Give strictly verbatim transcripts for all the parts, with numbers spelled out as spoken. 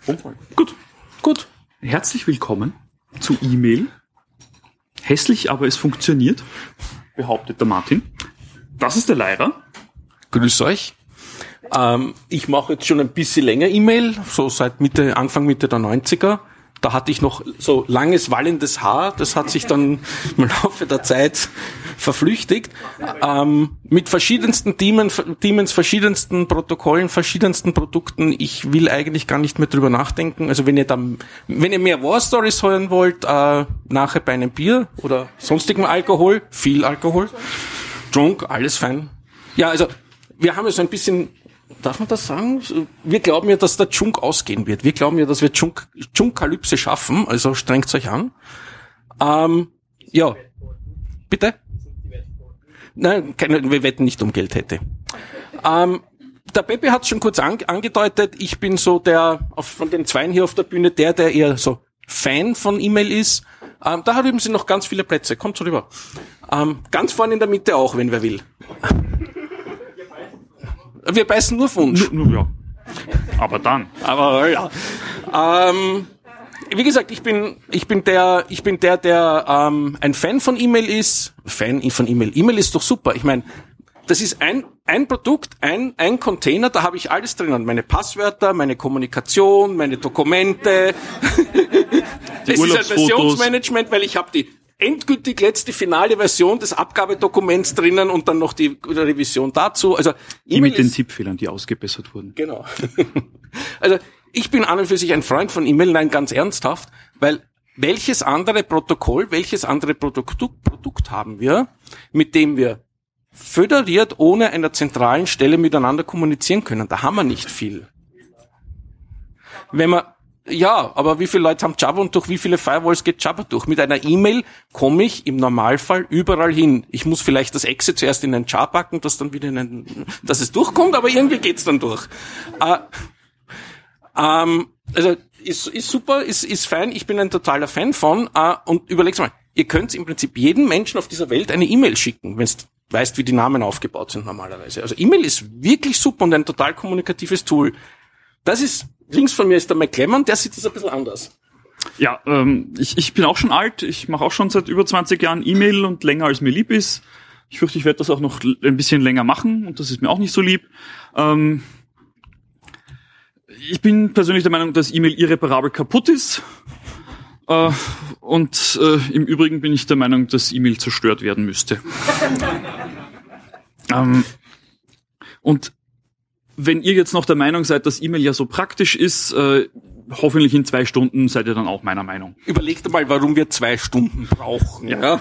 Umfall. Gut, gut. Herzlich willkommen zu E-Mail. Hässlich, aber es funktioniert, behauptet der Martin. Das ist der Leira. Grüß euch. Ähm, ich mache jetzt schon ein bisschen länger E-Mail, so seit Mitte, Anfang Mitte der neunziger. Da hatte ich noch so langes, wallendes Haar. Das hat sich dann im Laufe der Zeit verflüchtigt. Ähm, mit verschiedensten Themen, Themen, verschiedensten Protokollen, verschiedensten Produkten. Ich will eigentlich gar nicht mehr drüber nachdenken. Also wenn ihr dann, wenn ihr mehr War Stories hören wollt, äh, nachher bei einem Bier oder sonstigem Alkohol, viel Alkohol, Drunk, alles fein. Ja, also wir haben ja so ein bisschen, darf man das sagen? Wir glauben ja, dass der Junk ausgehen wird. Wir glauben ja, dass wir Junk, Junk-Kalypse schaffen. Also strengt euch an. Ähm, ja, bitte? Nein, keine, wir wetten nicht um Geld hätte. Ähm, der Pepe hat es schon kurz an, angedeutet. Ich bin so der, auf, von den Zweien hier auf der Bühne, der, der eher so Fan von E-Mail ist. Ähm, da haben sie noch ganz viele Plätze. Kommt so rüber. Ähm, ganz vorne in der Mitte auch, wenn wer will. Wir beißen nur auf Wunsch. Nur, nur, ja. Aber dann. Aber ja. Ähm, wie gesagt, ich bin, ich bin der, ich bin der, der ähm, ein Fan von E-Mail ist. Fan von E-Mail. E-Mail ist doch super. Ich meine, das ist ein ein Produkt, ein ein Container. Da habe ich alles drinnen: meine Passwörter, meine Kommunikation, meine Dokumente. Die es ist ein Versionsmanagement, weil ich habe die endgültig letzte finale Version des Abgabedokuments drinnen und dann noch die Revision dazu. Also die mit den Tippfehlern, die ausgebessert wurden. Genau. Also ich bin an und für sich ein Freund von E-Mail, nein, ganz ernsthaft, weil welches andere Protokoll, welches andere Produkt, Produkt haben wir, mit dem wir föderiert ohne einer zentralen Stelle miteinander kommunizieren können? Da haben wir nicht viel. Wenn man Ja, aber wie viele Leute haben Java und durch wie viele Firewalls geht Java durch? Mit einer E-Mail komme ich im Normalfall überall hin. Ich muss vielleicht das Exe zuerst in einen Jar packen, das dann wieder in einen, dass es durchkommt, aber irgendwie geht's dann durch. Äh, ähm, also ist, ist super, ist, ist fein. Ich bin ein totaler Fan von. Äh, und überleg's mal, ihr könnt im Prinzip jedem Menschen auf dieser Welt eine E-Mail schicken, wenn du weißt, wie die Namen aufgebaut sind normalerweise. Also E-Mail ist wirklich super und ein total kommunikatives Tool. Das ist links von mir ist der McClemmon, der sieht das ein bisschen anders. Ja, ähm, ich, ich bin auch schon alt. Ich mache auch schon seit über zwanzig Jahren E-Mail und länger als mir lieb ist. Ich fürchte, ich werde das auch noch ein bisschen länger machen und das ist mir auch nicht so lieb. Ähm, ich bin persönlich der Meinung, dass E-Mail irreparabel kaputt ist. Äh, und äh, im Übrigen bin ich der Meinung, dass E-Mail zerstört werden müsste. ähm, und wenn ihr jetzt noch der Meinung seid, dass E-Mail ja so praktisch ist, äh, hoffentlich in zwei Stunden seid ihr dann auch meiner Meinung. Überlegt mal, warum wir zwei Stunden brauchen. Ja.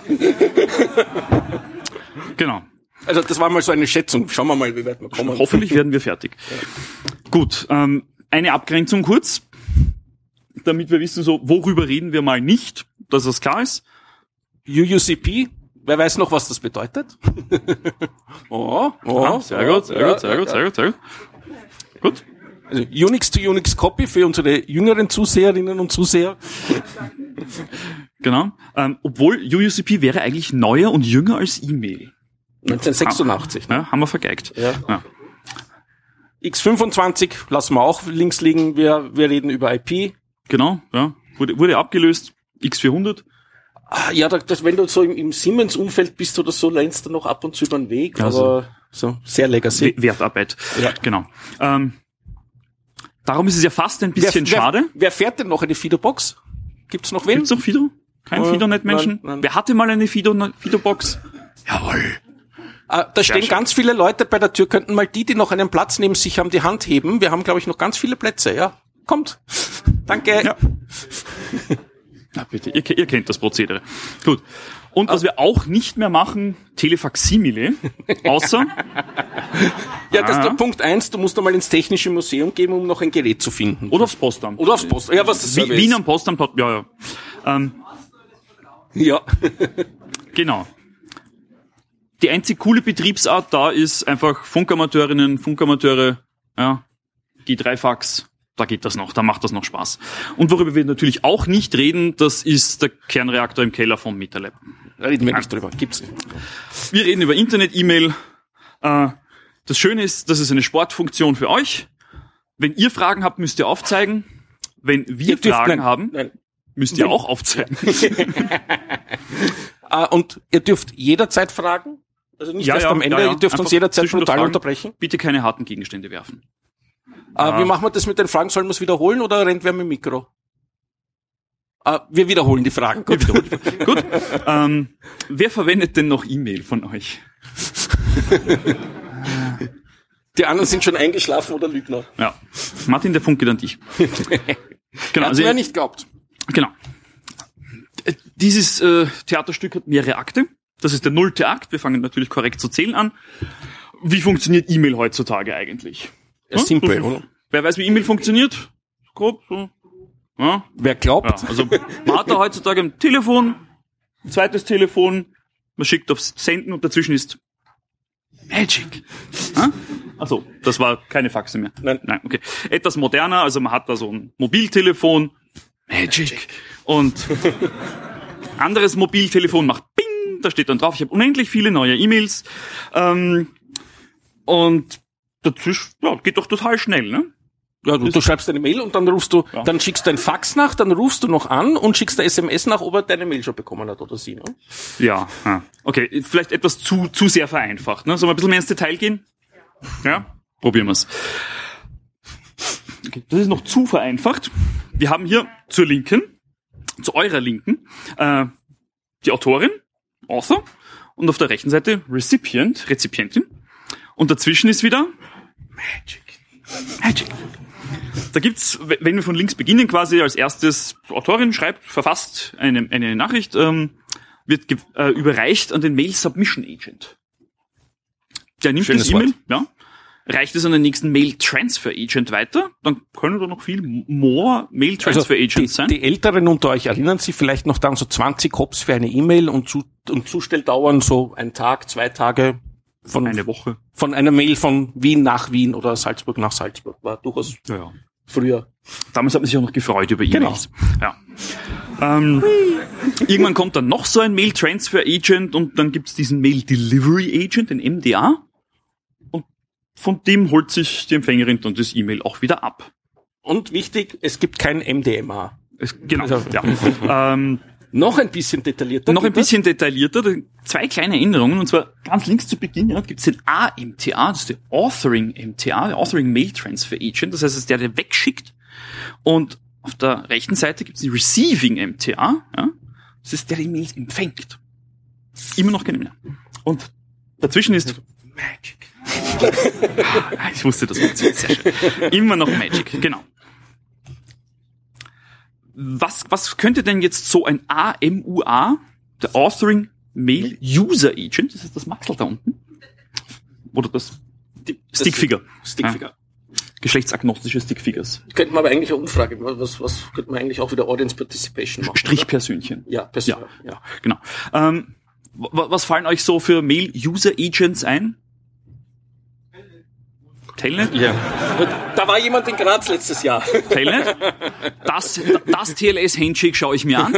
Genau. Also das war mal so eine Schätzung. Schauen wir mal, wie weit wir kommen. Hoffentlich werden wir fertig. Ja. Gut, ähm, eine Abgrenzung kurz, damit wir wissen, so worüber reden wir mal nicht, dass das klar ist. U U C P. Wer weiß noch, was das bedeutet? oh, oh, ah, sehr gut, sehr ja, gut, sehr ja, gut, sehr gut, sehr gut. Gut. Also Unix to Unix Copy für unsere jüngeren Zuseherinnen und Zuseher. Genau. Ähm, obwohl U U C P wäre eigentlich neuer und jünger als E-Mail. neunzehnhundertsechsundachtzig. Ja, haben wir vergeigt. Ja. Ja. X fünfundzwanzig lassen wir auch links liegen. Wir, wir reden über I P. Genau, ja. Wurde, wurde abgelöst. X vierhundert. Ja, das, wenn du so im, im Siemens-Umfeld bist oder so, lernst du noch ab und zu über den Weg, also, aber so sehr Legacy. Wertarbeit. Ja. Genau. Ähm, darum ist es ja fast ein bisschen wer, schade. Wer, wer fährt denn noch eine Fido-Box? Gibt's noch wen? Gibt's noch Fido? Kein äh, Fido-Net-Menschen? Wer hatte mal eine Fido, Fido-Box? Jawohl. Äh, da stehen schön. Ganz viele Leute bei der Tür, könnten mal die, die noch einen Platz neben sich haben, die Hand heben. Wir haben, glaube ich, noch ganz viele Plätze, ja. Kommt. Danke. Ja. Na bitte, ihr, ihr kennt das Prozedere. Gut. Und was wir auch nicht mehr machen, Telefaximile, außer... ja, das ist der Punkt eins, du musst einmal ins Technische Museum gehen, um noch ein Gerät zu finden. Oder aufs Postamt. Oder aufs Postamt, ja, was das Wie, Wien am Postamt hat, ja, ja. Ähm, ja. Genau. Die einzig coole Betriebsart da ist einfach Funkamateurinnen, Funkamateure, ja, die drei Fax. Da geht das noch, da macht das noch Spaß. Und worüber wir natürlich auch nicht reden, das ist der Kernreaktor im Keller von MetaLab. Da reden wir nicht drüber, gibt's nicht. Wir reden über Internet-E-Mail. Das Schöne ist, das ist eine Sportfunktion für euch. Wenn ihr Fragen habt, müsst ihr aufzeigen. wenn wir Ihr dürft- Fragen nein, haben, nein. müsst ihr Wenn- auch aufzeigen. Äh, und ihr dürft jederzeit fragen. Also nicht Ja, erst ja, am Ende, ja, ja. ihr dürft uns Einfach jederzeit zwischendurch brutal fragen. unterbrechen. Bitte keine harten Gegenstände werfen. Äh, wie machen wir das mit den Fragen? Sollen wir es wiederholen oder rennt wer mit dem Mikro? Äh, wir wiederholen die Fragen. Gut. Gut. Ähm, wer verwendet denn noch E-Mail von euch? Die anderen sind schon eingeschlafen oder Lügner. Ja. Martin, der Funke an dich. Genau. Hat's Also, mir nicht glaubt. genau. Äh, Dieses äh, Theaterstück hat mehrere Akte. Das ist der nullte Akt. Wir fangen natürlich korrekt zu zählen an. Wie funktioniert E-Mail heutzutage eigentlich? Ja, simpel, oder? Wer weiß, wie E-Mail funktioniert? Grob so. Ja. Wer glaubt? Ja, also man hat da heutzutage ein Telefon, ein zweites Telefon, man schickt aufs Senden und dazwischen ist Magic. Ja? Achso, das war keine Faxe mehr. Nein. Nein, okay. Etwas moderner, also man hat da so ein Mobiltelefon, Magic. Und anderes Mobiltelefon macht Bing, da steht dann drauf, ich habe unendlich viele neue E-Mails. Ähm, und dazwischen, ja, geht doch total schnell, ne? Ja, du, du schreibst eine Mail und dann rufst du, Ja. dann schickst du ein Fax nach, dann rufst du noch an und schickst eine S M S nach, ob er deine Mail schon bekommen hat oder sie, ne? Ja, ja. Okay, vielleicht etwas zu zu sehr vereinfacht. Ne? Sollen wir ein bisschen mehr ins Detail gehen? Ja, probieren wir's. Okay, das ist noch zu vereinfacht. Wir haben hier zur Linken, zu eurer Linken, äh, die Autorin, Author, und auf der rechten Seite Recipient, Rezipientin. Und dazwischen ist wieder Magic. Magic. Da gibt's, wenn wir von links beginnen, quasi als erstes, die Autorin schreibt, verfasst eine, eine Nachricht, ähm, wird ge- äh, überreicht an den Mail Submission Agent. Der nimmt Schönes das E-Mail, Wort. ja, reicht es an den nächsten Mail Transfer Agent weiter, dann können da noch viel more Mail Transfer Also Agents die, sein. die Älteren unter euch erinnern sich vielleicht noch dann so zwanzig Hops für eine E-Mail und, zu, und Zustelldauern so ein Tag, zwei Tage von, Eine Woche. von einer Mail von Wien nach Wien oder Salzburg nach Salzburg. War durchaus Ja, ja. früher. Damals hat man sich auch noch gefreut über Genau. E-Mails. Ja. Ähm, irgendwann kommt dann noch so ein Mail Transfer Agent und dann gibt's diesen Mail Delivery Agent, den M D A. Und von dem holt sich die Empfängerin dann das E-Mail auch wieder ab. Und wichtig, es gibt kein M D M A. Es, genau. Also- Ja. Ähm, Noch ein bisschen detaillierter. noch ein geht das? bisschen detaillierter, da- zwei kleine Änderungen, und zwar ganz links zu Beginn, ja, gibt's den A M T A, das ist der Authoring M T A, der Authoring Mail Transfer Agent, das heißt, es ist der, der wegschickt. Und auf der rechten Seite gibt's den Receiving M T A, ja, das ist der, der E-Mails empfängt. Immer noch keine mehr. Und dazwischen ist Magic. Ah, ich wusste, das funktioniert sehr schön. Immer noch Magic, genau. Was, was könnte denn jetzt so ein A M U A, der Authoring Mail User Agent, das ist das Maxel da unten? Oder das Die- das- Stickfigure? Stickfigure. Ja. Geschlechtsagnostische Stickfigures. Könnten wir aber eigentlich eine Umfrage, was, was könnten wir eigentlich auch wieder Audience Participation machen? Strichpersönchen. Oder? Ja, Ja, persönlich. ja, genau. Ähm, wa- was fallen euch so für Mail User Agents ein? Telnet? Ja. Da war jemand in Graz letztes Jahr. Telnet? Das, das T L S-Handshake schaue ich mir an.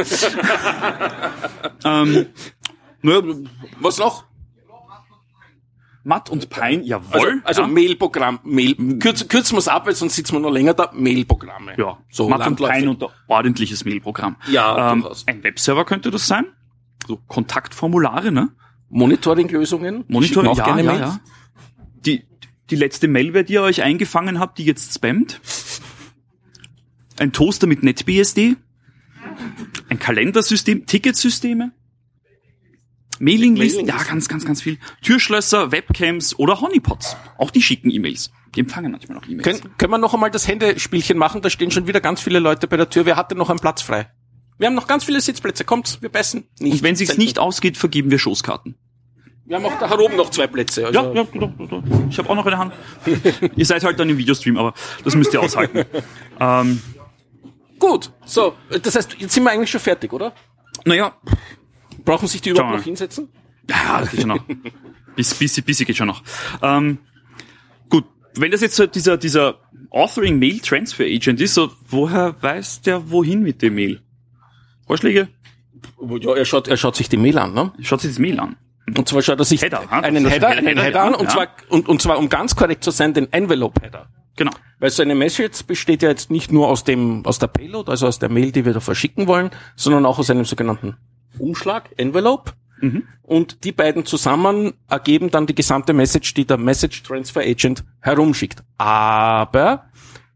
ähm, naja, Was noch? Matt und Pein, Also, jawohl. also ja. Mailprogramm, Mail, kürzen, kürzen wir es ab, weil sonst sitzen wir noch länger da. Mailprogramme. Ja, so Matt und landläufig. Pein und ein ordentliches Mailprogramm. Ja, ähm, durchaus. ein Webserver könnte das sein. So Kontaktformulare, ne? Monitoring-Lösungen. Monitor, Schicken auch ja, gerne ja, Mails. ja. Die, die letzte Malware, die ihr euch eingefangen habt, die jetzt spammt. Ein Toaster mit NetBSD. Ein Kalendersystem, Ticketsysteme. Mailinglisten, ja, Mailinglisten. ganz, ganz, ganz viel. Türschlösser, Webcams oder Honeypots. Auch die schicken E-Mails. Die empfangen manchmal noch E-Mails. Können, können wir noch einmal das Händespielchen machen? Da stehen schon wieder ganz viele Leute bei der Tür. Wer hat denn noch einen Platz frei? Wir haben noch ganz viele Sitzplätze. Kommt, wir beißen. Nicht. Und wenn sich's Selten. nicht ausgeht, vergeben wir Schoßkarten. Wir haben auch da oben noch zwei Plätze. Also Ja, ja, genau, genau. Ich habe auch noch eine Hand. Ihr seid halt dann im Videostream, aber das müsst ihr aushalten. ähm, Gut. So, das heißt, jetzt sind wir eigentlich schon fertig, oder? naja, Brauchen sich die überhaupt Schau mal. noch hinsetzen? ja, das geht schon noch. Bis, bis, bis geht schon noch. Ähm, gut, wenn das jetzt so dieser, dieser Authoring Mail Transfer Agent ist, so, woher weiß der wohin mit dem Mail? Vorschläge? Ja, er schaut, er schaut sich die Mail an, ne? Schaut sich das Mail an. Und zwar schaut er sich Header, ha? einen Das ist Header, ein einen Header, Header an, ja, und ja. zwar, und, und zwar, um ganz korrekt zu sein, den Envelope Header. Genau. Weil so eine Message besteht ja jetzt nicht nur aus dem, aus der Payload, also aus der Mail, die wir da verschicken wollen, sondern auch aus einem sogenannten Umschlag, Envelope. Mhm. Und die beiden zusammen ergeben dann die gesamte Message, die der Message Transfer Agent herumschickt. Aber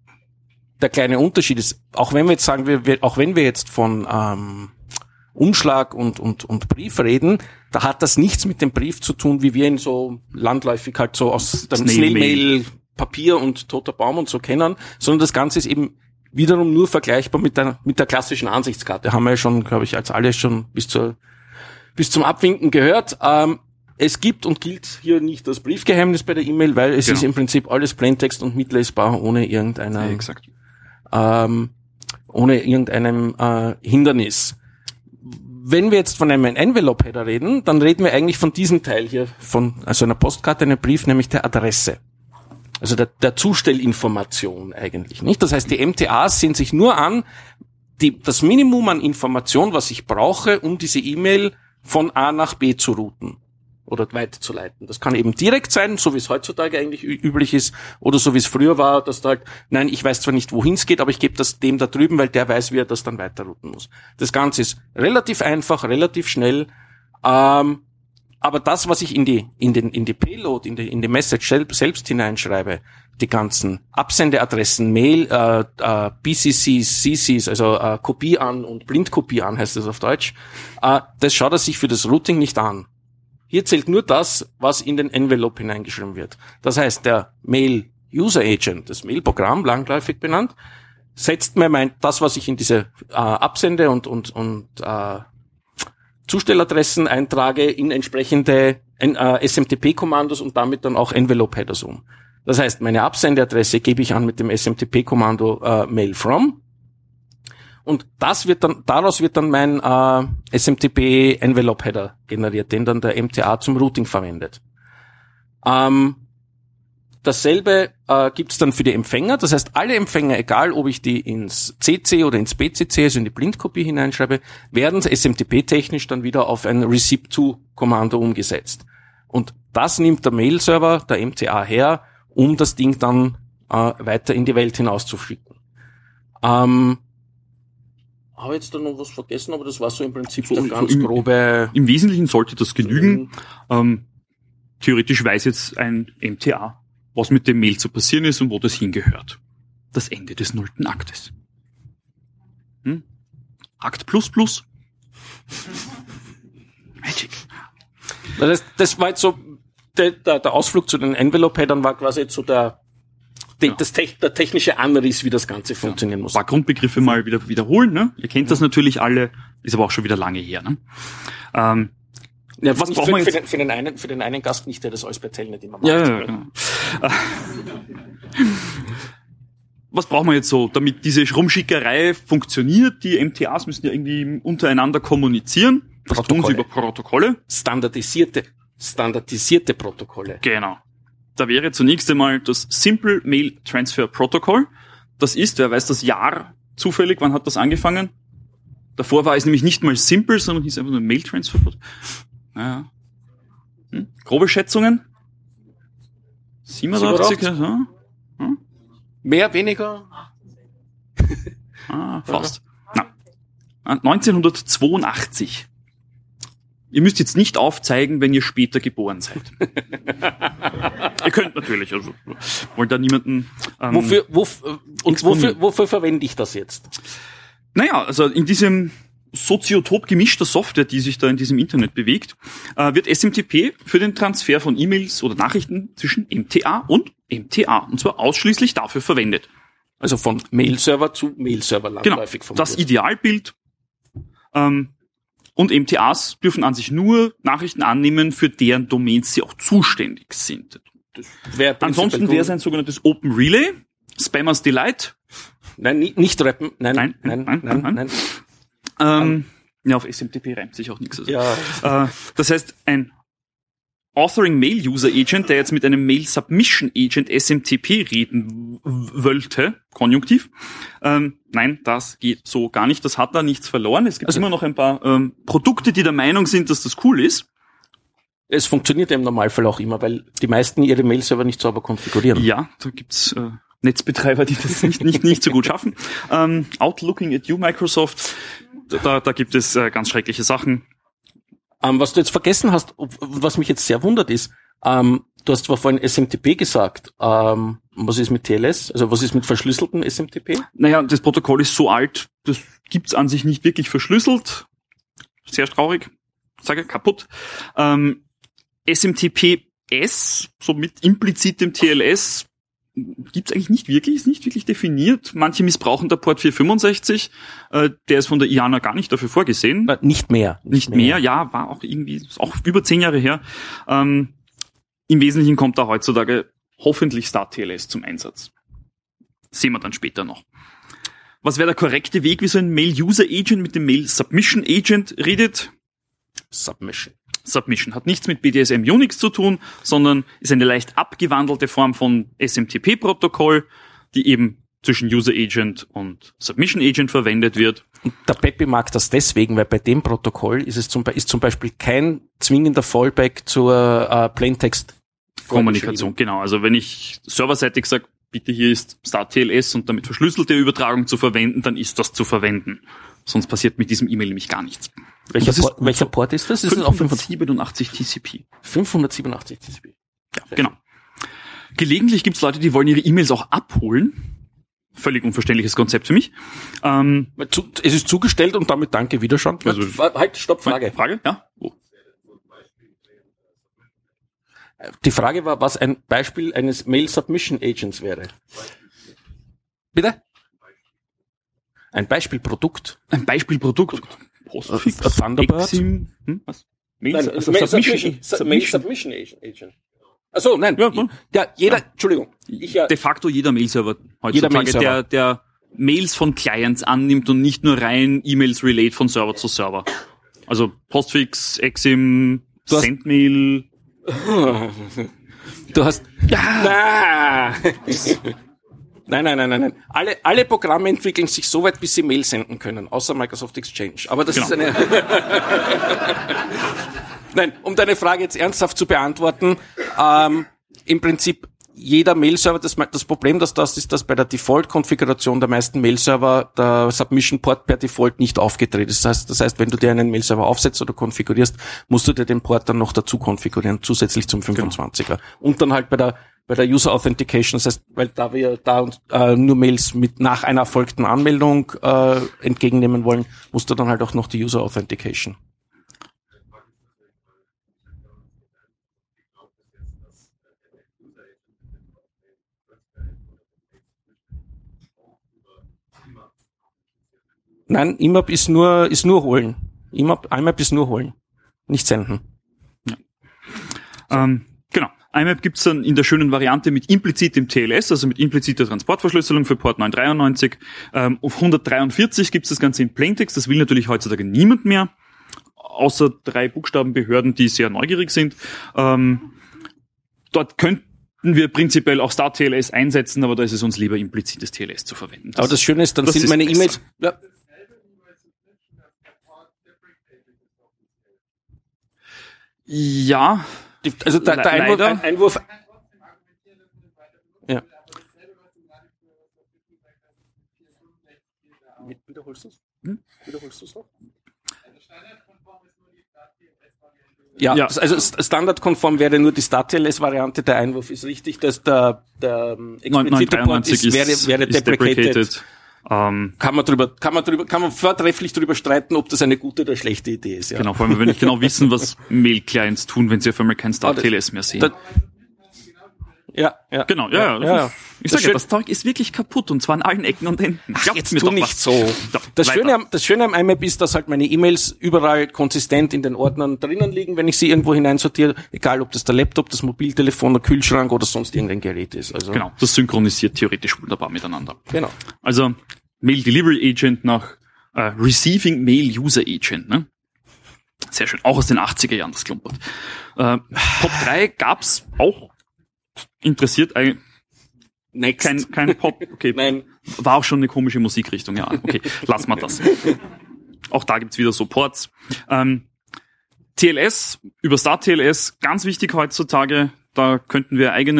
der kleine Unterschied ist, auch wenn wir jetzt sagen, wir, wir auch wenn wir jetzt von ähm, Umschlag und und und Brief reden, da hat das nichts mit dem Brief zu tun, wie wir ihn so landläufig halt so aus dem Snail-Mail, Papier und toter Baum und so kennen, sondern das Ganze ist eben wiederum nur vergleichbar mit der mit der klassischen Ansichtskarte. Haben wir ja schon, glaube ich, als alles schon bis zur bis zum Abwinken gehört. Ähm, es gibt und gilt hier nicht das Briefgeheimnis bei der E-Mail, weil es genau. ist im Prinzip alles Plaintext und mitlesbar ohne irgendeiner, ja, exakt. Ähm, ohne irgendeinem äh, Hindernis. Wenn wir jetzt von einem Envelope-Header reden, dann reden wir eigentlich von diesem Teil hier, von also einer Postkarte, einem Brief, nämlich der Adresse. Also der, der Zustellinformation eigentlich, nicht? Das heißt, die M T As sehen sich nur an, die, das Minimum an Information, was ich brauche, um diese E-Mail von A nach B zu routen oder weiterzuleiten. Das kann eben direkt sein, so wie es heutzutage eigentlich üblich ist, oder so wie es früher war, dass da halt, nein, ich weiß zwar nicht, wohin es geht, aber ich gebe das dem da drüben, weil der weiß, wie er das dann weiterrouten muss. Das Ganze ist relativ einfach, relativ schnell, ähm, aber das, was ich in die in den in die Payload, in die in die Message selbst hineinschreibe, die ganzen Absendeadressen, Mail, äh, äh, B C Cs, C Cs, also äh, Kopie an und Blindkopie an heißt das auf Deutsch, äh, das schaut er sich für das Routing nicht an. Hier zählt nur das, was in den Envelope hineingeschrieben wird. Das heißt, der Mail User Agent, das Mail-Programm, langläufig benannt, setzt mir mein das, was ich in diese äh, Absende- und und und äh, Zustelladressen eintrage, in entsprechende äh, S M T P-Kommandos und damit dann auch Envelope-Headers um. Das heißt, meine Absendeadresse gebe ich an mit dem S M T P-Kommando äh, Mail from. Und das wird dann, daraus wird dann mein äh, S M T P Envelope Header generiert, den dann der M T A zum Routing verwendet. Ähm, dasselbe äh, gibt's dann für die Empfänger. Das heißt, alle Empfänger, egal ob ich die ins C C oder ins B C C, also in die Blindkopie hineinschreibe, werden S M T P-technisch dann wieder auf ein Receive to Kommando umgesetzt. Und das nimmt der Mail-Server, der M T A her, um das Ding dann äh, weiter in die Welt hinauszuschicken. Ähm, habe jetzt da noch was vergessen, aber das war so im Prinzip so, der ganz so im, grobe... Im Wesentlichen sollte das genügen. Ähm, theoretisch weiß jetzt ein M T A, was mit dem Mail zu passieren ist und wo das hingehört. Das Ende des nullten Aktes. Hm? Akt plus plus. Magic. Das, das war jetzt so, der, der, der Ausflug zu den Envelope-Headern war quasi jetzt so der, der, ja. das Te- der technische Anriss, wie das Ganze funktionieren ja. muss. Ein paar Grundbegriffe mal wieder wiederholen, ne? Ihr kennt das natürlich alle, ist aber auch schon wieder lange her, ne? Ähm, ja, was brauchen wir jetzt? Für den, für den einen, für den einen Gast nicht, der das alles bei Telnet immer macht. Ja, ja, ja, genau. Was brauchen wir jetzt so, damit diese Rumschickerei funktioniert? Die M T As müssen ja irgendwie untereinander kommunizieren. Das tun sie über Protokolle. Standardisierte, standardisierte Protokolle. Genau. Da wäre zunächst einmal das Simple Mail Transfer Protocol. Das ist, wer weiß das Jahr zufällig, wann hat das angefangen? Davor war es nämlich nicht mal Simple, sondern hieß einfach nur Mail Transfer Protocol. Naja. Hm? Grobe Schätzungen? siebenundachtzig? Ja. Hm? Mehr, weniger? Ah, fast. Na. neunzehnhundertzweiundachtzig. Ihr müsst jetzt nicht aufzeigen, wenn ihr später geboren seid. Ihr könnt natürlich, also wollt da niemanden... Ähm, wofür, wof, und wofür, wofür verwende ich das jetzt? Naja, also in diesem Soziotop gemischter Software, die sich da in diesem Internet bewegt, äh, wird S M T P für den Transfer von E-Mails oder Nachrichten zwischen M T A und M T A, und zwar ausschließlich dafür verwendet. Also von Mail-Server zu Mail-Server landläufig genau, das Idealbild. Ähm, und M T As dürfen an sich nur Nachrichten annehmen, für deren Domains sie auch zuständig sind. Das wär Ansonsten wäre es ein sogenanntes Open Relay, Spammers Delight. Nein, nicht, nicht rappen. Nein, nein, nein, nein. nein, nein, nein. Ähm, ja, auf S M T P reimt sich auch nichts. Also. Ja. Äh, das heißt, ein Authoring Mail User Agent, der jetzt mit einem Mail Submission Agent S M T P reden wollte, Konjunktiv. Ähm, nein, das geht so gar nicht. Das hat da nichts verloren. Es gibt also immer noch ein paar ähm, Produkte, die der Meinung sind, dass das cool ist. Es funktioniert im Normalfall auch immer, weil die meisten ihre Mail-Server nicht sauber konfigurieren. Ja, da gibt's äh, Netzbetreiber, die das nicht nicht nicht so gut schaffen. Ähm, Outlooking at you, Microsoft, da, da gibt es äh, ganz schreckliche Sachen. Ähm, was du jetzt vergessen hast, was mich jetzt sehr wundert ist, ähm, du hast zwar vorhin S M T P gesagt, ähm, was ist mit T L S? Also was ist mit verschlüsselten S M T P? Naja, das Protokoll ist so alt, das gibt's an sich nicht wirklich verschlüsselt. Sehr traurig, sage kaputt. Ähm, S M T P S, so mit implizitem T L S, gibt's eigentlich nicht wirklich, ist nicht wirklich definiert. Manche missbrauchen der Port vierhundertfünfundsechzig, äh, der ist von der I A N A gar nicht dafür vorgesehen. Na, nicht mehr. Nicht, nicht mehr. mehr, ja, war auch irgendwie, ist auch über zehn Jahre her. Ähm, Im Wesentlichen kommt da heutzutage hoffentlich Start T L S zum Einsatz. Sehen wir dann später noch. Was wäre der korrekte Weg, wie so ein Mail-User-Agent mit dem Mail-Submission-Agent redet? Submission. Submission hat nichts mit B D S M Unix zu tun, sondern ist eine leicht abgewandelte Form von S M T P-Protokoll, die eben zwischen User-Agent und Submission-Agent verwendet wird. Und der Peppi mag das deswegen, weil bei dem Protokoll ist es zum, ist zum Beispiel kein zwingender Fallback zur äh, Plaintext-Kommunikation. Genau, also wenn ich serverseitig sage, bitte hier ist Start T L S und damit verschlüsselte Übertragung zu verwenden, dann ist das zu verwenden. Sonst passiert mit diesem E-Mail nämlich gar nichts. Welcher, Port, welcher Port ist das? Ist fünfhundertsiebenundachtzig T C P. fünfhundertsiebenundachtzig T C P. Ja, genau. Gelegentlich gibt es Leute, die wollen ihre E-Mails auch abholen. Völlig unverständliches Konzept für mich. Ähm, es ist zugestellt und damit danke, Widerstand. Also, halt, stopp, Frage. Frage, ja. Oh. Die Frage war, was ein Beispiel eines Mail Submission Agents wäre. Bitte? Ein Beispielprodukt. Ein Beispielprodukt. Postfix, uh, Thunderbird. Exim, hm, was? Mail, nein, also Mail Submission, Submission, Submission. Mail Submission Agent. Achso, nein. Ja, ja jeder, ja. Entschuldigung. Ich, ja, De facto jeder Mail-Server heutzutage, Mail der, der Mails von Clients annimmt und nicht nur rein E-Mails relate von Server zu Server. Also Postfix, Exim, Sendmail. Du hast, ja. Nein, nein, nein, nein, nein. Alle, alle Programme entwickeln sich so weit, bis sie Mail senden können, außer Microsoft Exchange. Aber das genau. ist eine... Nein, um deine Frage jetzt ernsthaft zu beantworten, ähm, im Prinzip jeder Mail-Server, das, das Problem, das das ist, dass bei der Default-Konfiguration der meisten Mail-Server der Submission-Port per Default nicht aufgedreht ist. Das heißt, das heißt, wenn du dir einen Mail-Server aufsetzt oder konfigurierst, musst du dir den Port dann noch dazu konfigurieren, zusätzlich zum fünfundzwanziger. Genau. Und dann halt bei der bei der User Authentication, das heißt, weil da wir da äh, nur Mails mit nach einer erfolgten Anmeldung äh, entgegennehmen wollen, musst du dann halt auch noch die User Authentication. Nein, I M A P ist nur ist nur holen. I M A P, I M A P ist nur holen, nicht senden. Ja. Ähm, genau. I M A P gibt's dann in der schönen Variante mit implizitem T L S, also mit impliziter Transportverschlüsselung für Port neunhundertdreiundneunzig. Ähm, auf hundertdreiundvierzig gibt's das Ganze in Plaintext. Das will natürlich heutzutage niemand mehr, außer drei Buchstabenbehörden, die sehr neugierig sind. Ähm, dort könnten wir prinzipiell auch Start T L S einsetzen, aber da ist es uns lieber, implizites T L S zu verwenden. Das, aber das Schöne ist, dann sind meine E-Mails... Ja. Ja, also der, der Einwurf, ein Einwurf. Ja. Wiederholst du es? Hm? Wiederholst du es noch? Ja, ja, also standardkonform wäre nur die Start T L S-Variante. Der Einwurf ist richtig, dass der, der explizite Port ist, wäre, wäre ist deprecated. deprecated. Um, kann man drüber, kann man drüber, kann man vortrefflich drüber streiten, ob das eine gute oder schlechte Idee ist. Ja. Genau, vor allem, wenn wir nicht genau wissen, was Mail-Clients tun, wenn sie auf einmal kein Start T L S mehr sehen. Da, ja, ja. Genau, ja, ja. ja. Ich sage ja, das Zeug ist wirklich kaputt und zwar an allen Ecken und Enden. Ach, jetzt mir tu nicht was. so. Doch, das Schöne, am, das Schöne am I M A P ist, dass halt meine E-Mails überall konsistent in den Ordnern drinnen liegen, wenn ich sie irgendwo hineinsortiere, egal ob das der Laptop, das Mobiltelefon, der Kühlschrank oder sonst irgendein Gerät ist. Also genau, das synchronisiert theoretisch wunderbar miteinander. Genau. Also Mail Delivery Agent nach äh, Receiving Mail User Agent, ne? Sehr schön. Auch aus den achtziger Jahren, das klumpert. Äh, Top drei gab's auch. Interessiert ein Next. Kein, kein Pop. Okay. Nein. War auch schon eine komische Musikrichtung, ja. Okay, lassen wir das. Auch da gibt's wieder Supports. Ähm, T L S, über Start T L S, ganz wichtig heutzutage. Da könnten wir eigene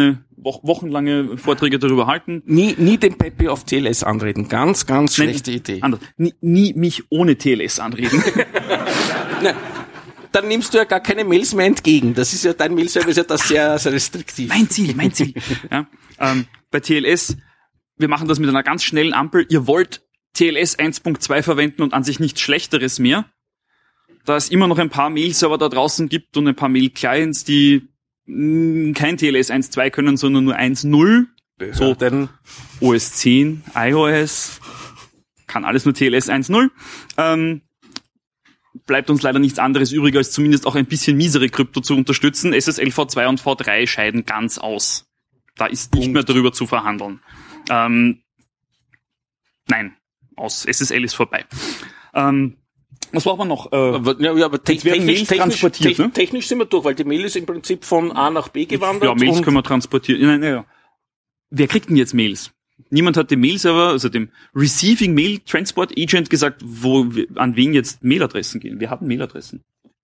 wo- wochenlange Vorträge darüber halten. Nie, nie den Peppi auf T L S anreden. Ganz, ganz Nein, schlechte Idee. Anders. Nie, nie mich ohne T L S anreden. Nein, dann nimmst du ja gar keine Mails mehr entgegen. Das ist ja, dein Mail-Server ist ja das sehr, sehr restriktiv. Mein Ziel, mein Ziel. Ja, ähm, bei T L S, wir machen das mit einer ganz schnellen Ampel. Ihr wollt T L S eins Punkt zwei verwenden und an sich nichts Schlechteres mehr. Da es immer noch ein paar Mail-Server da draußen gibt und ein paar Mail-Clients, die mh, kein T L S eins Punkt zwei können, sondern nur eins Punkt null. So, denn O S zehn, iOS, kann alles nur T L S eins Punkt null. Ähm, bleibt uns leider nichts anderes übrig, als zumindest auch ein bisschen miesere Krypto zu unterstützen. S S L V zwei und V drei scheiden ganz aus. Da ist nicht Punkt. mehr darüber zu verhandeln. Ähm, nein, aus. S S L ist vorbei. Ähm, was braucht man noch? Äh, aber, ja, ja, aber te Jetzt werden technisch, Mails technisch, transportiert, te ne? technisch sind wir durch, weil die Mail ist im Prinzip von A nach B gewandert. ja, Mails und können wir transportieren. Nein, nein, ja. Wer kriegt denn jetzt Mails? Niemand hat dem Mail-Server, also dem Receiving Mail Transport Agent gesagt, wo wir, an wen jetzt Mailadressen gehen. Wir haben Mailadressen.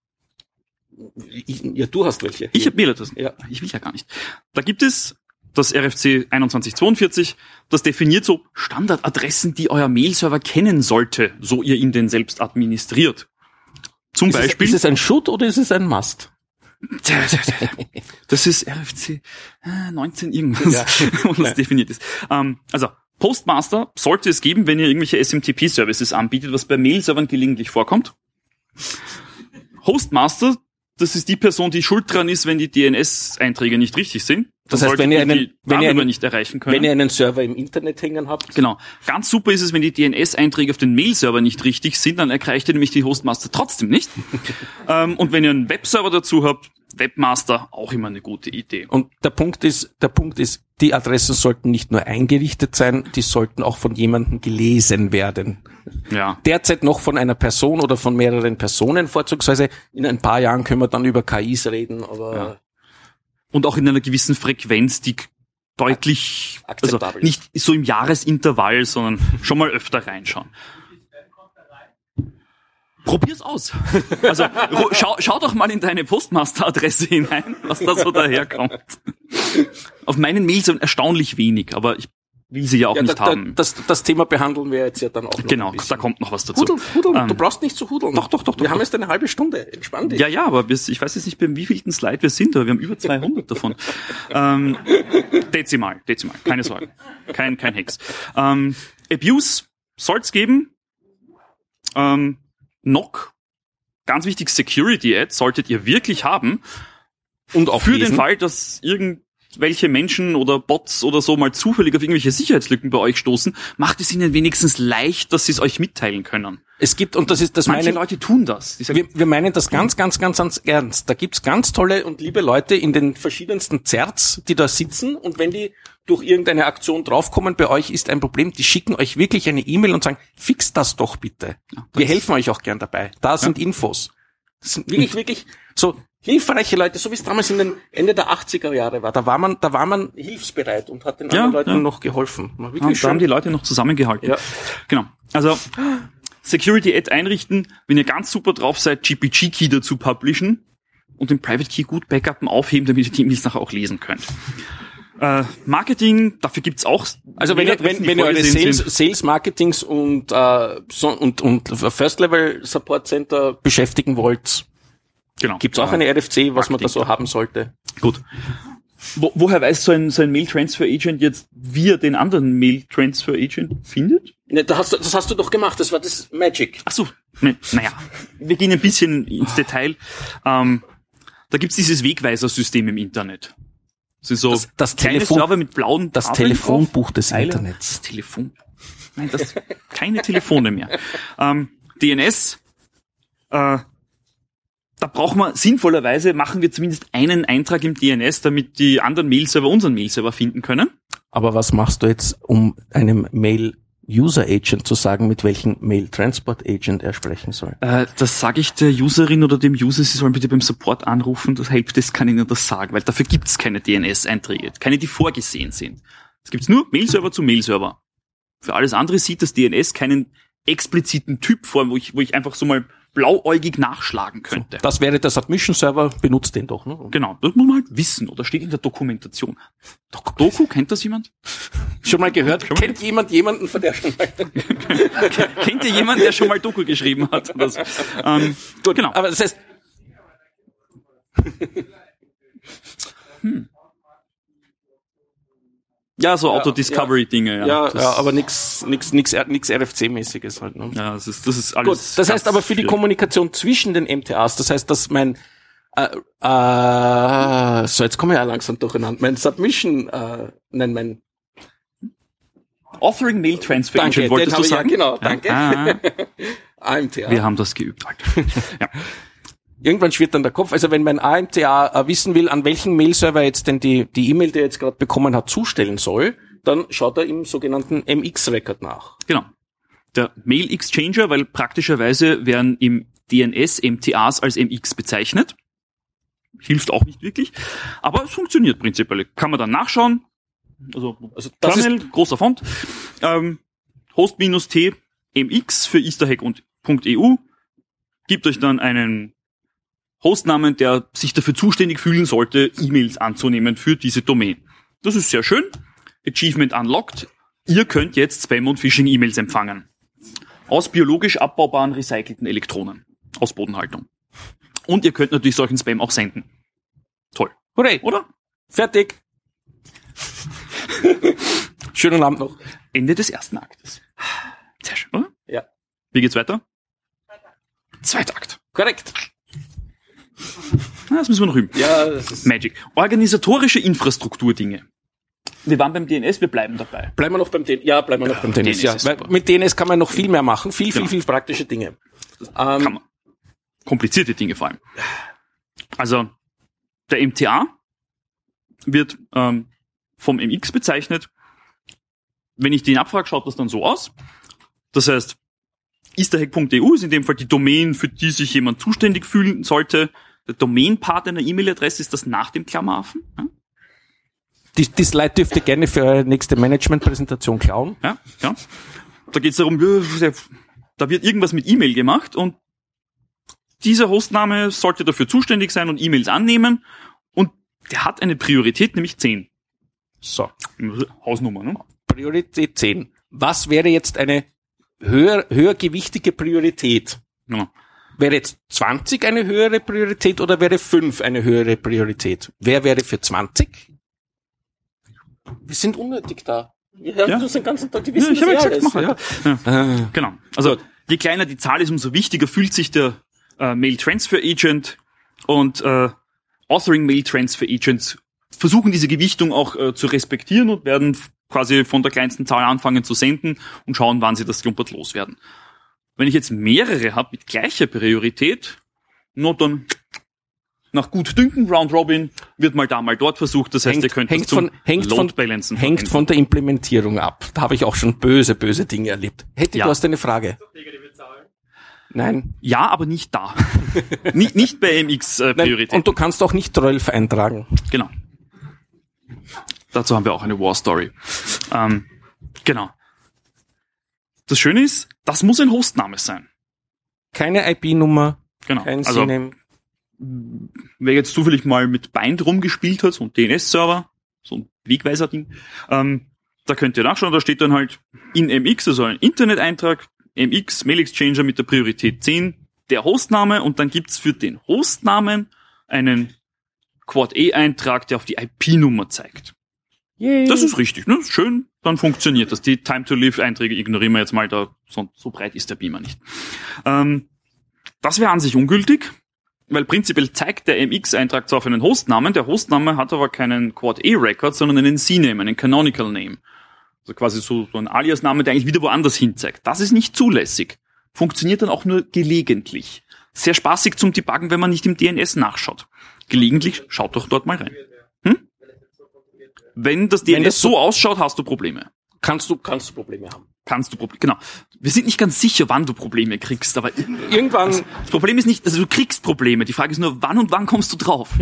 ich, ja, du hast welche. Ich habe Mailadressen. Ja. Ich will ja gar nicht. Da gibt es das R F C einundzwanzig zweiundvierzig, das definiert so Standardadressen, die euer Mail-Server kennen sollte, so ihr ihn denn selbst administriert. Zum ist Beispiel. Es, ist es ein Shoot oder ist es ein Must? Das ist R F C äh, neunzehn irgendwas, Ja. wo das definiert ist. Ähm, also Postmaster sollte es geben, wenn ihr irgendwelche S M T P-Services anbietet, was bei Mail-Servern gelegentlich vorkommt. Hostmaster, das ist die Person, die schuld dran ist, wenn die D N S-Einträge nicht richtig sind. Das heißt, wenn ihr einen, die wenn ihr darüber einen, nicht erreichen können. wenn ihr einen Server im Internet hängen habt. Genau. Ganz super ist es, wenn die D N S-Einträge auf den Mail-Server nicht richtig sind, dann erreicht ihr nämlich die Hostmaster trotzdem nicht. ähm, und wenn ihr einen Webserver dazu habt, Webmaster, auch immer eine gute Idee. Und der Punkt ist, der Punkt ist, die Adressen sollten nicht nur eingerichtet sein, die sollten auch von jemandem gelesen werden. Ja. Derzeit noch von einer Person oder von mehreren Personen vorzugsweise. In ein paar Jahren können wir dann über K Is reden, aber Ja. Und auch in einer gewissen Frequenz, die deutlich, also Akzeptabel. nicht so im Jahresintervall, sondern schon mal öfter reinschauen. Probier's aus. Also ru- schau, schau doch mal in deine Postmaster-Adresse hinein, was da so daherkommt. Auf meinen Mails sind erstaunlich wenig, aber ich will sie ja auch ja, nicht da, haben. Da, das, das Thema behandeln wir jetzt ja dann auch noch Genau, ein bisschen. da kommt noch was dazu. Hudeln, hudeln. Ähm, du brauchst nicht zu hudeln. doch, doch, doch, Wir doch, haben doch. jetzt eine halbe Stunde. Entspann dich. Ja, ja, aber wir, ich weiß jetzt nicht, beim wievielten Slide wir sind, aber wir haben über zweihundert davon. Ähm, Dezimal, Dezimal, keine Sorge. Kein, kein Hex. Ähm, Abuse soll's geben. Ähm, N O C, ganz wichtig, Security Ad solltet ihr wirklich haben. Und auch Für lesen. den Fall, dass irgendwelche Menschen oder Bots oder so mal zufällig auf irgendwelche Sicherheitslücken bei euch stoßen, macht es ihnen wenigstens leicht, dass sie es euch mitteilen können. Es gibt, und das ist das Manche meine, Leute tun das. Die sagen, wir, wir meinen das ganz, ganz, ganz, ganz ernst. Da gibt's ganz tolle und liebe Leute in den verschiedensten Zerts, die da sitzen, und wenn die durch irgendeine Aktion draufkommen, bei euch ist ein Problem, die schicken euch wirklich eine E-Mail und sagen, fix das doch bitte. Ja, Wir helfen euch auch gern dabei. Da sind Infos. Das sind wirklich, wirklich so hilfreiche Leute, so wie es damals in den Ende der achtziger Jahre war. Da war man, da war man hilfsbereit und hat den Ja, anderen Leuten ja. noch geholfen. War Ja, wirklich da haben die schön. Leute noch zusammengehalten. Ja. Genau. Also Security Ad einrichten, wenn ihr ganz super drauf seid, G P G Key dazu publishen und den Private Key gut backuppen, aufheben, damit ihr die E-Mails nachher auch lesen könnt. Äh, Marketing, dafür gibt's auch. Also wenn ihr, wenn, wenn ihr eure Sales, Sales Marketings und, äh, so, und, und First Level Support Center beschäftigen wollt, genau. gibt's auch eine R F C, was man da Marketing. so haben sollte. Gut. Wo, woher weiß so ein, so ein Mail Transfer Agent jetzt, wie er den anderen Mail Transfer Agent findet? Ne, da hast du, das hast du doch gemacht, das war das Magic. Ach so, ne, naja, wir gehen ein bisschen ins Detail. Ähm, da gibt's dieses Wegweiser-System im Internet. Das ist so Das- das kleine Telefon- Server mit blauen Das Tafeln Telefonbuch drauf. des Pfeiler. Internets. Das Telefon. Nein, das keine Telefone mehr. Ähm, D N S. Äh, da brauchen wir sinnvollerweise machen wir zumindest einen Eintrag im D N S, damit die anderen Mail-Server unseren Mail-Server finden können. Aber was machst du jetzt, um einem Mail User Agent zu sagen, mit welchem Mail Transport Agent er sprechen soll? Äh, das sage ich der Userin oder dem User, sie sollen bitte beim Support anrufen, das Helpdesk kann ihnen das sagen, weil dafür gibt's keine D N S-Einträge, keine, die vorgesehen sind. Es gibt's nur Mail-Server zu Mail-Server. Für alles andere sieht das D N S keinen expliziten Typ vor, wo ich, wo ich einfach so mal blauäugig nachschlagen könnte. Das wäre der Submission-Server, benutzt den doch. Ne? Genau, das muss man halt wissen, oder steht in der Dokumentation. Doku, kennt das jemand? Schon mal gehört? Schon kennt mal? jemand jemanden, von der schon mal... Kennt ihr jemanden, der schon mal Doku geschrieben hat? Das, ähm, Gut, genau. Aber das heißt... hm. Ja, so ja, Auto-Discovery-Dinge. Ja, ja, ja, aber nix, nix, nix, nix R F C-mäßiges halt. Ne? Ja, das ist, das ist alles. Gut, das heißt aber für die Kommunikation zwischen den M T As, das heißt, dass mein, äh, äh, so jetzt komme ich ja langsam durcheinander, mein Submission, äh, nein, mein Authoring Mail Transfer Agent, wolltest du sagen? Ja, genau, danke. Ja, A M T A. Wir haben das geübt. Ja. Irgendwann schwirrt dann der Kopf. Also wenn mein A M T A wissen will, an welchen Mail-Server jetzt denn die die E-Mail, die er jetzt gerade bekommen hat, zustellen soll, dann schaut er im sogenannten M X-Record nach. Genau. Der Mail Exchanger, weil praktischerweise werden im D N S M T As als M X bezeichnet. Hilft auch nicht wirklich. Aber es funktioniert prinzipiell. Kann man dann nachschauen. Also, also das Terminal, ist großer Font. Ähm, Host-T M X für easterhack und .eu gibt euch dann einen Hostnamen, der sich dafür zuständig fühlen sollte, E-Mails anzunehmen für diese Domain. Das ist sehr schön. Achievement unlocked. Ihr könnt jetzt Spam- und Phishing-E-Mails empfangen. Aus biologisch abbaubaren, recycelten Elektronen. Aus Bodenhaltung. Und ihr könnt natürlich solchen Spam auch senden. Toll. Hooray. Oder? Fertig. Schönen Abend noch. Ende des ersten Aktes. Sehr schön, oder? Ja. Wie geht's weiter? Zweiter Akt. Korrekt. Na, das müssen wir noch üben. Ja, das ist Magic. Organisatorische Infrastrukturdinge. Wir waren beim D N S, wir bleiben dabei. Bleiben wir noch beim D N S. Ja, bleiben wir ja, noch beim D N S. D N S ja. Weil mit D N S kann man noch viel mehr machen. Viel, viel, genau. viel praktische Dinge. Ähm, kann man. Komplizierte Dinge vor allem. Also, der M T A wird ähm, vom M X bezeichnet. Wenn ich den abfrage, schaut das dann so aus. Das heißt, easterhack punkt e u ist in dem Fall die Domain, für die sich jemand zuständig fühlen sollte. Der Domain-Part einer E-Mail-Adresse ist das nach dem Klammerhafen. Ja? Die, die Slide dürft ihr gerne für eure nächste Management-Präsentation klauen. Ja, ja. Da geht es darum, da wird irgendwas mit E-Mail gemacht und dieser Hostname sollte dafür zuständig sein und E-Mails annehmen und der hat eine Priorität, nämlich zehn. So. Hausnummer, ne? Priorität zehn. Was wäre jetzt eine höher, höhergewichtige Priorität? Ja. Wäre jetzt zwanzig eine höhere Priorität oder wäre fünf eine höhere Priorität? Wer wäre für zwanzig? Wir sind unnötig da. Wir hören ja. uns den ganzen Tag, die wissen ja, ich das habe ja gesagt, alles. Mach ja. Ja. Ah. Genau. Also je kleiner die Zahl ist, umso wichtiger fühlt sich der äh, Mail Transfer Agent und äh, Authoring Mail Transfer Agents versuchen diese Gewichtung auch äh, zu respektieren und werden quasi von der kleinsten Zahl anfangen zu senden und schauen, wann sie das Klumpert loswerden. Wenn ich jetzt mehrere habe mit gleicher Priorität, nur dann nach gut Dünken, Round Robin, wird mal da, mal dort versucht. Das heißt, hängt, ihr könnt hängt das zum von, hängt Load Balancen von, Hängt von der Implementierung ab. Da habe ich auch schon böse, böse Dinge erlebt. Hätte ja. du hast eine Frage? Nein. Ja, aber nicht da. nicht, nicht bei M X-Priorität. Äh, und du kannst auch nicht zwölf eintragen. Genau. Dazu haben wir auch eine War Story. Ähm, genau. Das Schöne ist, das muss ein Hostname sein. Keine I P-Nummer, genau. kein also, C N A M. Wer jetzt zufällig mal mit Bind rumgespielt hat, so ein D N S-Server, so ein Wegweiser-Ding, ähm, da könnt ihr nachschauen, da steht dann halt in M X, also ein Internet-Eintrag, M X, Mail Exchanger mit der Priorität zehn, der Hostname, und dann gibt's für den Hostnamen einen Quad-E-Eintrag, der auf die I P-Nummer zeigt. Yay. Das ist richtig, ne? Schön, dann funktioniert das. Die Time-to-Live-Einträge ignorieren wir jetzt mal, da so, so breit ist der Beamer nicht. Ähm, das wäre an sich ungültig, weil prinzipiell zeigt der M X-Eintrag zwar auf einen Hostnamen, der Hostname hat aber keinen Quad-E-Record, sondern einen C-Name, einen Canonical Name. Also quasi so, so ein Alias-Name, der eigentlich wieder woanders hin zeigt. Das ist nicht zulässig. Funktioniert dann auch nur gelegentlich. Sehr spaßig zum Debuggen, wenn man nicht im D N S nachschaut. Gelegentlich, schaut doch dort mal rein. Hm? Wenn das D N S Wenn das so ausschaut, hast du Probleme. Kannst du, kannst du Probleme haben. Kannst du Probleme, genau. Wir sind nicht ganz sicher, wann du Probleme kriegst, aber irgendwann. Das, das Problem ist nicht, also du kriegst Probleme. Die Frage ist nur, wann und wann kommst du drauf?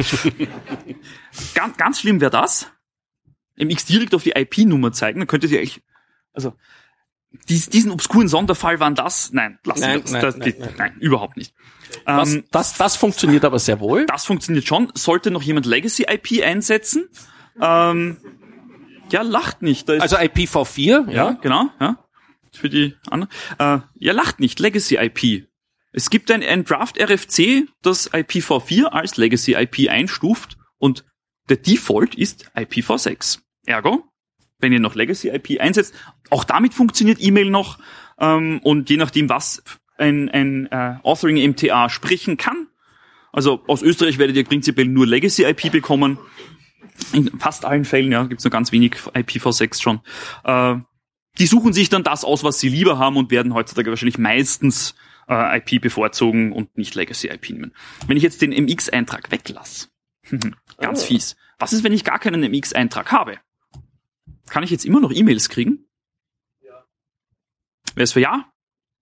ganz, ganz schlimm wäre das. M X direkt auf die I P-Nummer zeigen, dann könntet ihr eigentlich, also, dies, diesen obskuren Sonderfall waren das? Nein, lassen Nein, wir das. nein, das nein, die, nein. nein, überhaupt nicht. Was, Ähm, das, das funktioniert aber sehr wohl. das funktioniert schon. Sollte noch jemand Legacy I P einsetzen? Ähm, ja, lacht nicht. Da ist, Also I P v vier, ja, ja. genau, ja. Für die anderen. Äh, ja, lacht nicht. Legacy I P. Es gibt ein, ein Draft R F C, das I P v vier als Legacy I P einstuft und der Default ist I P v sechs. Ergo, wenn ihr noch Legacy I P einsetzt, auch damit funktioniert E-Mail noch, ähm, und je nachdem, was ein, ein äh, Authoring M T A sprechen kann, also aus Österreich werdet ihr prinzipiell nur Legacy I P bekommen. In fast allen Fällen, ja, gibt's nur ganz wenig I P v sechs schon. Äh, die suchen sich dann das aus, was sie lieber haben und werden heutzutage wahrscheinlich meistens äh, I P bevorzugen und nicht Legacy I P nehmen. Wenn ich jetzt den M X-Eintrag weglasse, ganz oh. fies. Was ist, wenn ich gar keinen M X-Eintrag habe? Kann ich jetzt immer noch E-Mails kriegen? Ja. Wer ist für Ja?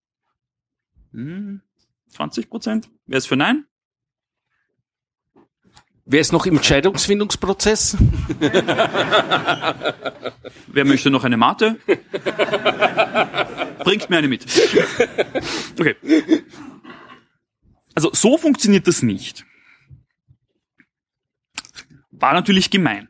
Hm, zwanzig Prozent. Wer ist für Nein? Wer ist noch im Entscheidungsfindungsprozess? Wer möchte noch eine Mate? Bringt mir eine mit. Okay. Also so funktioniert das nicht. War natürlich gemein.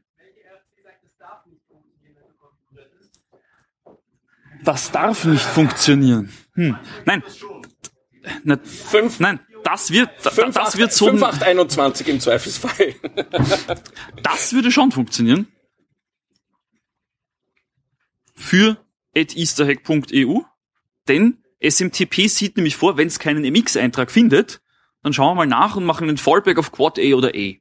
Das darf nicht funktionieren. Hm. Nein. Na, Fünf, nein, das wird, da, fünf, das acht, wird so, fünf acht einundzwanzig im Zweifelsfall. das würde schon funktionieren. Für at easterhack punkt e u, denn S M T P sieht nämlich vor, wenn es keinen M X-Eintrag findet, dann schauen wir mal nach und machen einen Fallback auf Quad A oder A.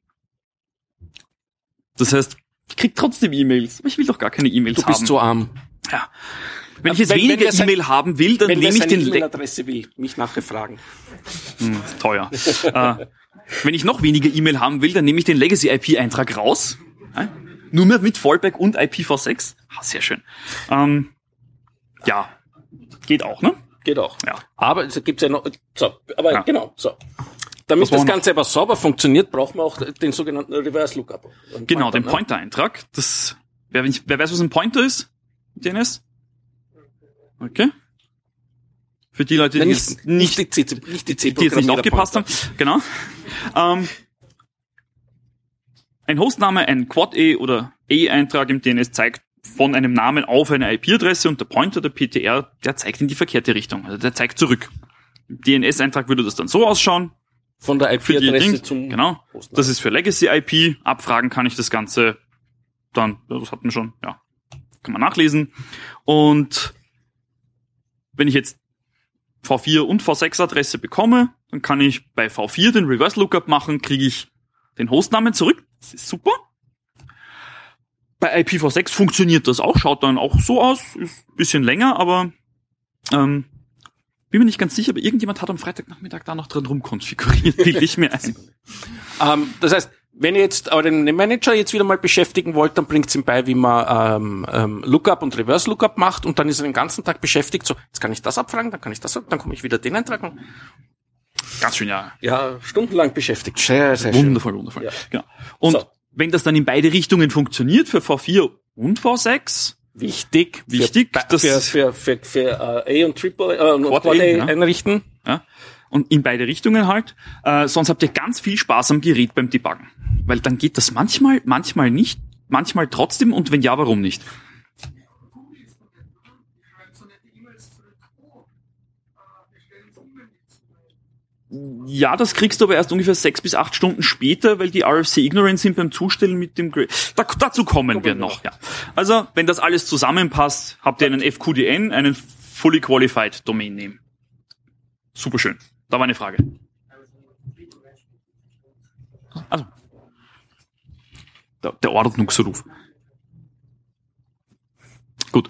Das heißt, ich krieg trotzdem E-Mails, aber ich will doch gar keine E-Mails haben. Du bist so arm. Ja. Wenn ich jetzt wenn, weniger wenn E-Mail haben will, dann Wenn nehme wer ich seine den... E-Mail-Adresse will, mich nachher fragen. Hm, ist teuer. äh, wenn ich noch weniger E-Mail haben will, dann nehme ich den Legacy I P-Eintrag raus. Äh? Nur mehr mit Fallback und I P v sechs. Ah, sehr schön. Ähm, ja, geht auch, ne? Geht auch. Ja. Aber es gibt ja noch, so, aber Ja. genau, so. Damit Was war das noch? Ganze aber sauber funktioniert, brauchen wir auch den sogenannten Reverse Lookup. Einen Genau, Pointer, den ne? Pointer-Eintrag. Das, wer, wer weiß, was ein Pointer ist? D N S? Okay. Für die Leute, die Nein, jetzt nicht, nicht, nicht die C, nicht die C die jetzt nicht aufgepasst haben. Genau. Ähm, ein Hostname, ein Quad-A oder A-Eintrag im D N S zeigt von einem Namen auf eine I P-Adresse und der Pointer, der P T R, der zeigt in die verkehrte Richtung. Also der zeigt zurück. Im D N S-Eintrag würde das dann so ausschauen. Von der I Für die P-Adresse Ding, zum genau. Hostnamen. Das ist für Legacy I P. Abfragen kann ich das Ganze dann, ja, das hatten wir schon, ja, kann man nachlesen. Und wenn ich jetzt V vier und V sechs Adresse bekomme, dann kann ich bei V vier den Reverse Lookup machen, kriege ich den Hostnamen zurück. Das ist super. Bei I P v sechs funktioniert das auch, schaut dann auch so aus, ist ein bisschen länger, aber ähm, bin mir nicht ganz sicher, aber irgendjemand hat am Freitagnachmittag da noch dran rumkonfiguriert, bilde ich mir ein. Ähm, das heißt, wenn ihr jetzt euren Manager jetzt wieder mal beschäftigen wollt, dann bringt's ihm bei, wie man ähm, ähm, Lookup und Reverse Lookup macht und dann ist er den ganzen Tag beschäftigt. So, jetzt kann ich das abfragen, dann kann ich das, dann komme ich wieder den eintragen. Ganz schön, ja. Ja, stundenlang beschäftigt. Sehr, sehr Wundervoll, wundervoll. Ja. Genau. Und So. wenn das dann in beide Richtungen funktioniert, für V vier und V sechs, Wichtig, Wichtig, für, das- für, für, für, für äh, A und Triple äh, und Quad Quad A, A ja. einrichten. ja, und in beide Richtungen halt, äh, sonst habt ihr ganz viel Spaß am Gerät beim Debuggen. Weil dann geht das manchmal, manchmal nicht, manchmal trotzdem und wenn ja, warum nicht? Ja, das kriegst du aber erst ungefähr sechs bis acht Stunden später, weil die R F C ignorant sind beim Zustellen mit dem Gra- da, dazu kommen wir noch, ja. Also, wenn das alles zusammenpasst, habt ihr einen F Q D N, einen Fully Qualified Domain Name. Superschön. Da war eine Frage. Also. Der, der Ordnungsruf. Gut.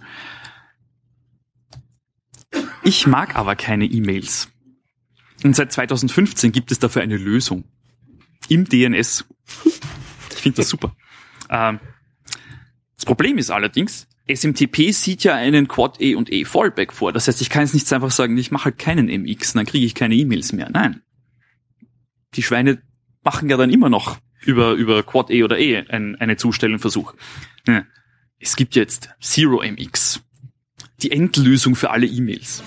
Ich mag aber keine E-Mails. Und seit zwanzig fünfzehn gibt es dafür eine Lösung. Im D N S. Ich finde das super. Ähm, das Problem ist allerdings, S M T P sieht ja einen Quad A und A Fallback vor. Das heißt, ich kann jetzt nicht einfach sagen, ich mache halt keinen M X, dann kriege ich keine E-Mails mehr. Nein. Die Schweine machen ja dann immer noch über, über Quad A oder A ein, eine Zustellungsversuch. Ja. Es gibt jetzt Zero M X. die Endlösung für alle E-Mails.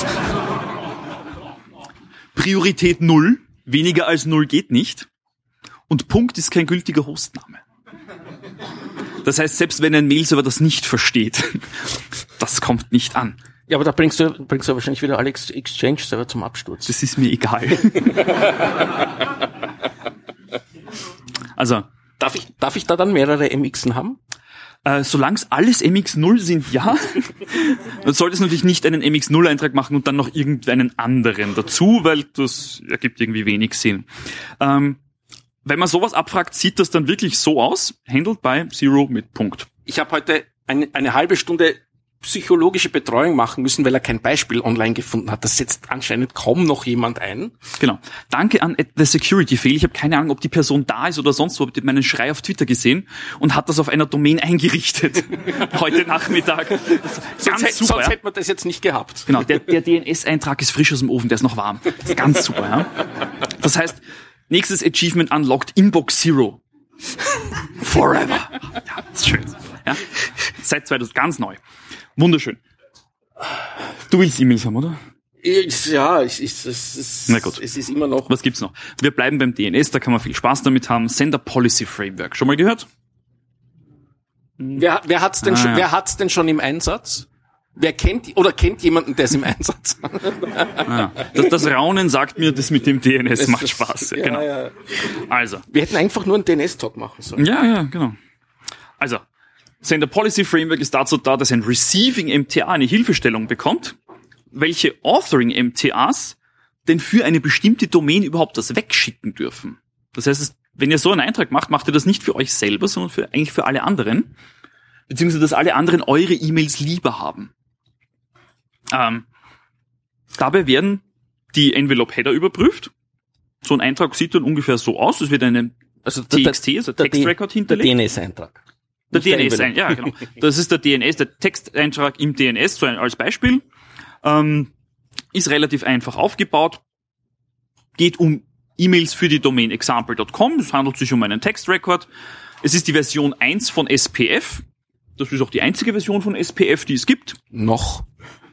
Priorität null, weniger als null geht nicht. Und Punkt ist kein gültiger Hostname. Das heißt, selbst wenn ein Mailserver das nicht versteht, das kommt nicht an. Ja, aber da bringst du, bringst du wahrscheinlich wieder alle Exchange-Server zum Absturz. Das ist mir egal. Also, darf ich, darf ich da dann mehrere M Xen haben? Äh, solange es alles M X null sind, ja. Dann solltest du natürlich nicht einen M X null Eintrag machen und dann noch irgendeinen anderen dazu, weil das ergibt irgendwie wenig Sinn. Ähm, wenn man sowas abfragt, sieht das dann wirklich so aus. Handled by Zero mit Punkt. Ich habe heute eine, eine halbe Stunde psychologische Betreuung machen müssen, weil er kein Beispiel online gefunden hat. Das setzt anscheinend kaum noch jemand ein. Genau. Danke an The Security Fail. Ich habe keine Ahnung, ob die Person da ist oder sonst wo. Ich habe meinen Schrei auf Twitter gesehen und hat das auf einer Domain eingerichtet. Heute Nachmittag. Ganz sonst, super, sonst ja? hätte man das jetzt nicht gehabt. Genau. Der, der D N S-Eintrag ist frisch aus dem Ofen. Der ist noch warm. Das ist ganz super, ja. Das heißt, nächstes Achievement unlocked, Inbox Zero. Forever. Ja, das ist schön. Ja. Seit zweitausend, ganz neu. Wunderschön. Du willst E-Mails haben, oder? Ich, ja, ich, ich, es, ist, Na gut. es ist immer noch... Was gibt's noch? Wir bleiben beim D N S, da kann man viel Spaß damit haben. Sender Policy Framework. Schon mal gehört? Wer, wer hat's denn ah, schon, ja. wer hat's denn schon im Einsatz? Wer kennt, oder kennt jemanden, der es im Einsatz hat? Ah, das, das Raunen sagt mir, das mit dem D N S Das macht ist- Spaß. Ja, ja, genau. ja. Also. Wir hätten einfach nur einen D N S-Talk machen sollen. Ja, ja, genau. Also, Sender Policy Framework ist dazu da, dass ein Receiving M T A eine Hilfestellung bekommt, welche Authoring M T As denn für eine bestimmte Domain überhaupt das wegschicken dürfen. Das heißt, es- wenn ihr so einen Eintrag macht, macht ihr das nicht für euch selber, sondern für, eigentlich für alle anderen, beziehungsweise dass alle anderen eure E-Mails lieber haben. Ähm, dabei werden die Envelope-Header überprüft. So ein Eintrag sieht dann ungefähr so aus. Es wird eine Also T X T, also der, Textrecord der hinterlegt. D N S-Eintrag. Der Nicht der D N S, Envelope. ja, genau. Das ist der D N S, der Texteintrag im D N S, so ein, als Beispiel. Ähm, ist relativ einfach aufgebaut. Geht um E-Mails für die Domain example Punkt com. Es handelt sich um einen Textrecord. Es ist die Version eins von S P F. Das ist auch die einzige Version von S P F, die es gibt. Noch.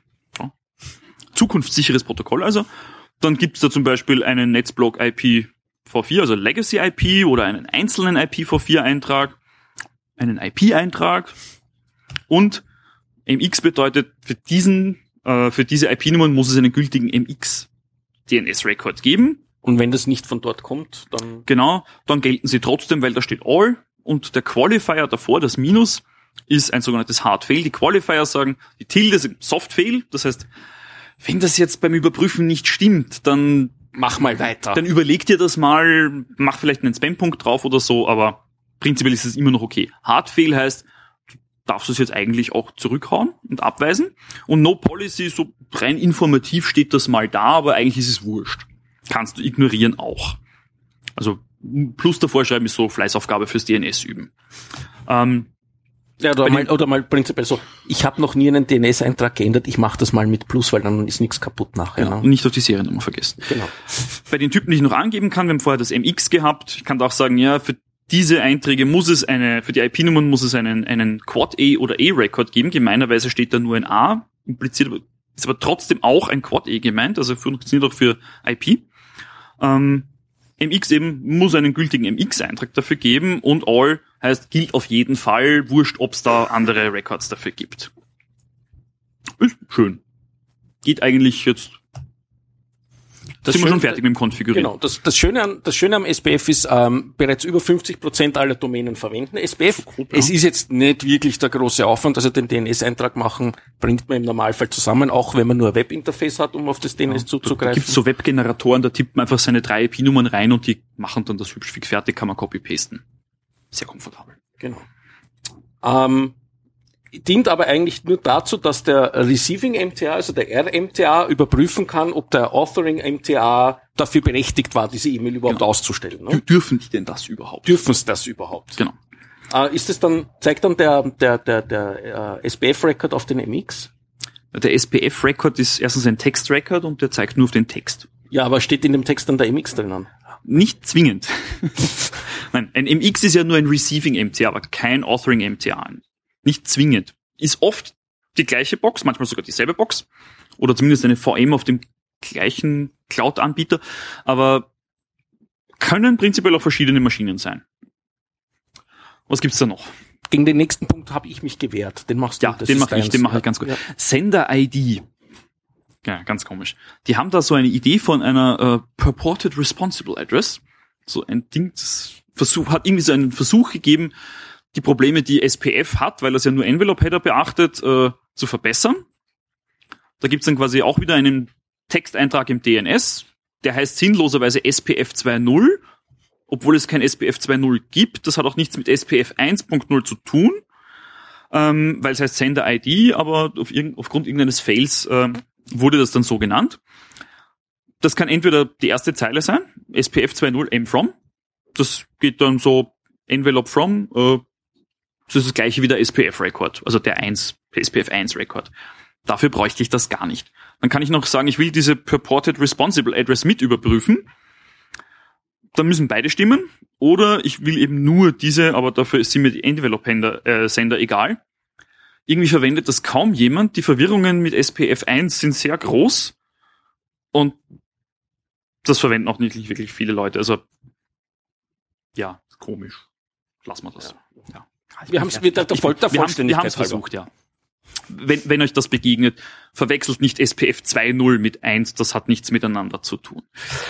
Zukunftssicheres Protokoll also. Dann gibt's da zum Beispiel einen Netzblock I P v vier, also Legacy I P, oder einen einzelnen I P v vier Eintrag, einen I P-Eintrag. Und M X bedeutet, für diesen, äh, für diese I P-Nummern muss es einen gültigen M X-D N S-Record geben. Und wenn das nicht von dort kommt, dann... Genau, dann gelten sie trotzdem, weil da steht all und der Qualifier davor, das Minus, ist ein sogenanntes Hard Fail. Die Qualifier sagen, die Tilde ist ein Soft Fail. Das heißt, wenn das jetzt beim Überprüfen nicht stimmt, dann Mach mal weiter. dann überleg dir das mal, mach vielleicht einen Spam-Punkt drauf oder so, aber prinzipiell ist es immer noch okay. Hard Fail heißt, du darfst es jetzt eigentlich auch zurückhauen und abweisen. Und No Policy, so rein informativ steht das mal da, aber eigentlich ist es wurscht. Kannst du ignorieren auch. Also plus davor schreiben ist so Fleißaufgabe fürs D N S üben. Ähm, Ja, oder Bei mal, den- oder mal prinzipiell so, ich habe noch nie einen D N S-Eintrag geändert, ich mache das mal mit Plus, weil dann ist nichts kaputt nachher. genau, und Ne? nicht auf die Seriennummer vergessen. Genau. Bei den Typen, die ich noch angeben kann, wir haben vorher das M X gehabt. Ich kann da auch sagen, ja, für diese Einträge muss es eine, für die I P-Nummern muss es einen, einen Quad-A oder A-Record geben. Gemeinerweise steht da nur ein A, impliziert aber, ist aber trotzdem auch ein Quad-A gemeint, also funktioniert auch für I P. Ähm, M X eben muss einen gültigen M X-Eintrag dafür geben und all heißt, gilt auf jeden Fall, wurscht, ob es da andere Records dafür gibt. Ist schön. Geht eigentlich jetzt, Das sind wir schon Schöne- fertig mit dem Konfigurieren. Genau. Das, das Schöne an, das Schöne am S P F ist, ähm, bereits über fünfzig Prozent aller Domänen verwenden S P F. Gut, Es ja. ist jetzt nicht wirklich der große Aufwand, also den D N S-Eintrag machen, bringt man im Normalfall zusammen, auch wenn man nur ein Webinterface hat, um auf das D N S Da zuzugreifen. gibt's so Webgeneratoren, da tippt man einfach seine drei I P-Nummern rein und die machen dann das hübsch fix fertig, kann man copy-pasten. Sehr komfortabel. Genau. Ähm, dient aber eigentlich nur dazu, dass der Receiving M T A, also der R M T A, überprüfen kann, ob der Authoring M T A dafür berechtigt war, diese E-Mail überhaupt Genau. auszustellen. Ne? Dür- Dürfen die denn das überhaupt? Dürfen es das überhaupt? Genau. Äh, ist es dann, zeigt dann der, der, der, der äh, S P F-Record auf den M X? Der S P F-Record ist erstens ein Text-Record und der zeigt nur auf den Text. Ja, aber steht in dem Text dann der M X drinnen? Nicht zwingend. Nein, ein M X ist ja nur ein Receiving M T A, aber kein Authoring M T A. Nicht zwingend. Ist oft die gleiche Box, manchmal sogar dieselbe Box oder zumindest eine V M auf dem gleichen Cloud-Anbieter, aber können prinzipiell auch verschiedene Maschinen sein. Was gibt's da noch? Gegen den nächsten Punkt habe ich mich gewehrt. Den machst du. Ja, den mache ich, den mache ich ganz gut. Ja. Sender-I D. Ja, ganz komisch. Die haben da so eine Idee von einer äh, Purported Responsible Address. So ein Ding, das Versuch, hat irgendwie so einen Versuch gegeben, die Probleme, die S P F hat, weil das ja nur Envelope-Header beachtet, äh, zu verbessern. Da gibt's dann quasi auch wieder einen Texteintrag im D N S, der heißt sinnloserweise S P F zwei Punkt null, obwohl es kein S P F zwei Punkt null gibt. Das hat auch nichts mit S P F eins Punkt null zu tun, ähm, weil es heißt Sender-I D, aber auf irgend, aufgrund irgendeines Fails äh, wurde das dann so genannt. Das kann entweder die erste Zeile sein, S P F zwei Punkt null M from. Das geht dann so Envelope from, äh, das ist das gleiche wie der S P F-Record, also der eins, S P F eins Record. Dafür bräuchte ich das gar nicht. Dann kann ich noch sagen, ich will diese Purported Responsible Address mit überprüfen. Dann müssen beide stimmen. Oder ich will eben nur diese, aber dafür sind mir die Envelope-Sender äh, egal. Irgendwie verwendet das kaum jemand. Die Verwirrungen mit S P F eins sind sehr groß. Und das verwenden auch nicht wirklich viele Leute. Also, ja, komisch. Lassen wir das. Ja. Ja. Wir haben es mit der, der Vollständigkeit Wir haben es versucht, ja. Wenn, wenn euch das begegnet, verwechselt nicht S P F zwei Punkt null mit eins, das hat nichts miteinander zu tun.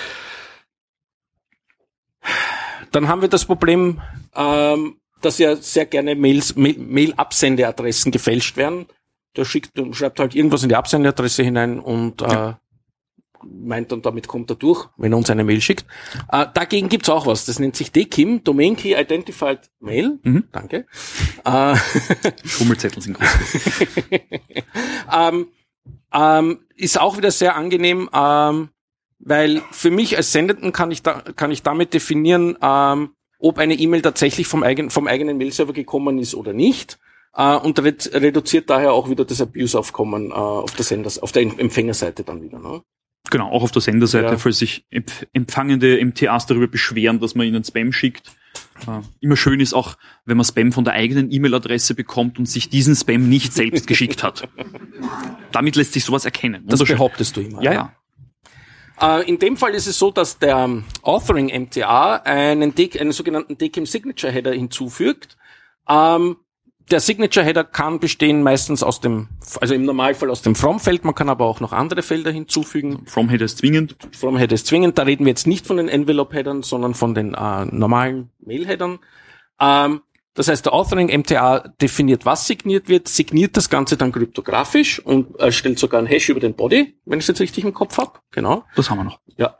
Dann haben wir das Problem, ähm, dass ja sehr gerne Mails, Mail, Mail-Absendeadressen gefälscht werden. Der schickt und schreibt halt irgendwas in die Absendeadresse hinein und äh, ja. meint dann, damit kommt er durch, wenn er uns eine Mail schickt. Äh, dagegen gibt's auch was, das nennt sich D K I M, Domain Key Identified Mail. Mhm. Danke. Äh, Schummelzettel sind groß. ähm, ähm, ist auch wieder sehr angenehm, ähm, weil für mich als Sendenden kann ich da, kann ich damit definieren, ähm, ob eine E-Mail tatsächlich vom eigenen, vom eigenen Mail-Server gekommen ist oder nicht. Uh, und red, reduziert daher auch wieder das Abuse-Aufkommen uh, auf der Sender, auf der Empfängerseite dann wieder, ne? Genau, auch auf der Senderseite, ja. Falls sich empf- empfangende M T As darüber beschweren, dass man ihnen Spam schickt. Uh, immer schön ist auch, wenn man Spam von der eigenen E-Mail-Adresse bekommt und sich diesen Spam nicht selbst geschickt hat. Damit lässt sich sowas erkennen. Das behauptest du immer. Ja, ja. Uh, in dem Fall ist es so, dass der um, Authoring M T A einen, D- einen sogenannten D K I M Signature Header hinzufügt. Um, Der Signature-Header kann bestehen meistens aus dem, also im Normalfall aus dem From-Feld, man kann aber auch noch andere Felder hinzufügen. From-Header ist zwingend. From-Header ist zwingend, da reden wir jetzt nicht von den Envelope-Headern, sondern von den äh, normalen Mail-Headern. Ähm, das heißt, der Authoring-M T A definiert, was signiert wird, signiert das Ganze dann kryptografisch und äh, stellt sogar einen Hash über den Body, wenn ich es jetzt richtig im Kopf habe. Genau. Das haben wir noch. Ja.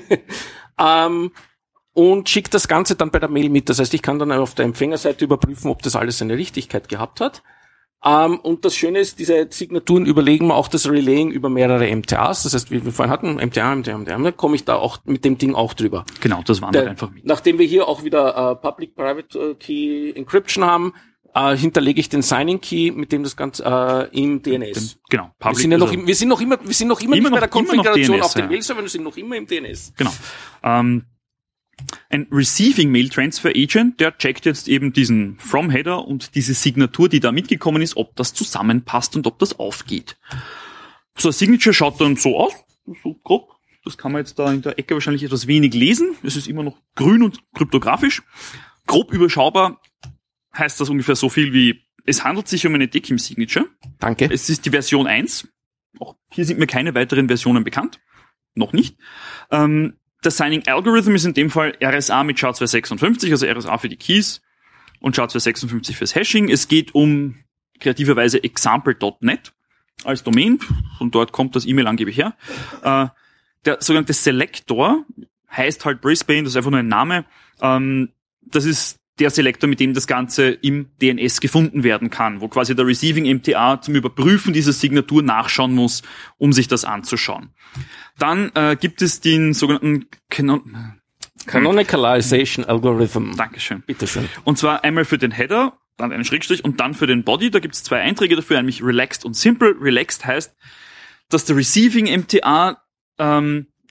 ähm, und schickt das Ganze dann bei der Mail mit. Das heißt, ich kann dann auf der Empfängerseite überprüfen, ob das alles seine Richtigkeit gehabt hat. Ähm, und das Schöne ist, diese Signaturen überlegen wir auch das Relaying über mehrere M T As. Das heißt, wie wir vorhin hatten, M T A, M T A, M T A, da komme ich da auch mit dem Ding auch drüber. Genau, das wandert der, einfach mit. Nachdem wir hier auch wieder äh, Public-Private Key Encryption haben, äh, hinterlege ich den Signing Key, mit dem das Ganze äh, im D N S. Den, genau. Public, wir sind ja noch, also, wir sind noch immer, wir sind noch immer, immer nicht bei der Konfiguration D N S, auf den ja. Mail-Server, wir sind noch immer im D N S. Genau. Ähm, Ein Receiving Mail Transfer Agent, der checkt jetzt eben diesen From-Header und diese Signatur, die da mitgekommen ist, ob das zusammenpasst und ob das aufgeht. So, ein Signature schaut dann so aus, so grob. Das kann man jetzt da in der Ecke wahrscheinlich etwas wenig lesen. Es ist immer noch grün und kryptografisch. Grob überschaubar heißt das ungefähr so viel wie, es handelt sich um eine D K I M Signature. Danke. Es ist die Version eins. Auch hier sind mir keine weiteren Versionen bekannt. Noch nicht. Ähm, Der Signing Algorithm ist in dem Fall R S A mit S H A zwei sechsundfünfzig, also R S A für die Keys und S H A zwei sechsundfünfzig fürs Hashing. Es geht um kreativerweise example Punkt net als Domain, und dort kommt das E-Mail angeblich her. Äh, der sogenannte Selector heißt halt Brisbane, das ist einfach nur ein Name. Ähm, das ist der Selektor, mit dem das Ganze im D N S gefunden werden kann, wo quasi der Receiving M T A zum Überprüfen dieser Signatur nachschauen muss, um sich das anzuschauen. Dann äh, gibt es den sogenannten Canon- Canonicalization Algorithm. Dankeschön. Bitteschön. Und zwar einmal für den Header, dann einen Schrägstrich und dann für den Body. Da gibt es zwei Einträge dafür, nämlich Relaxed und Simple. Relaxed heißt, dass der Receiving M T A ähm,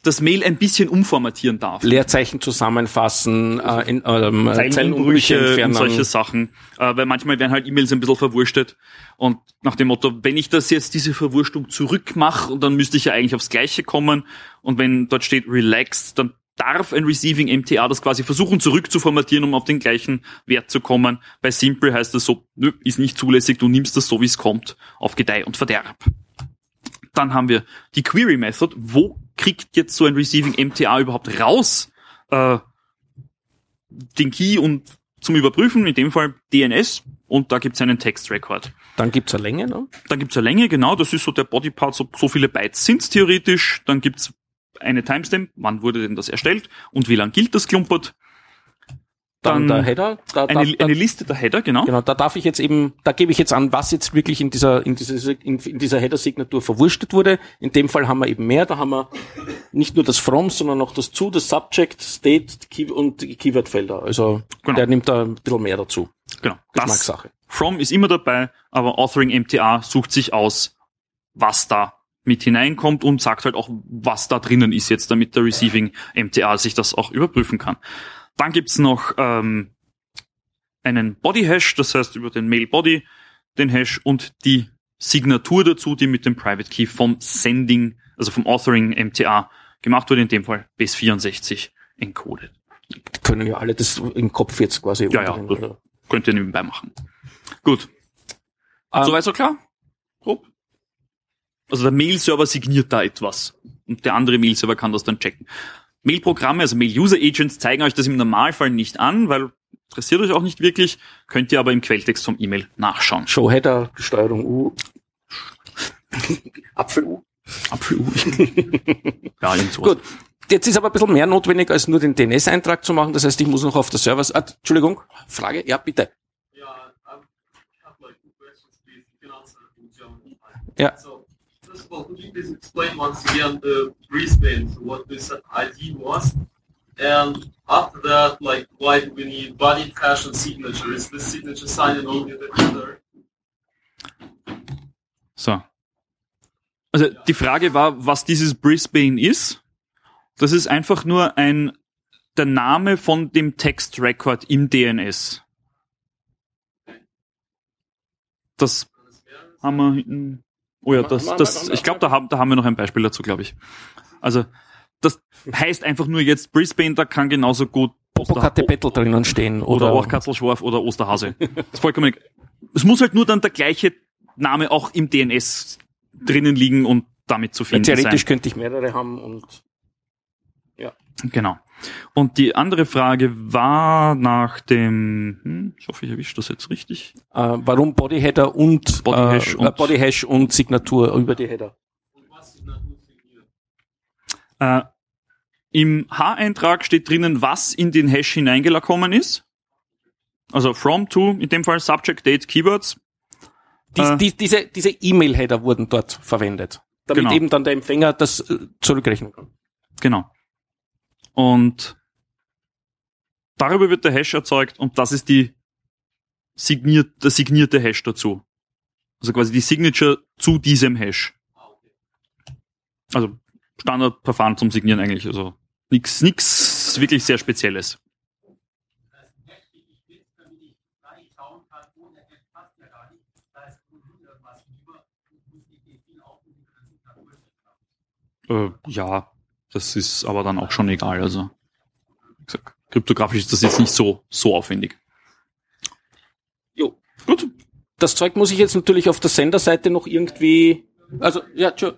das Mail ein bisschen umformatieren darf. Leerzeichen zusammenfassen, äh, in, ähm, Zeilenumbrüche entfernen und solche Sachen. Äh, weil manchmal werden halt E-Mails ein bisschen verwurstet. Und nach dem Motto, wenn ich das jetzt, diese Verwurstung zurückmache, dann müsste ich ja eigentlich aufs Gleiche kommen. Und wenn dort steht relaxed, dann darf ein Receiving M T A das quasi versuchen zurückzuformatieren, um auf den gleichen Wert zu kommen. Bei Simple heißt das so, nö, ist nicht zulässig, du nimmst das so, wie es kommt, auf Gedeih und Verderb. Dann haben wir die Query Method. Wo kriegt jetzt so ein Receiving M T A überhaupt raus äh, den Key und zum Überprüfen, in dem Fall D N S, und da gibt's einen Text-Record. Dann gibt's eine Länge, ne? Dann gibt's eine Länge, genau, das ist so der Bodypart, so, so viele Bytes sind's theoretisch. Dann gibt's eine Timestamp, wann wurde denn das erstellt und wie lang gilt das Klumpert. Dann, dann der Header. Da, eine, da, eine Liste der Header, genau. Genau, da darf ich jetzt eben, da gebe ich jetzt an, was jetzt wirklich in dieser, in dieser, in, in dieser Header-Signatur verwurstet wurde. In dem Fall haben wir eben mehr, da haben wir nicht nur das From, sondern auch das To, das Subject, State Key und die Keyword-Felder. Also, genau. Der nimmt da ein bisschen mehr dazu. Genau. Geschmackssache. From ist immer dabei, aber Authoring M T A sucht sich aus, was da mit hineinkommt und sagt halt auch, was da drinnen ist jetzt, damit der Receiving M T A sich das auch überprüfen kann. Dann gibt's noch ähm, einen Body-Hash, das heißt über den Mail-Body den Hash und die Signatur dazu, die mit dem Private Key vom Sending, also vom Authoring M T A gemacht wurde, in dem Fall B A S vierundsechzig encoded. Die können ja alle das im Kopf jetzt quasi. Ja, ja, das könnt ihr nebenbei machen. Gut. Um, Soweit so klar? Grob. Also der Mail-Server signiert da etwas und der andere Mail-Server kann das dann checken. Mail-Programme, also Mail-User-Agents, zeigen euch das im Normalfall nicht an, weil interessiert euch auch nicht wirklich, könnt ihr aber im Quelltext vom E-Mail nachschauen. Show-Header, Steuerung U. Apfel-U. Apfel-U. Ja, irgend sowas. Gut. Jetzt ist aber ein bisschen mehr notwendig, als nur den D N S-Eintrag zu machen. Das heißt, ich muss noch auf der Server... Ah, Entschuldigung, Frage? Ja, bitte. Ja. So, first of all, could you please explain once again the Brisbane, so what this I D was, and after that, like, why do we need body hash and signature? Is this signature signed only the header? So. Also die Frage war, was dieses Brisbane ist. Das ist einfach nur ein der Name von dem Text-Record im D N S. Das haben wir hinten. Oh ja, das, das, ich glaube, da haben, da haben wir noch ein Beispiel dazu, glaube ich. Also, das heißt einfach nur jetzt Brisbane, da kann genauso gut Popocatépetl drinnen stehen. Oder, oder Katzelschwarf oder Osterhase. Das ist vollkommen, es muss halt nur dann der gleiche Name auch im D N S drinnen liegen und damit zu finden sein. Theoretisch könnte ich mehrere haben und, ja. Genau. Und die andere Frage war nach dem, hm, ich hoffe, ich erwische das jetzt richtig. Äh, warum Bodyheader und, Bodyhash äh, und, Bodyhash und Signatur über die Header? Und was Signatur signiert? Äh, im H-Eintrag steht drinnen, was in den Hash hineingekommen ist. Also from, to, in dem Fall Subject, Date, Keywords. Dies, äh, die, diese diese E-Mail-Header wurden dort verwendet, damit genau. eben dann der Empfänger das äh, zurückrechnen kann. Genau. Und darüber wird der Hash erzeugt und das ist die signiert, der signierte Hash dazu. Also quasi die Signature zu diesem Hash. Also Standardverfahren zum Signieren eigentlich. Also nix, nix wirklich sehr Spezielles. Äh, ja. Das ist aber dann auch schon egal. Also, wie gesagt, kryptografisch ist das jetzt nicht so, so aufwendig. Jo, gut. Das Zeug muss ich jetzt natürlich auf der Senderseite noch irgendwie, also, ja, tschö.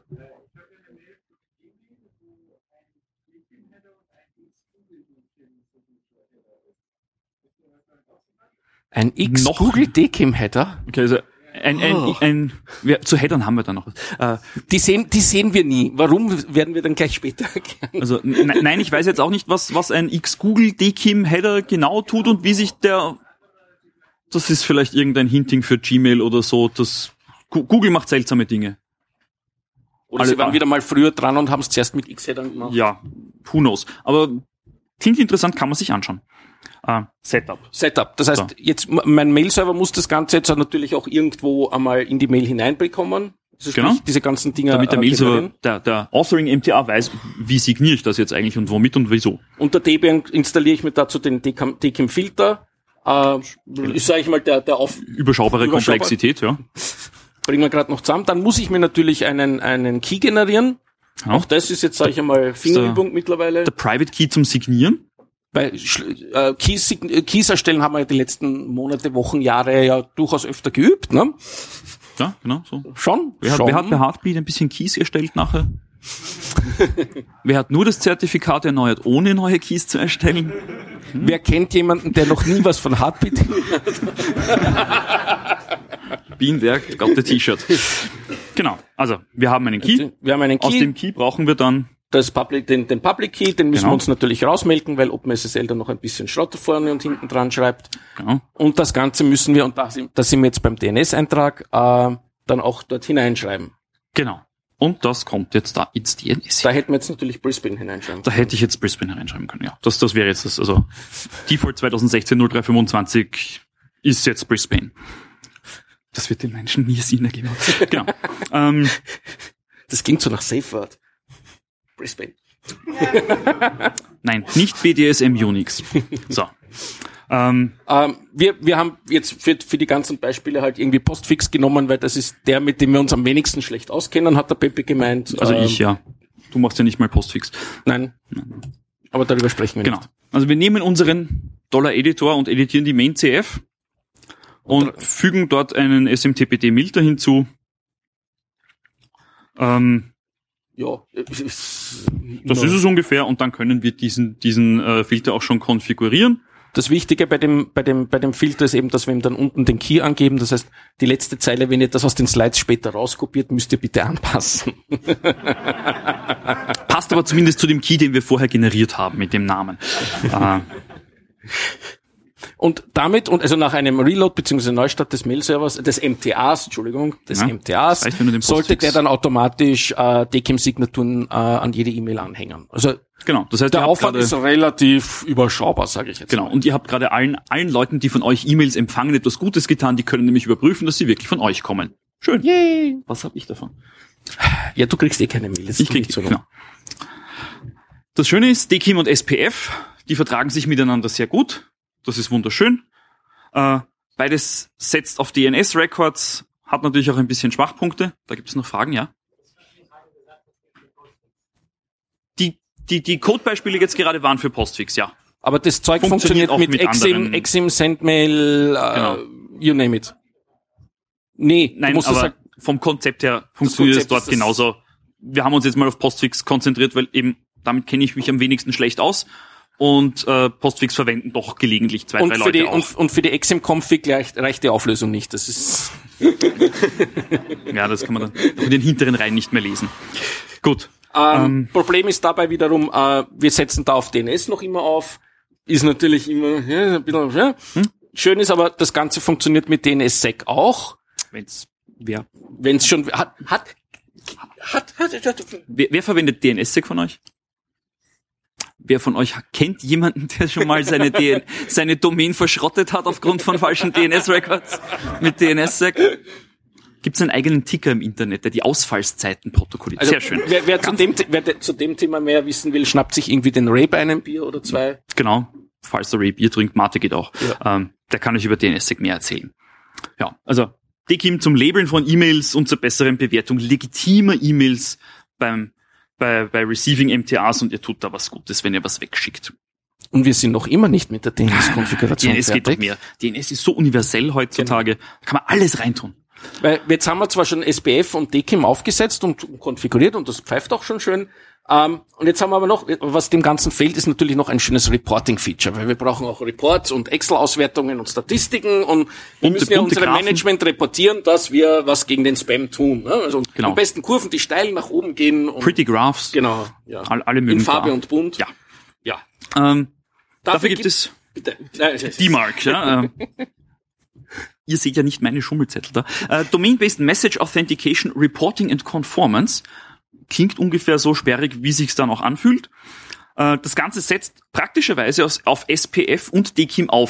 Ein X-Google-D K I M-Header? Okay, also, Ein, ein, oh. ein, wir, zu Headern haben wir da noch. Äh, die sehen, die sehen wir nie. Warum, werden wir dann gleich später erklären. Also, n- nein, ich weiß jetzt auch nicht, was, was ein X-Google-D K I M-Header genau tut und wie sich der, das ist vielleicht irgendein Hinting für Gmail oder so, das, Google macht seltsame Dinge. Oder Alle, sie waren wieder mal früher dran und haben es zuerst mit X-Headern gemacht. Ja, who knows. Aber klingt interessant, kann man sich anschauen. Uh, Setup. Setup. Das heißt, so. jetzt mein Mail-Server muss das Ganze jetzt natürlich auch irgendwo einmal in die Mail hineinbekommen. Also genau. Diese ganzen Dinge. Damit der äh, Mailserver, der, der Authoring-M T A weiß, wie signiere ich das jetzt eigentlich und womit und wieso. Unter Debian installiere ich mir dazu den D K I-Filter. Äh, ist, sage ich mal, der, der auf... Überschaubare Überschaubar. Komplexität, ja. Bringen wir gerade noch zusammen. Dann muss ich mir natürlich einen, einen Key generieren. ja. Auch das ist jetzt, sage ich einmal, Fingerübung der, mittlerweile. Der Private Key zum Signieren. Bei äh, Keys, Keys erstellen haben wir ja die letzten Monate, Wochen, Jahre ja durchaus öfter geübt, ne? Ja, genau, so. Schon? Wer hat, schon. wer hat bei Heartbeat ein bisschen Keys erstellt nachher? Wer hat nur das Zertifikat erneuert, ohne neue Keys zu erstellen? Hm? Wer kennt jemanden, der noch nie was von Heartbeat Bienenwerk, got the T-Shirt. Genau, also wir haben einen Key. Wir haben einen Key. Aus dem Key brauchen wir dann das Public, den, den Public Key, den müssen genau. wir uns natürlich rausmelden, weil OpenSSL dann noch ein bisschen Schrott vorne und hinten dran schreibt. Genau. Und das Ganze müssen wir, und da, da sind wir jetzt beim D N S-Eintrag, äh, dann auch dort hineinschreiben. Genau. Und das kommt jetzt da ins D N S. Da hätten wir jetzt natürlich Brisbane hineinschreiben können. Da hätte ich jetzt Brisbane hineinschreiben können, ja. Das, das wäre jetzt das, also Default zwanzig sechzehn null drei fünfundzwanzig ist jetzt Brisbane. Das wird den Menschen nie Sinn ergeben. Genau. ähm, das klingt so nach Safe Word. Brisbane. Nein, nicht B D S M Unix. So. Ähm, ähm, wir, wir haben jetzt für, für die ganzen Beispiele halt irgendwie Postfix genommen, weil das ist der, mit dem wir uns am wenigsten schlecht auskennen, hat der Pepe gemeint. Also ähm, ich, ja. Du machst ja nicht mal Postfix. Nein. Aber darüber sprechen wir genau. nicht. Also wir nehmen unseren Dollar-Editor und editieren die Main C F und, und fügen dort einen S M T P D-Milter hinzu. Ähm, ja. Das ist es ungefähr und dann können wir diesen, diesen äh, Filter auch schon konfigurieren. Das Wichtige bei dem, bei dem, bei dem Filter ist eben, dass wir ihm dann unten den Key angeben. Das heißt, die letzte Zeile, wenn ihr das aus den Slides später rauskopiert, müsst ihr bitte anpassen. Passt aber zumindest zu dem Key, den wir vorher generiert haben mit dem Namen. äh. Und damit, und also nach einem Reload bzw. Neustart des Mail-Servers, des M T As, Entschuldigung, des ja, M T As, reicht, sollte der dann automatisch äh, D K I M-Signaturen äh, an jede E-Mail anhängen. Also genau, das heißt, der Aufwand ist relativ überschaubar, sage ich jetzt Genau, mal. Und ihr habt gerade allen allen Leuten, die von euch E-Mails empfangen, etwas Gutes getan. Die können nämlich überprüfen, dass sie wirklich von euch kommen. Schön. Yay. Was hab ich davon? Ja, du kriegst eh keine Mails. Ich krieg so genau. Das Schöne ist, D K I M und S P F, die vertragen sich miteinander sehr gut. Das ist wunderschön. Äh, beides setzt auf D N S-Records, hat natürlich auch ein bisschen Schwachpunkte. Da gibt es noch Fragen, ja? Die, die, die Codebeispiele jetzt gerade waren für Postfix, ja. Aber das Zeug funktioniert, funktioniert mit, mit Exim, Exim, Sendmail, äh, genau. You name it. Nee, nein, aber sagen, vom Konzept her funktioniert es dort genauso. Wir haben uns jetzt mal auf Postfix konzentriert, weil eben damit kenne ich mich am wenigsten schlecht aus. Und äh, Postfix verwenden doch gelegentlich zwei, und drei für Leute die, auch. Und, und für die Exim-Config reicht die Auflösung nicht. Das ist ja, das kann man dann in den hinteren Reihen nicht mehr lesen. Gut. Ähm, ähm, Problem ist dabei wiederum, äh, wir setzen da auf D N S noch immer auf. Ist natürlich immer ja, ein bisschen ja. Hm? Schön ist aber, das Ganze funktioniert mit D N S-Sec auch. Wenn's wer wenn's schon hat hat hat, hat, hat wer, wer verwendet D N S-Sec von euch? Wer von euch kennt jemanden, der schon mal seine, D N, seine Domain verschrottet hat aufgrund von falschen D N S-Records mit D N S-Sec? Gibt es einen eigenen Ticker im Internet, der die Ausfallszeiten protokolliert? Also, sehr schön. Wer, wer, zu dem, wer zu dem Thema mehr wissen will, schnappt sich irgendwie den Ray bei einem Bier oder zwei. Genau, falls der Ray Bier trinkt, Mate geht auch. Ja. Ähm, der kann euch über D N S-Sec mehr erzählen. Ja, also D K I M zum Labeln von E-Mails und zur besseren Bewertung legitimer E-Mails beim Bei, bei Receiving M T As und ihr tut da was Gutes, wenn ihr was wegschickt. Und wir sind noch immer nicht mit der D N S-Konfiguration D N S fertig. Geht doch mehr. D N S ist so universell heutzutage, genau. Da kann man alles reintun. Weil jetzt haben wir zwar schon S P F und D K I M aufgesetzt und konfiguriert und das pfeift auch schon schön. Ähm, und jetzt haben wir aber noch, was dem Ganzen fehlt, ist natürlich noch ein schönes Reporting-Feature, weil wir brauchen auch Reports und Excel-Auswertungen und Statistiken und wir und müssen ja unserem Graphen. Management reportieren, dass wir was gegen den Spam tun. Ne? Also genau. Am besten Kurven, die steil nach oben gehen. Und Pretty Graphs. Genau. Ja. All, alle mögen in Farbe da. Und bunt. Ja. Ja. Ähm, dafür, dafür gibt es bitte. die Mark. Ja, ähm. Ihr seht ja nicht meine Schummelzettel da. Äh, Domain-Based Message Authentication Reporting and Conformance. Klingt ungefähr so sperrig, wie sich's dann auch anfühlt. Äh, das Ganze setzt praktischerweise aus, auf S P F und D K I M auf.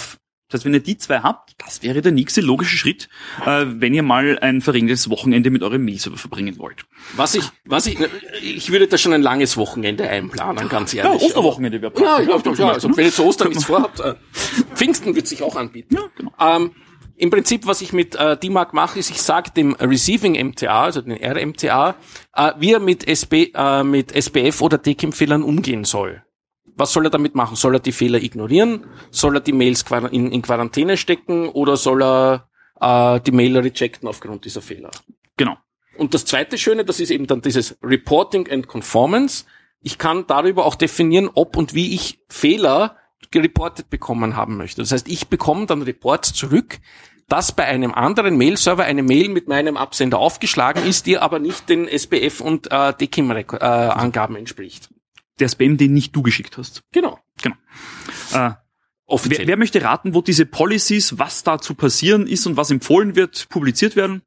Das heißt, wenn ihr die zwei habt, das wäre der nächste logische Schritt, äh, wenn ihr mal ein verregntes Wochenende mit eurem Mail-Server verbringen wollt. Was ich, was ich, ich würde da schon ein langes Wochenende einplanen, ganz ehrlich. Ja, Osterwochenende wäre Ja, ich glaube, ja, also wenn ihr zu Ostern nichts vorhabt, äh, Pfingsten wird sich auch anbieten. Ja, genau. Ähm, Im Prinzip, was ich mit äh, D MARC mache, ist, ich sage dem Receiving M T A, also den R M T A, äh, wie er mit S B, äh, mit S B F oder D K I M-Fehlern umgehen soll. Was soll er damit machen? Soll er die Fehler ignorieren? Soll er die Mails in, in Quarantäne stecken? Oder soll er äh, die Mail rejecten aufgrund dieser Fehler? Genau. Und das zweite Schöne, das ist eben dann dieses Reporting and Conformance. Ich kann darüber auch definieren, ob und wie ich Fehler gereportet bekommen haben möchte. Das heißt, ich bekomme dann Reports zurück, dass bei einem anderen Mail-Server eine Mail mit meinem Absender aufgeschlagen ist, die aber nicht den S B F und äh, D K I M-Angaben äh, entspricht. Der Spam, den nicht du geschickt hast. Genau. Genau. Äh, wer, wer möchte raten, wo diese Policies, was da zu passieren ist und was empfohlen wird, publiziert werden?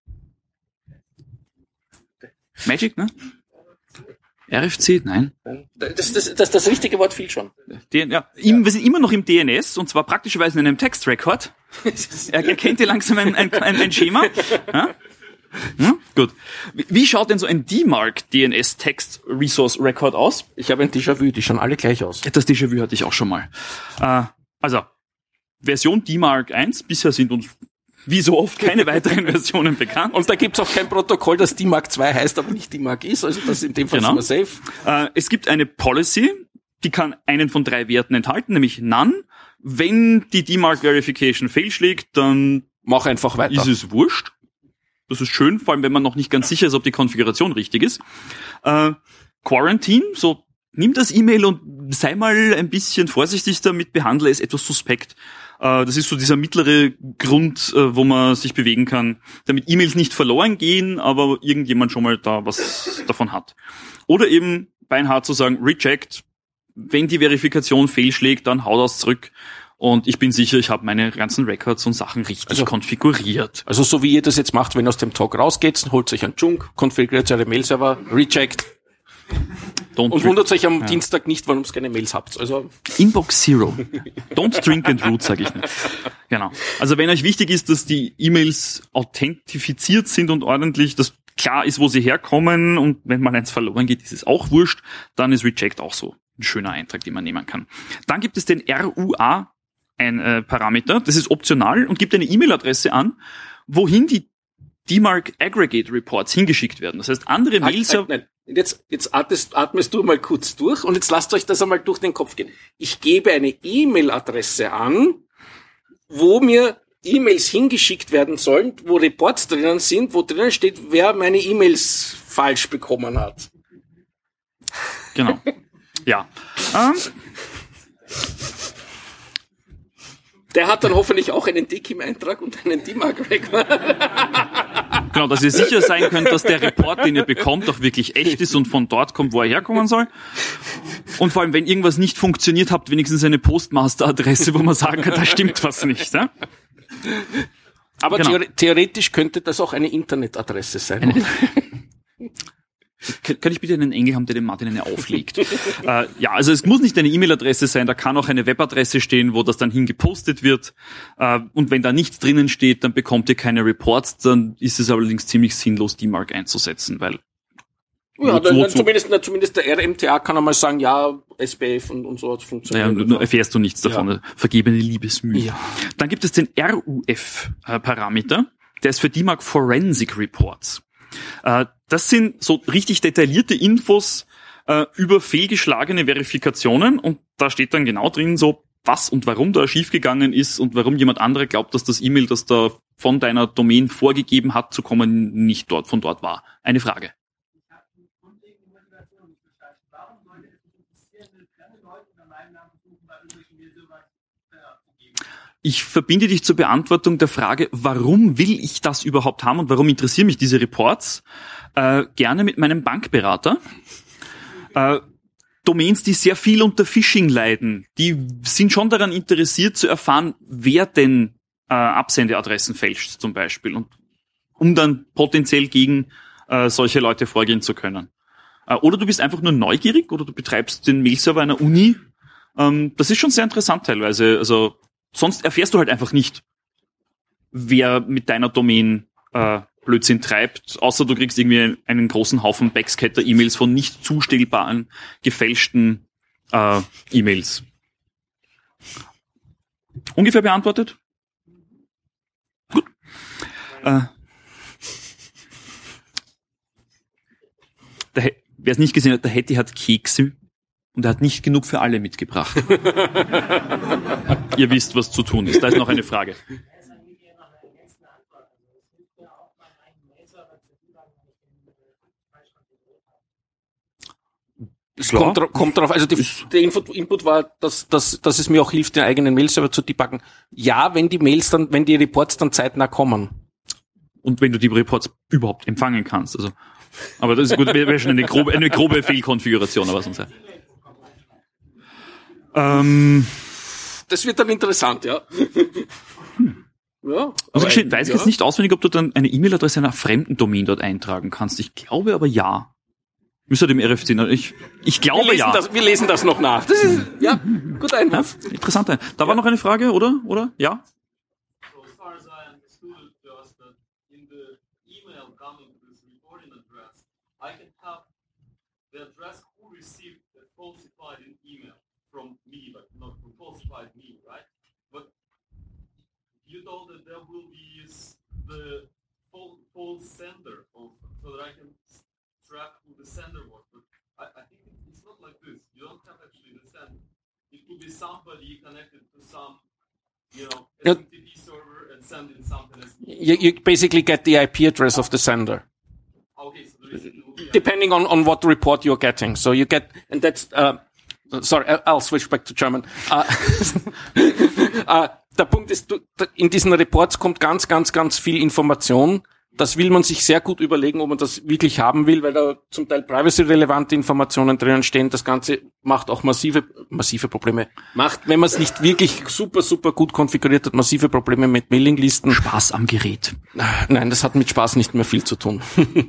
Magic, ne? R F C? Nein. Das, das, das, das richtige Wort fehlt schon. Den, ja, im, wir sind immer noch im D N S, und zwar praktischerweise in einem Textrecord. Er erkennt hier langsam ein, ein, ein, ein Schema. Ja? Hm? Gut. Wie schaut denn so ein D MARC D N S Text Resource Record aus? Ich habe ein Déjà-vu, die schauen alle gleich aus. Das Déjà-vu hatte ich auch schon mal. Äh, also, Version D MARC eins, bisher sind uns wie so oft keine weiteren Versionen bekannt. Und da gibt's auch kein Protokoll, das D MARC zwei heißt, aber nicht D MARC ist, also das in dem Fall genau. sind wir safe. Äh, es gibt eine Policy, die kann einen von drei Werten enthalten, nämlich None. Wenn die D MARC Verification fehlschlägt, dann mach einfach weiter. Ist es wurscht. Das ist schön, vor allem wenn man noch nicht ganz sicher ist, ob die Konfiguration richtig ist. Äh, Quarantine, so nimm das E-Mail und sei mal ein bisschen vorsichtig damit, behandle es etwas suspekt. Äh, das ist so dieser mittlere Grund, äh, wo man sich bewegen kann, damit E-Mails nicht verloren gehen, aber irgendjemand schon mal da was davon hat. Oder eben beinhart zu sagen, reject, wenn die Verifikation fehlschlägt, dann hau das zurück. Und ich bin sicher, ich habe meine ganzen Records und Sachen richtig also, konfiguriert. Also so wie ihr das jetzt macht, wenn ihr aus dem Talk rausgeht, holt euch einen Junk, konfiguriert eure Mail-Server, reject. Don't und wundert euch am ja. Dienstag nicht, warum ihr keine Mails habt. Also Inbox Zero. Don't drink and root, sage ich nicht. Genau. Also wenn euch wichtig ist, dass die E-Mails authentifiziert sind und ordentlich, dass klar ist, wo sie herkommen, und wenn mal eins verloren geht, ist es auch wurscht, dann ist Reject auch so ein schöner Eintrag, den man nehmen kann. Dann gibt es den R U A, ein äh, Parameter, das ist optional und gibt eine E-Mail-Adresse an, wohin die D MARC Aggregate Reports hingeschickt werden. Das heißt, andere Mails... Nein, nein. Jetzt, jetzt atmest, atmest du mal kurz durch und jetzt lasst euch das einmal durch den Kopf gehen. Ich gebe eine E-Mail-Adresse an, wo mir E-Mails hingeschickt werden sollen, wo Reports drinnen sind, wo drinnen steht, wer meine E-Mails falsch bekommen hat. Genau. Ja. Ähm. Der hat dann hoffentlich auch einen D K I M-Eintrag und einen D MARC-Record. Genau, dass ihr sicher sein könnt, dass der Report, den ihr bekommt, auch wirklich echt ist und von dort kommt, wo er herkommen soll. Und vor allem, wenn irgendwas nicht funktioniert, habt wenigstens eine Postmaster-Adresse, wo man sagen kann, da stimmt was nicht. Ja? Aber genau. Theoretisch könnte das auch eine Internetadresse sein. Eine Kann ich bitte einen Engel haben, der dem Martin eine auflegt? äh, ja, also es muss nicht eine E-Mail-Adresse sein, da kann auch eine Webadresse stehen, wo das dann hingepostet wird. Äh, und wenn da nichts drinnen steht, dann bekommt ihr keine Reports, dann ist es allerdings ziemlich sinnlos, D MARC einzusetzen, weil... Ja, dann, dann zumindest, na, zumindest der R M T A kann einmal sagen, ja, S B F und, und so hat es funktioniert. Naja, nur erfährst du nichts davon, ja. Vergebene Liebesmühe. Ja. Dann gibt es den R U F-Parameter, der ist für D MARC Forensic Reports. Äh, das sind so richtig detaillierte Infos äh, über fehlgeschlagene Verifikationen, und da steht dann genau drin, so was und warum da schiefgegangen ist und warum jemand anderer glaubt, dass das E-Mail, das da von deiner Domain vorgegeben hat zu kommen, nicht dort von dort war. Eine Frage. Ich verbinde dich zur Beantwortung der Frage, warum will ich das überhaupt haben und warum interessieren mich diese Reports, äh, gerne mit meinem Bankberater. Äh, Domains, die sehr viel unter Phishing leiden, die sind schon daran interessiert zu erfahren, wer denn äh, Absendeadressen fälscht zum Beispiel, und um dann potenziell gegen äh, solche Leute vorgehen zu können. Äh, oder du bist einfach nur neugierig oder du betreibst den Mail-Server einer Uni. Ähm, das ist schon sehr interessant teilweise. Also sonst erfährst du halt einfach nicht, wer mit deiner Domain äh, Blödsinn treibt, außer du kriegst irgendwie einen großen Haufen Backscatter-E-Mails von nicht zustellbaren, gefälschten äh, E-Mails. Ungefähr beantwortet? Gut. Äh, Wer es nicht gesehen hat, der Hetty hat Kekse und er hat nicht genug für alle mitgebracht. Ihr wisst, was zu tun ist. Da ist noch eine Frage. Es kommt, dra- kommt darauf, also die, der Input, Input war, dass, dass, dass es mir auch hilft, den eigenen Mail-Server zu debuggen. Ja, wenn die Mails dann, wenn die Reports dann zeitnah kommen. Und wenn du die Reports überhaupt empfangen kannst. Also, aber das ist gut, wäre schon eine grobe, eine grobe Fehlkonfiguration, aber sonst ja. Ähm, das wird dann interessant, ja. Hm. Ja, also ich weiß ja. jetzt nicht auswendig, ob du dann eine E-Mail-Adresse einer fremden Domain dort eintragen kannst. Ich glaube aber ja. Müsste dem R F C, ich, ich glaube wir lesen ja. Das, wir lesen das noch nach. Das ist, ja, gut Einwurf. Ja, interessant. Da war ja. noch eine Frage, oder? Oder? Ja? So as far as I understood it, just that in the email coming to this reporting address, I can have the address who received a falsified email from me, but not from falsified me, right? But you told that there will be the false sender also, so that I can track who the sender was, but I, I think it's not like this. You don't have actually the sender. It could be somebody connected to some, you know, S M T P server and sending something as you, you basically get the I P address of the sender. Okay, so there is no, depending on, on what report you're getting. So you get, and that's, uh, sorry, I'll switch back to German. Uh, uh, der Punkt ist, in diesen Reports kommt ganz, ganz, ganz viel Information. Das will man sich sehr gut überlegen, ob man das wirklich haben will, weil da zum Teil privacy-relevante Informationen drinnen stehen. Das Ganze macht auch massive, massive Probleme. Macht, wenn man es nicht wirklich super, super gut konfiguriert hat, massive Probleme mit Mailinglisten. Spaß am Gerät. Nein, das hat mit Spaß nicht mehr viel zu tun.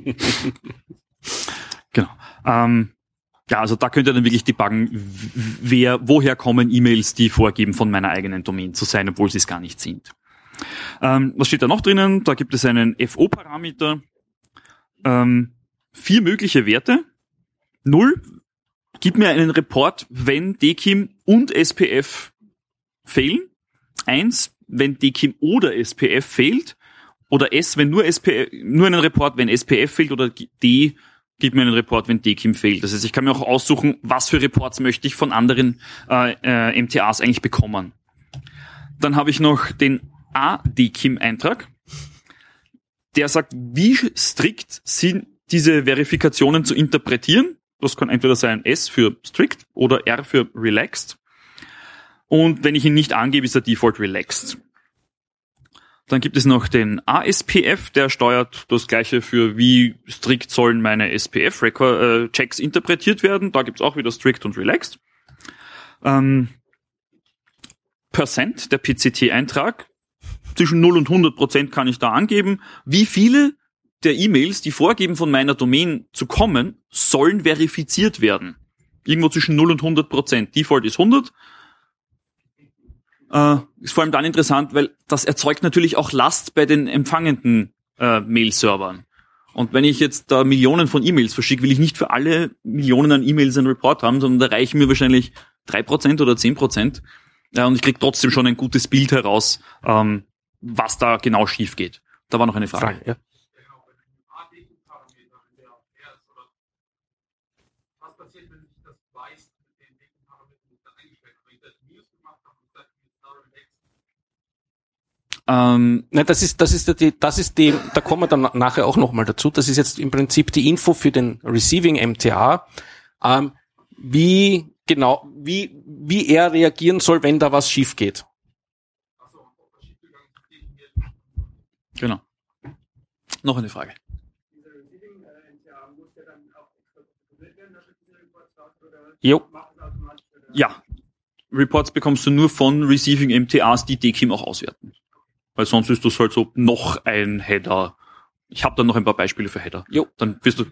Genau. Ähm, ja, also da könnt ihr dann wirklich debuggen, wer, woher kommen E-Mails, die vorgeben, von meiner eigenen Domain zu sein, obwohl sie es gar nicht sind. Ähm, was steht da noch drinnen? Da gibt es einen F O-Parameter, ähm, vier mögliche Werte. Null, gib mir einen Report, wenn D K I M und S P F fehlen. Eins, wenn D K I M oder S P F fehlt. Oder S, wenn nur S P F, nur einen Report, wenn S P F fehlt. Oder D, gib mir einen Report, wenn D K I M fehlt. Das heißt, ich kann mir auch aussuchen, was für Reports möchte ich von anderen äh, äh, M T As eigentlich bekommen. Dann habe ich noch den A D K I M-Eintrag, der sagt, wie strikt sind diese Verifikationen zu interpretieren. Das kann entweder sein S für strict oder R für relaxed. Und wenn ich ihn nicht angebe, ist der Default relaxed. Dann gibt es noch den A S P F, der steuert das Gleiche für, wie strikt sollen meine S P F-Checks interpretiert werden. Da gibt es auch wieder strict und relaxed. Ähm, Percent, der P C T-Eintrag. Zwischen null und hundert Prozent kann ich da angeben. Wie viele der E-Mails, die vorgeben, von meiner Domain zu kommen, sollen verifiziert werden? Irgendwo zwischen null und hundert Prozent. Default ist hundert. Äh, ist vor allem dann interessant, weil das erzeugt natürlich auch Last bei den empfangenden äh, Mail-Servern. Und wenn ich jetzt da Millionen von E-Mails verschicke, will ich nicht für alle Millionen an E-Mails einen Report haben, sondern da reichen mir wahrscheinlich drei Prozent oder zehn Prozent. Ja, und ich kriege trotzdem schon ein gutes Bild heraus, ähm, was da genau schief geht. Da war noch eine Frage. Frage ja. Was passiert, wenn ich das weiß, mit den Parametern nicht eingestellt habe, wenn ich das News gemacht habe und sage, jetzt now relaxed? Ähm, nein, das ist, das ist die, das ist die, da kommen wir dann nachher auch nochmal dazu. Das ist jetzt im Prinzip die Info für den Receiving M T A, ähm, wie genau, wie, wie er reagieren soll, wenn da was schief geht. Genau. Noch eine Frage. Jo. Ja. Reports bekommst du nur von Receiving M T As, die D K I M auch auswerten. Weil sonst ist das halt so noch ein Header. Ich habe dann noch ein paar Beispiele für Header. Jo. Dann wirst du...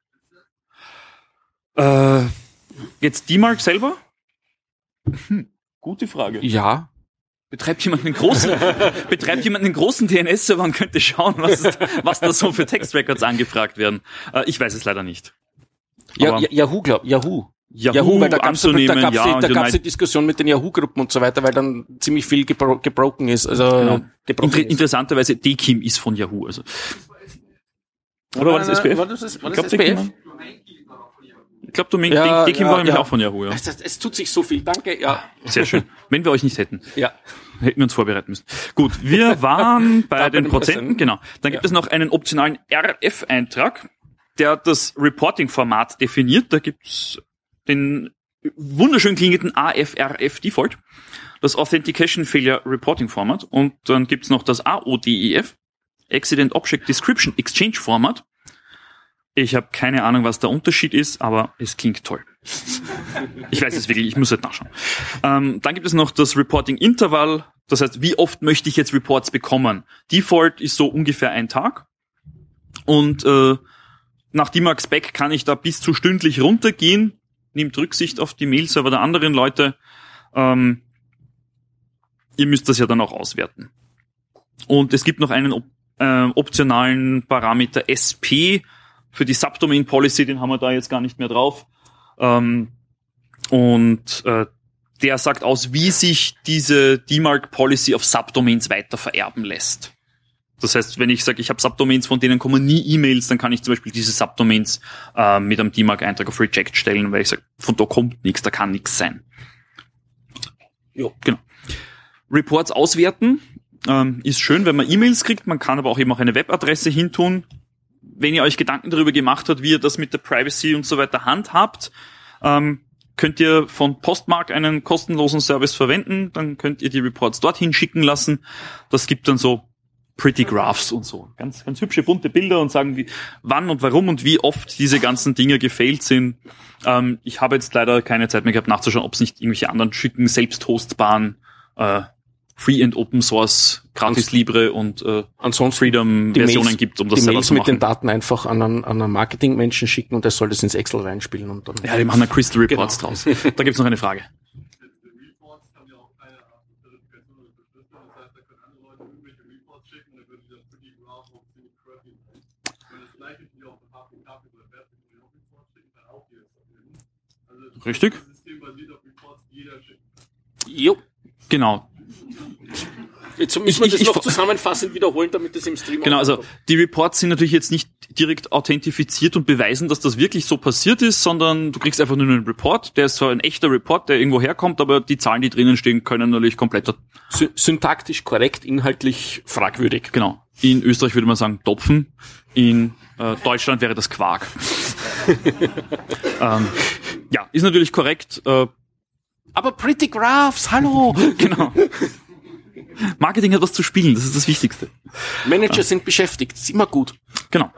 Äh, jetzt D MARC selber? Hm. Gute Frage. Ja. Betreibt jemand einen großen, betreibt jemand einen großen D N S-Server und könnte schauen, was, ist, was da so für Textrecords angefragt werden. Äh, ich weiß es leider nicht. Ja, ja, Yahoo, glaub, Yahoo. Yahoo, Yahoo, weil da gab's da anzunehmen, gab's ja, die, da und gab's die Diskussion mit den Yahoo-Gruppen und so weiter, weil dann ziemlich viel gebro- gebroken ist. Also Genau. gebrochen Inter- ist. Interessanterweise, D K I M ist von Yahoo. Also. Oder war das S P F? War das, war Ich das glaube, S P F? Ich glaube, Domain, Ja, D K I M ja, war nämlich ja. auch von Yahoo, ja. Es, es tut sich so viel. Danke. Ja. Sehr schön. Wenn wir euch nicht hätten, Ja. hätten wir uns vorbereiten müssen. Gut, wir waren bei bei den den Prozenten, Prozenten. genau. Dann gibt Ja. es noch einen optionalen R F-Eintrag, der das Reporting-Format definiert. Da gibt's den wunderschön klingenden A F R F Default, das Authentication Failure Reporting Format, und dann gibt's noch das A O D E F, Accident Object Description Exchange Format. Ich habe keine Ahnung, was der Unterschied ist, aber es klingt toll. Ich weiß es wirklich, ich muss halt nachschauen. Ähm, dann gibt es noch das Reporting Interval, das heißt, wie oft möchte ich jetzt Reports bekommen? Default ist so ungefähr ein Tag, und äh, nach D MARC Spec kann ich da bis zu stündlich runtergehen, nimmt Rücksicht auf die Mail-Server der anderen Leute. Ähm, ihr müsst das ja dann auch auswerten. Und es gibt noch einen op- äh, optionalen Parameter S P für die Subdomain Policy, den haben wir da jetzt gar nicht mehr drauf. Ähm, und äh, der sagt aus, wie sich diese D MARC Policy auf Subdomains weiter vererben lässt. Das heißt, wenn ich sage, ich habe Subdomains, von denen kommen nie E-Mails, dann kann ich zum Beispiel diese Subdomains äh, mit einem D MARC-Eintrag auf Reject stellen, weil ich sage, von da kommt nichts, da kann nichts sein. Jo. Genau. Reports auswerten ähm, ist schön, wenn man E-Mails kriegt. Man kann aber auch eben auch eine Webadresse hintun. Wenn ihr euch Gedanken darüber gemacht habt, wie ihr das mit der Privacy und so weiter handhabt, ähm, könnt ihr von Postmark einen kostenlosen Service verwenden. Dann könnt ihr die Reports dorthin schicken lassen. Das gibt dann so Pretty Graphs und so. Ganz, ganz hübsche, bunte Bilder und sagen, wie, wann und warum und wie oft diese ganzen Dinge gefailt sind. Ähm, ich habe jetzt leider keine Zeit mehr gehabt nachzuschauen, ob es nicht irgendwelche anderen schicken, selbst hostbaren, äh, Free and Open Source, gratis Libre und äh, Ansonsten Freedom die Versionen Mails, gibt, um das die selber Mails zu mit den machen. Daten einfach an einen, an einen Marketingmenschen schicken und der soll das ins Excel reinspielen und dann. Ja, die machen da Crystal Reports Genau. draus. Da gibt's noch eine Frage. Reports haben ja auch keine Art von Verifikation oder Verschlüsselung. Das heißt, da können andere Leute irgendwelche Reports schicken und dann würde dieser Pretty Graph auch ziemlich crappy sein. Und das gleiche ist ja auch mit H P K oder Web, wenn wir auch Reports schicken, dann auch jedes verwenden. Also Richtig. das System basiert auf Reports, die jeder schicken kann. Jo. Genau. Jetzt müssen wir Ich- das ich- noch ich- zusammenfassend wiederholen, damit das im Stream Genau, auch also ankommt. die Reports sind natürlich jetzt nicht direkt authentifiziert und beweisen, dass das wirklich so passiert ist, sondern du kriegst einfach nur einen Report, der ist zwar ein echter Report, der irgendwo herkommt, aber die Zahlen, die drinnen stehen, können natürlich komplett, Sy- syntaktisch korrekt, inhaltlich fragwürdig. genau. In Österreich würde man sagen Topfen, in äh, Deutschland wäre das Quark. ähm, ja, ist natürlich korrekt, äh, Aber Pretty Graphs, hallo! genau. Marketing hat was zu spielen, das ist das Wichtigste. Manager sind beschäftigt, ist immer gut. Genau.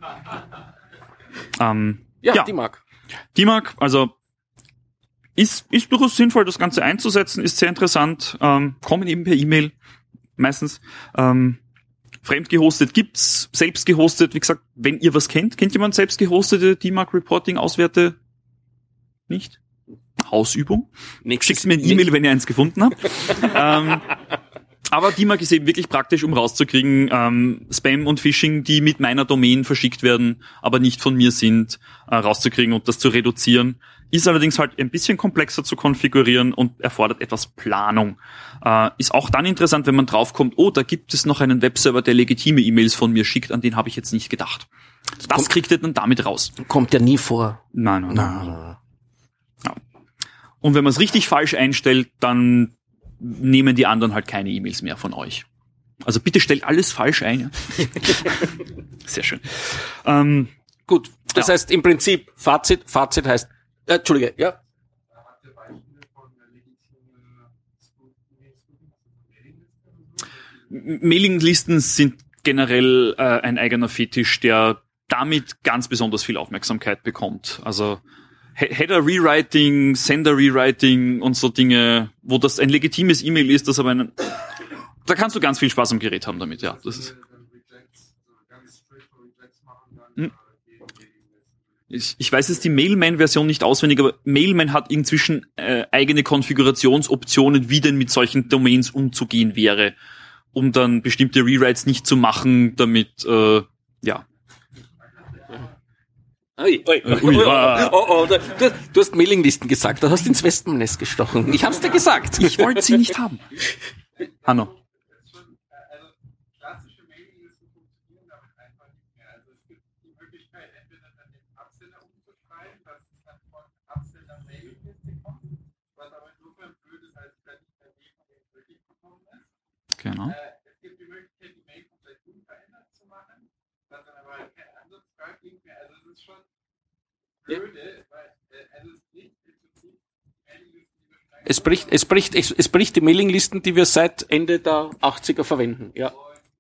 Ähm, Ja, ja. die mag. D MARC, also ist, ist durchaus sinnvoll, das Ganze einzusetzen, ist sehr interessant, ähm, kommen eben per E-Mail meistens. Ähm, fremd gehostet gibt's, selbst gehostet, wie gesagt, wenn ihr was kennt, kennt jemand selbst gehostete D MARC Reporting Auswerte? Nicht? Hausübung? Schickt mir ein E-Mail, wenn ihr eins gefunden habt. ähm, aber D MARC ist eben wirklich praktisch, um rauszukriegen, ähm, Spam und Phishing, die mit meiner Domain verschickt werden, aber nicht von mir sind, äh, rauszukriegen und das zu reduzieren. Ist allerdings halt ein bisschen komplexer zu konfigurieren und erfordert etwas Planung. Äh, ist auch dann interessant, wenn man draufkommt, oh, da gibt es noch einen Webserver, der legitime E-Mails von mir schickt, an den habe ich jetzt nicht gedacht. Das kriegt ihr dann damit raus. Kommt ja nie vor. Nein, nein, nein. Na. Ja. Und wenn man es richtig falsch einstellt, dann nehmen die anderen halt keine E-Mails mehr von euch. Also bitte stellt alles falsch ein. Ja? Sehr schön. Ähm, Gut, das Ja. heißt im Prinzip Fazit, Fazit heißt, äh, Entschuldige, ja. Mailinglisten sind generell äh, ein eigener Fetisch, der damit ganz besonders viel Aufmerksamkeit bekommt. Also He- Header-Rewriting, Sender-Rewriting und so Dinge, wo das ein legitimes E-Mail ist, das aber einen... Da kannst du ganz viel Spaß am Gerät haben damit, ja. Das ist, Hm. Ich, ich weiß jetzt die Mailman-Version nicht auswendig, aber Mailman hat inzwischen äh, eigene Konfigurationsoptionen, wie denn mit solchen Domains umzugehen wäre, um dann bestimmte Rewrites nicht zu machen, damit, äh, ja. Ui, ui, ui, ui, oh, oh, oh, du, du hast Mailinglisten gesagt, du hast ins Wespennest gestochen. Ich hab's dir gesagt. Ich wollte sie nicht haben. Hanno. Genau. Es gibt die Möglichkeit, die Mail komplett unverändert zu machen, was dann aber kein Unsubscribe Link mehr. Also es ist schon blöde, weil also es bricht im Prinzip Mailinglisten, die wir schon Es bricht, es bricht, es, es bricht die Mailinglisten, die wir seit Ende der achtziger verwenden. Ja.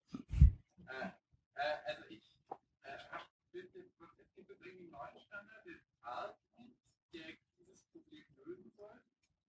also ich habe bis jetzt, es gibt übrigens einen neuen Standard, den Art, der dieses Problem lösen soll.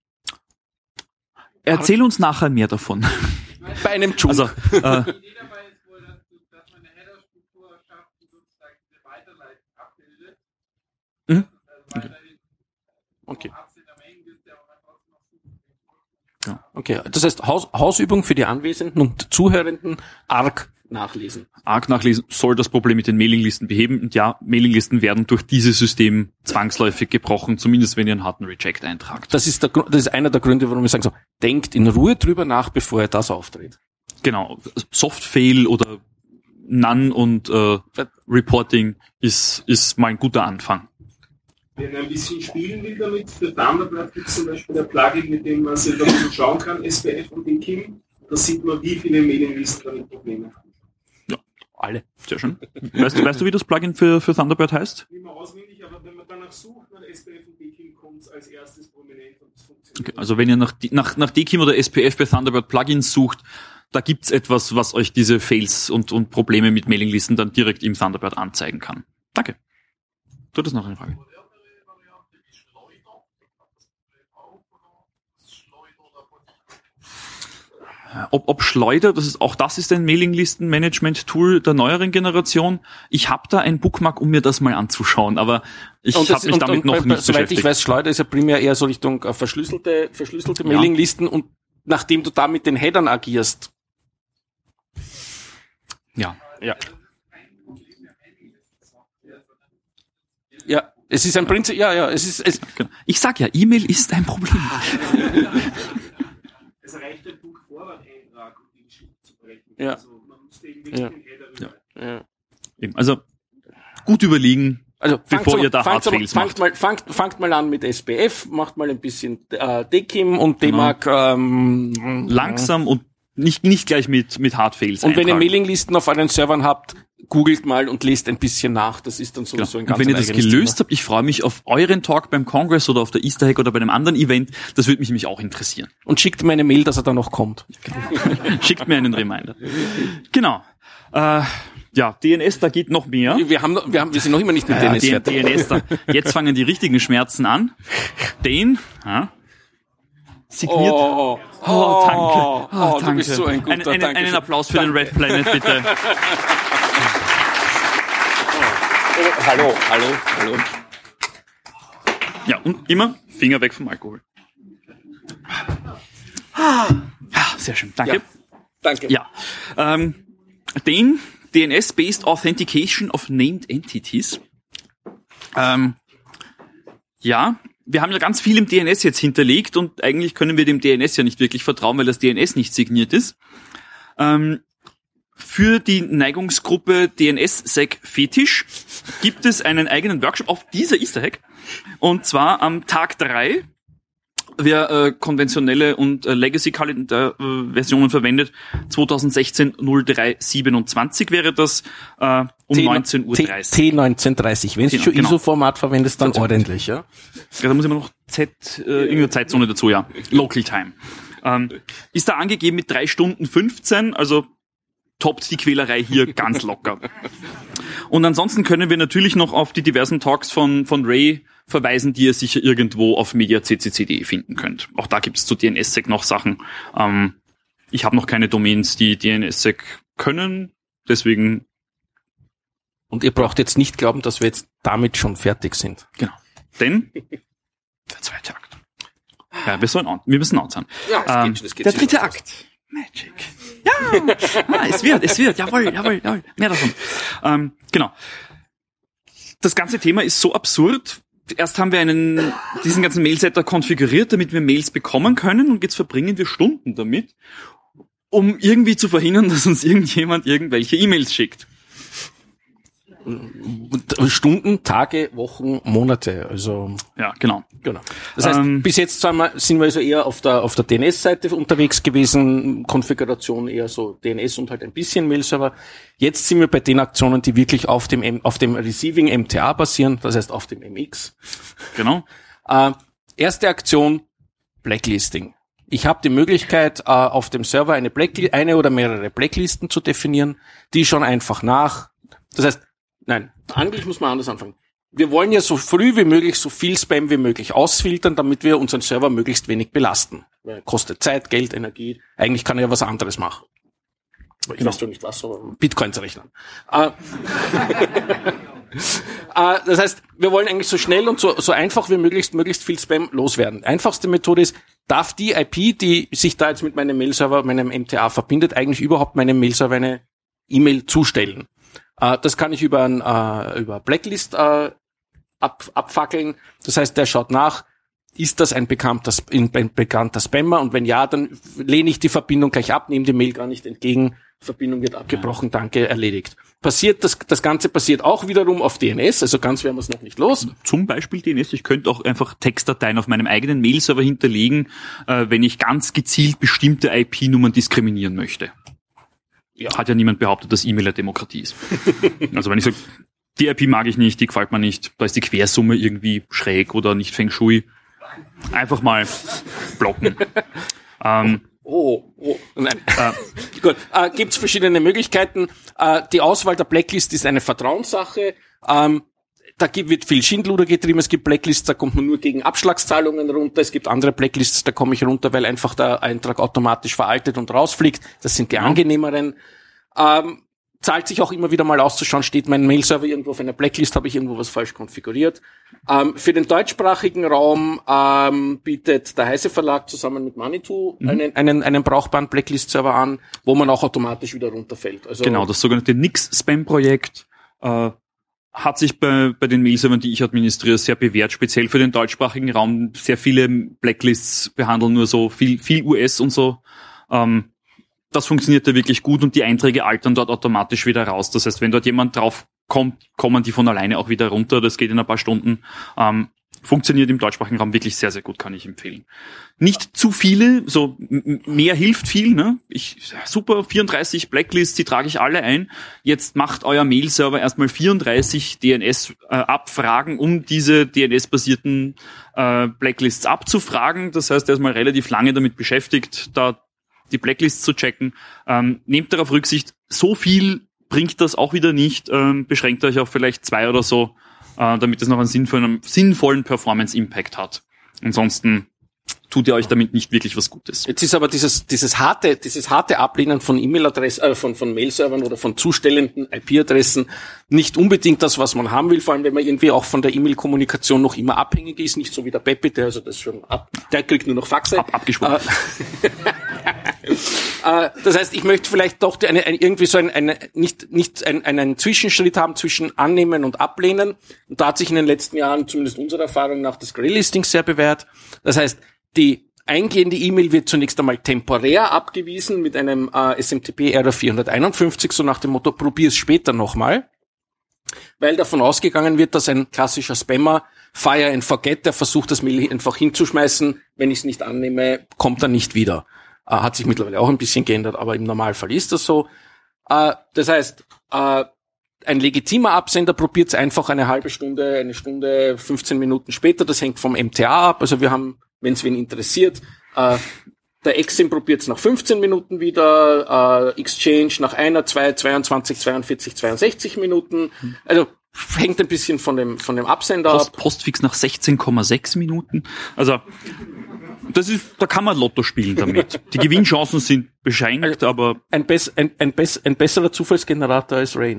Erzähl uns nachher mehr davon. Bei einem Joule. Also, Die äh, Idee dabei ist wohl, dass, du, dass man eine Header-Struktur schafft, die sozusagen diese Weiterleitung abbildet. Mhm. Also weiterhin Okay. Absender Mailingliste, aber man trotzdem noch suchen. ja. Okay, das heißt Haus, Hausübung für die Anwesenden und Zuhörenden, arg nachlesen. Arg nachlesen soll das Problem mit den Mailinglisten beheben. Und ja, Mailinglisten werden durch dieses System zwangsläufig gebrochen, zumindest wenn ihr einen harten Reject eintragt. Das ist, der, Grund- das ist einer der Gründe, warum wir sagen so, denkt in Ruhe drüber nach, bevor ihr das auftritt. Genau, Soft-Fail oder None und äh, Reporting ist, ist mal ein guter Anfang. Wenn man ein bisschen spielen will damit, für Thunderbird gibt es zum Beispiel ein Plugin, mit dem man selber ein bisschen schauen kann, S P F und D K I M. Da sieht man, wie viele Mailinglisten damit Probleme haben. Alle. Sehr schön. Weißt du, weißt du, wie das Plugin für, für Thunderbird heißt? Nicht mehr auswendig, aber wenn man danach sucht, nach S P F und D K I M, kommt es als erstes prominent und es funktioniert. Okay, also wenn ihr nach, nach, nach D K I M oder S P F bei Thunderbird Plugins sucht, da gibt's etwas, was euch diese Fails und, und Probleme mit Mailinglisten dann direkt im Thunderbird anzeigen kann. Danke. Du hattest noch eine Frage. Ob, ob Schleuder, das ist auch das ist ein Mailinglisten-Management-Tool der neueren Generation. Ich habe da ein Bookmark, um mir das mal anzuschauen, aber ich Und das- habe mich und- damit und noch bei- nicht Soweit beschäftigt. ich weiß, Schleuder ist ja primär eher so Richtung äh, verschlüsselte, verschlüsselte Ja. Mailinglisten und nachdem du da mit den Headern agierst. Ja. Ja. Ja, es ist ein Prinzip, ja, ja, es ist, es, Ich sag ja, E-Mail ist ein Problem. Es reicht ein Book Forward-Eintrag, um die Geschichte zu brechen. Ja. Also man muss eben wirklich Ja. den Header Ja. rüber. ja. Eben. Also gut überlegen, Also bevor fangt ihr da fangt Hardfails fangt macht. mal, fangt, fangt mal an mit S P F, macht mal ein bisschen äh, D K I M und Genau. D M A G ähm, Langsam und nicht nicht gleich mit mit Hardfails Und wenn ihr eintragen. Mailinglisten auf euren Servern habt, googelt mal und lest ein bisschen nach. Das ist dann Genau. sowieso ein Und ganz wenn ihr das eigenes gelöst Thema. habt, ich freue mich auf euren Talk beim Congress oder auf der Easter Egg oder bei einem anderen Event. Das würde mich nämlich auch interessieren. Und schickt mir eine Mail, dass er da noch kommt. Schickt mir einen Reminder. Genau. Äh, ja, D N S, da geht noch mehr. Wir haben, noch, wir haben, wir sind noch immer nicht mit Ja, D N S D- fertig. D N S, da. Jetzt fangen die richtigen Schmerzen an. Den, ja, signiert. Oh, Oh, danke. Oh, Oh, du danke. bist so ein guter, einen, einen, danke einen schön. Applaus für den Red Planet, bitte. Oh, hallo, hallo, hallo. Ja, und immer Finger weg vom Alkohol. Ja, sehr schön, danke. Ja, danke. Ja, ähm, den D N S-Based Authentication of Named Entities. Ähm, ja, wir haben ja ganz viel im D N S jetzt hinterlegt und eigentlich können wir dem D N S ja nicht wirklich vertrauen, weil das D N S nicht signiert ist. Ähm, für die Neigungsgruppe D N S-Sec Fetisch gibt es einen eigenen Workshop auf dieser Easter Egg. Und zwar am Tag drei. Wer äh, konventionelle und äh, Legacy-Versionen verwendet, zwanzig sechzehn null drei siebenundzwanzig wäre das äh, um T- neunzehn Uhr T- dreißig. T neunzehn dreißig. Wenn du Genau, schon genau. I S O-Format verwendest, dann vierzehn. ordentlich, ja? Ja, da muss immer noch Z, äh, irgendeine Zeitzone dazu, ja. Local Time. Ähm, ist da angegeben mit drei Stunden fünfzehn, also toppt die Quälerei hier ganz locker. Und ansonsten können wir natürlich noch auf die diversen Talks von, von Ray verweisen, die ihr sicher irgendwo auf media c c c punkt d e finden könnt. Auch da gibt's zu D N S-Sec noch Sachen. Ähm, ich habe noch keine Domains, die D N S-Sec können, deswegen Und ihr braucht jetzt nicht glauben, dass wir jetzt damit schon fertig sind. Genau. Denn der zweite Akt. Ja, wir sollen an, wir müssen out sein. Ja, es Ähm, geht schon, es geht der schon. dritte Akt. Magic. Ja, ah, es wird, es wird. Jawohl, jawohl, jawohl. Mehr davon. Ähm, genau. Das ganze Thema ist so absurd. Erst haben wir einen, diesen ganzen Mailsetter konfiguriert, damit wir Mails bekommen können, und jetzt verbringen wir Stunden damit, um irgendwie zu verhindern, dass uns irgendjemand irgendwelche E-Mails schickt. Stunden, Tage, Wochen, Monate, also. Ja, genau. Genau. Das heißt, Ähm, bis jetzt sind wir, sind wir also eher auf der, auf der D N S-Seite unterwegs gewesen, Konfiguration eher so D N S und halt ein bisschen Mail-Server. Jetzt sind wir bei den Aktionen, die wirklich auf dem, M- auf dem Receiving M T A basieren, das heißt auf dem M X. Genau. Äh, erste Aktion, Blacklisting. Ich habe die Möglichkeit, äh, auf dem Server eine, Blackli- eine oder mehrere Blacklisten zu definieren, die schon einfach nach, das heißt, nein, eigentlich muss man anders anfangen. Wir wollen ja so früh wie möglich so viel Spam wie möglich ausfiltern, damit wir unseren Server möglichst wenig belasten. Weil kostet Zeit, Geld, Energie. Eigentlich kann er ja was anderes machen. Ich genau. weiß doch nicht was, aber Bitcoins rechnen. Äh, äh, das heißt, wir wollen eigentlich so schnell und so, so einfach wie möglichst möglichst viel Spam loswerden. Einfachste Methode ist, darf die I P, die sich da jetzt mit meinem Mail-Server, meinem M T A verbindet, eigentlich überhaupt meinem Mail-Server eine E-Mail zustellen? Uh, das kann ich über ein uh, über Blacklist uh, ab, abfackeln. Das heißt, der schaut nach, ist das ein bekannter, ein bekannter Spammer? Und wenn ja, dann lehne ich die Verbindung gleich ab, nehme die Mail gar nicht entgegen. Verbindung wird abgebrochen, danke, erledigt. Passiert das, das Ganze passiert auch wiederum auf D N S, also ganz werden wir es noch nicht los. Zum Beispiel D N S. Ich könnte auch einfach Textdateien auf meinem eigenen Mail-Server hinterlegen, äh, wenn ich ganz gezielt bestimmte I P-Nummern diskriminieren möchte. Ja. Hat ja niemand behauptet, dass E-Mail eine Demokratie ist. Also wenn ich sage, die I P mag ich nicht, die gefällt mir nicht, da ist die Quersumme irgendwie schräg oder nicht Feng Shui, einfach mal blocken. ähm, Oh, oh, nein. Äh, Gut, äh, gibt's verschiedene Möglichkeiten. Äh, die Auswahl der Blacklist ist eine Vertrauenssache. Ähm, da gibt, wird viel Schindluder getrieben. Es gibt Blacklists, da kommt man nur gegen Abschlagszahlungen runter. Es gibt andere Blacklists, da komme ich runter, weil einfach der Eintrag automatisch veraltet und rausfliegt. Das sind die ja. angenehmeren. Ähm, zahlt sich auch immer wieder mal auszuschauen, steht mein Mail-Server irgendwo auf einer Blacklist, habe ich irgendwo was falsch konfiguriert. Ähm, für den deutschsprachigen Raum ähm, bietet der Heise Verlag zusammen mit Manitou mhm. einen, einen, einen brauchbaren Blacklist-Server an, wo man auch automatisch wieder runterfällt. Also genau, das sogenannte Nix-Spam-Projekt äh, hat sich bei, bei den Mail-Servern, die ich administriere, sehr bewährt, speziell für den deutschsprachigen Raum. Sehr viele Blacklists behandeln nur so viel, viel U S und so. Ähm, Das funktioniert da wirklich gut und die Einträge altern dort automatisch wieder raus. Das heißt, wenn dort jemand drauf kommt, kommen die von alleine auch wieder runter. Das geht in ein paar Stunden. Ähm, funktioniert im deutschsprachigen Raum wirklich sehr, sehr gut, kann ich empfehlen. Nicht zu viele, so m- mehr hilft viel. Ne? Ich super, vierunddreißig Blacklists, die trage ich alle ein. Jetzt macht euer Mail-Server erstmal vierunddreißig D N S-Abfragen, äh, um diese D N S-basierten äh, Blacklists abzufragen. Das heißt, er ist mal relativ lange damit beschäftigt, da die Blacklist zu checken. Ähm, nehmt darauf Rücksicht, so viel bringt das auch wieder nicht. Ähm, beschränkt euch auf vielleicht zwei oder so, äh, damit es noch einen sinnvollen, sinnvollen Performance-Impact hat. Ansonsten tut ihr euch damit nicht wirklich was Gutes. Jetzt ist aber dieses dieses harte dieses harte Ablehnen von E-Mail-Adressen, äh, von von Mail-Servern oder von zustellenden I P-Adressen nicht unbedingt das, was man haben will, vor allem wenn man irgendwie auch von der E-Mail-Kommunikation noch immer abhängig ist, nicht so wie der Peppi, der also das schon ab, der kriegt nur noch Faxe. Ab, abgeschworen. Äh, das heißt, ich möchte vielleicht doch eine, eine, irgendwie so ein, eine, nicht, nicht ein, einen Zwischenschritt haben zwischen Annehmen und Ablehnen. Und da hat sich in den letzten Jahren, zumindest unserer Erfahrung nach, das Grey-Listing sehr bewährt. Das heißt, die eingehende E-Mail wird zunächst einmal temporär abgewiesen mit einem äh, S M T P R vierhunderteinundfünfzig, so nach dem Motto, probier's später nochmal. Weil davon ausgegangen wird, dass ein klassischer Spammer Fire and Forget, der versucht, das Mail einfach hinzuschmeißen, wenn ich es nicht annehme, kommt er nicht wieder. Äh, hat sich mittlerweile auch ein bisschen geändert, aber im Normalfall ist das so. Äh, das heißt, äh, ein legitimer Absender probiert es einfach eine halbe Stunde, eine Stunde, fünfzehn Minuten später. Das hängt vom M T A ab. Also wir haben, wenn es wen interessiert, äh, der Exim probiert es nach fünfzehn Minuten wieder, äh, Exchange nach einer, zwei, zweiundzwanzig, zweiundvierzig, zweiundsechzig Minuten. Also hängt ein bisschen von dem von dem Absender Post, ab. Postfix nach sechzehn Komma sechs Minuten. Also das ist, da kann man Lotto spielen damit. Die Gewinnchancen sind beschränkt, aber ein, bess, ein, ein, bess, ein besserer Zufallsgenerator als Ray, ne?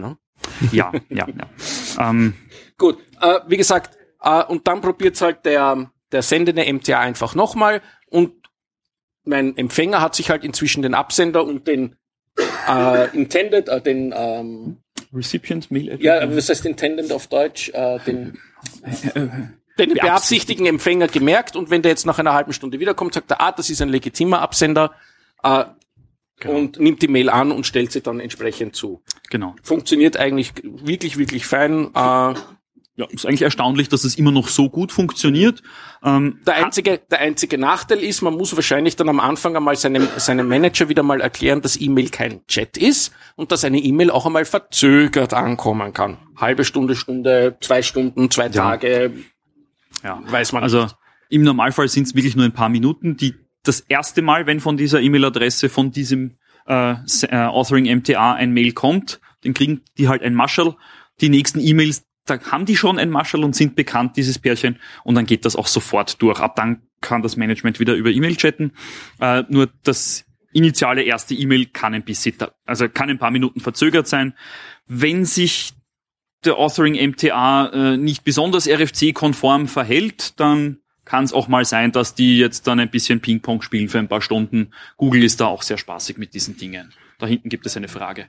Ja, ja, ja. Ähm, Gut, äh, wie gesagt, äh, und dann probiert's halt der, der sendende M T A einfach nochmal und mein Empfänger hat sich halt inzwischen den Absender und den äh, Intended, äh, den ähm, Recipient Mail. ja, was heißt Intended auf Deutsch? Äh, den, den beabsichtigten Empfänger gemerkt und wenn der jetzt nach einer halben Stunde wiederkommt, sagt er, ah, das ist ein legitimer Absender äh, genau. und nimmt die Mail an und stellt sie dann entsprechend zu. Genau. Funktioniert eigentlich wirklich, wirklich fein. Äh, Ja, ist eigentlich erstaunlich, dass es immer noch so gut funktioniert. Ähm, der einzige, der einzige Nachteil ist, man muss wahrscheinlich dann am Anfang einmal seinem, seinem Manager wieder mal erklären, dass E-Mail kein Chat ist und dass eine E-Mail auch einmal verzögert ankommen kann. Halbe Stunde, Stunde, zwei Stunden, zwei Tage, ja, weiß man also nicht. Im Normalfall sind es wirklich nur ein paar Minuten. Die das erste Mal, wenn von dieser E-Mail-Adresse von diesem äh, äh, Authoring M T A ein Mail kommt, dann kriegen die halt ein Maschel. Die nächsten E-Mails, da haben die schon ein Maschel und sind bekannt, dieses Pärchen, und dann geht das auch sofort durch. Ab dann kann das Management wieder über E-Mail chatten. Äh, nur das initiale erste E-Mail kann ein bisschen, also kann ein paar Minuten verzögert sein. Wenn sich der Authoring M T A äh, nicht besonders R F C-konform verhält, dann kann es auch mal sein, dass die jetzt dann ein bisschen Ping-Pong spielen für ein paar Stunden. Google ist da auch sehr spaßig mit diesen Dingen. Da hinten gibt es eine Frage.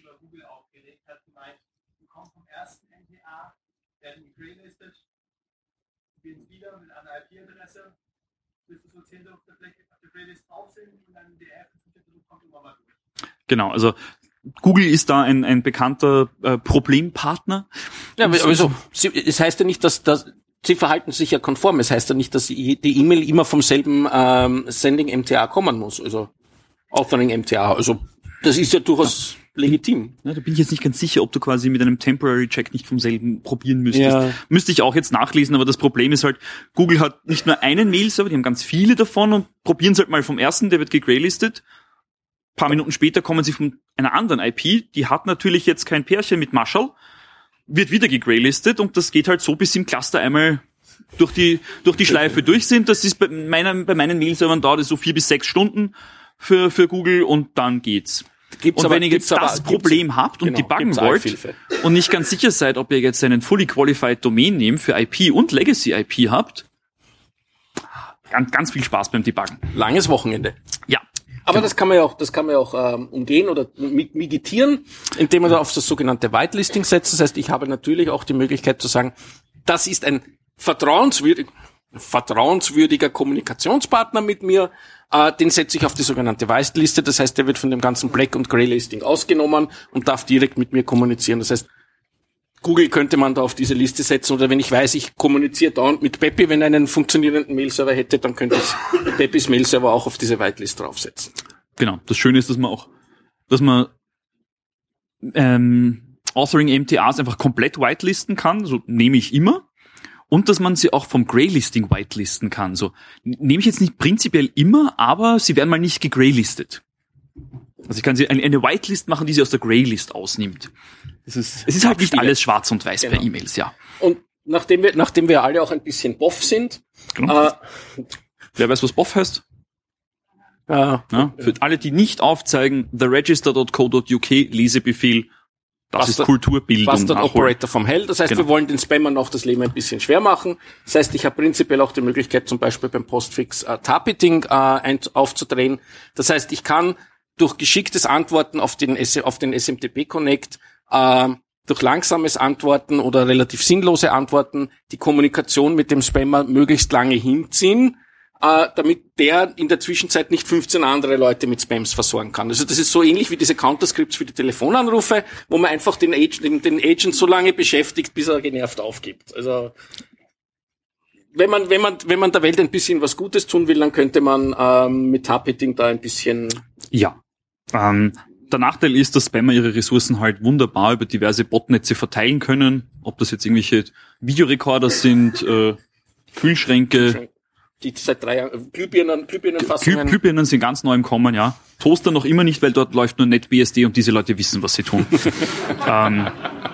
Genau, also Google ist da ein, ein bekannter äh, Problempartner. Ja, aber also, es heißt ja nicht, dass, dass sie verhalten sich ja konform. Es heißt ja nicht, dass die E-Mail immer vom selben ähm, Sending M T A kommen muss, also Authoring M T A. Also das ist ja durchaus legitim. Ja, da bin ich jetzt nicht ganz sicher, ob du quasi mit einem Temporary Check nicht vom selben probieren müsstest. Ja. Müsste ich auch jetzt nachlesen, aber das Problem ist halt, Google hat nicht nur einen Mail-Server, die haben ganz viele davon und probieren es halt mal vom ersten, der wird gegraylistet. Ein paar Minuten später kommen sie von einer anderen I P, die hat natürlich jetzt kein Pärchen mit Maschel, wird wieder gegraylistet und das geht halt so, bis sie im Cluster einmal durch die durch die Schleife durch sind. Das ist bei meinen, bei meinen Mail-Servern dauert es so vier bis sechs Stunden für für Google und dann geht's. Gibt's und aber, wenn ihr jetzt aber, das Problem habt und genau, debuggen wollt und nicht ganz sicher seid, ob ihr jetzt einen fully qualified Domain Name für I P und Legacy I P habt, ganz, ganz viel Spaß beim Debuggen. Langes Wochenende. Ja. Aber genau. das kann man ja auch, das kann man ja auch ähm, umgehen oder migitieren, indem man da auf das sogenannte Whitelisting setzt. Das heißt, ich habe natürlich auch die Möglichkeit zu sagen, das ist ein vertrauenswürdig, vertrauenswürdiger Kommunikationspartner mit mir. Äh, den setze ich auf die sogenannte Whiteliste. Das heißt, der wird von dem ganzen Black- und Grey-Listing ausgenommen und darf direkt mit mir kommunizieren. Das heißt, Google könnte man da auf diese Liste setzen, oder wenn ich weiß, ich kommuniziere dauernd mit Peppy, wenn er einen funktionierenden Mail-Server hätte, dann könnte ich Peppys Mail-Server auch auf diese Whitelist draufsetzen. Genau. Das Schöne ist, dass man auch, dass man ähm, Authoring M T As einfach komplett whitelisten kann, so nehme ich immer, und dass man sie auch vom Graylisting whitelisten kann. So nehme ich jetzt nicht prinzipiell immer, aber sie werden mal nicht gegraylistet. Also ich kann sie eine, eine Whitelist machen, die sie aus der Graylist ausnimmt. Es ist, es ist halt nicht alles schwarz und weiß genau. bei E-Mails, ja. Und nachdem wir, nachdem wir alle auch ein bisschen boff sind, genau. äh, wer weiß, was boff heißt? Äh, ja, für alle, die nicht aufzeigen, the register dot co dot u k Lesebefehl, das ist Kulturbildung. Bastard Operator vom Hell. Das heißt, genau. wir wollen den Spammern auch das Leben ein bisschen schwer machen. Das heißt, ich habe prinzipiell auch die Möglichkeit, zum Beispiel beim Postfix äh, Targeting äh, aufzudrehen. Das heißt, ich kann durch geschicktes Antworten auf den, auf den S M T P Connect, äh, durch langsames Antworten oder relativ sinnlose Antworten die Kommunikation mit dem Spammer möglichst lange hinziehen, äh, damit der in der Zwischenzeit nicht fünfzehn andere Leute mit Spams versorgen kann. Also das ist so ähnlich wie diese Counterscripts für die Telefonanrufe, wo man einfach den Agent, den, den Agent so lange beschäftigt, bis er genervt aufgibt. Also wenn man, wenn man, wenn man der Welt ein bisschen was Gutes tun will, dann könnte man ähm, mit Targeting da ein bisschen. Ja. Ähm, der Nachteil ist, dass Spammer ihre Ressourcen halt wunderbar über diverse Botnetze verteilen können. Ob das jetzt irgendwelche Videorekorder sind, äh, Kühlschränke. Die seit drei Jahren, Glühbirnen, Glühbirnenfassungen. Glühbirnen sind ganz neu im Kommen, ja. Toaster noch immer nicht, weil dort läuft nur NetBSD und diese Leute wissen, was sie tun. ähm,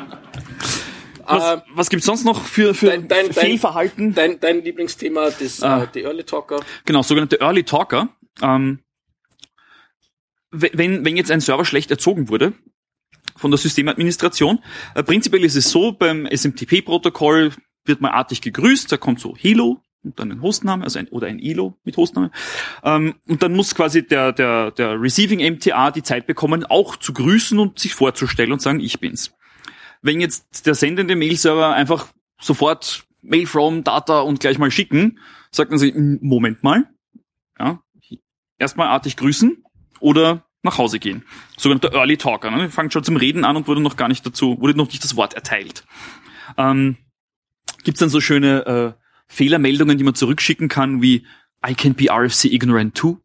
was, was gibt's sonst noch für, für dein, dein, Fehlverhalten? Dein, dein Lieblingsthema, das, ah. äh, die Early Talker. Genau, sogenannte Early Talker. Ähm, wenn, wenn jetzt ein Server schlecht erzogen wurde von der Systemadministration. Äh, prinzipiell ist es so, beim S M T P-Protokoll wird mal artig gegrüßt, da kommt so Hello und dann ein Hostname, also ein, oder ein E L O mit Hostname. Ähm, und dann muss quasi der, der, der Receiving M T A die Zeit bekommen, auch zu grüßen und sich vorzustellen und sagen, ich bin's. Wenn jetzt der sendende Mail-Server einfach sofort Mail from, Data und gleich mal schicken, sagten sie, Moment mal, ja, erstmal artig grüßen oder nach Hause gehen. Sogenannter Early Talker, ne? Fangt schon zum Reden an und wurde noch gar nicht dazu, wurde noch nicht das Wort erteilt. Ähm, gibt's dann so schöne äh, Fehlermeldungen, die man zurückschicken kann, wie I can be R F C ignorant too.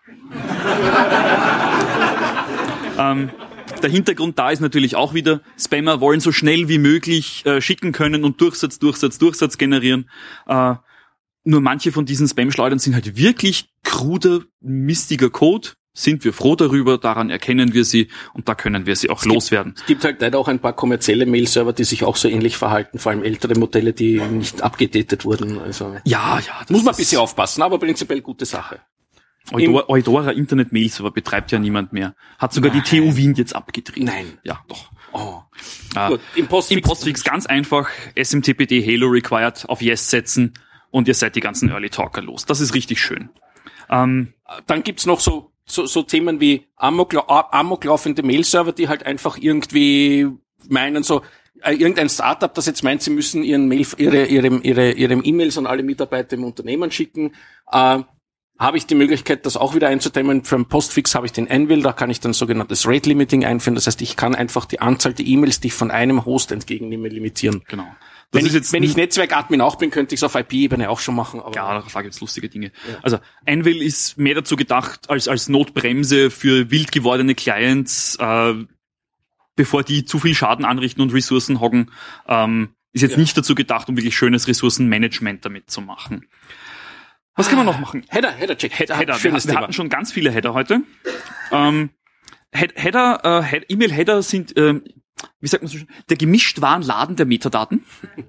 ähm, der Hintergrund da ist natürlich auch wieder, Spammer wollen so schnell wie möglich äh, schicken können und Durchsatz, Durchsatz, Durchsatz generieren. Äh, nur manche von diesen Spam-Schleudern sind halt wirklich kruder, mistiger Code. Sind wir froh darüber, daran erkennen wir sie und da können wir sie auch es loswerden. Gibt, es gibt halt leider auch ein paar kommerzielle Mail-Server, die sich auch so ähnlich verhalten, vor allem ältere Modelle, die nicht abgedatet wurden. Also ja, ja. Muss man ein bisschen aufpassen, aber prinzipiell gute Sache. Eudora, Eudora Internet Mail-Server betreibt ja niemand mehr. Hat sogar Nein. die T U Wien jetzt abgedreht. Nein. Ja, doch. Oh. Ah, Gut, im Postfix, im Postfix ganz einfach S M T P D Halo required auf Yes setzen und ihr seid die ganzen Early Talker los. Das ist richtig schön. Ähm, Dann gibt's noch so So, so Themen wie Amokla- amoklaufende Mail-Server, die halt einfach irgendwie meinen, so äh, irgendein Startup, das jetzt meint, sie müssen ihren Mail, ihre, ihrem, ihre, ihrem E-Mails an alle Mitarbeiter im Unternehmen schicken. Äh, habe ich die Möglichkeit, das auch wieder einzudämmen. Für einen Postfix habe ich den Anvil, da kann ich dann sogenanntes Rate Limiting einführen. Das heißt, ich kann einfach die Anzahl der E-Mails, die ich von einem Host entgegennehme, limitieren. Genau. Das wenn, ist ich, jetzt wenn ich Netzwerkadmin auch bin, könnte ich es auf I P-Ebene auch schon machen. Aber ja, da gibt's lustige Dinge. Ja. Also Anvil ist mehr dazu gedacht als als Notbremse für wild gewordene Clients, äh, bevor die zu viel Schaden anrichten und Ressourcen hoggen. Ähm, ist jetzt ja. nicht dazu gedacht, um wirklich schönes Ressourcenmanagement damit zu machen. Was kann man noch machen? Header, Header-Check. Header, Header. Wir, wir hatten schon ganz viele Header heute. Ähm, Header, äh, E-Mail-Header sind... Äh, wie sagt man so schön, der Gemischtwarenladen der Metadaten.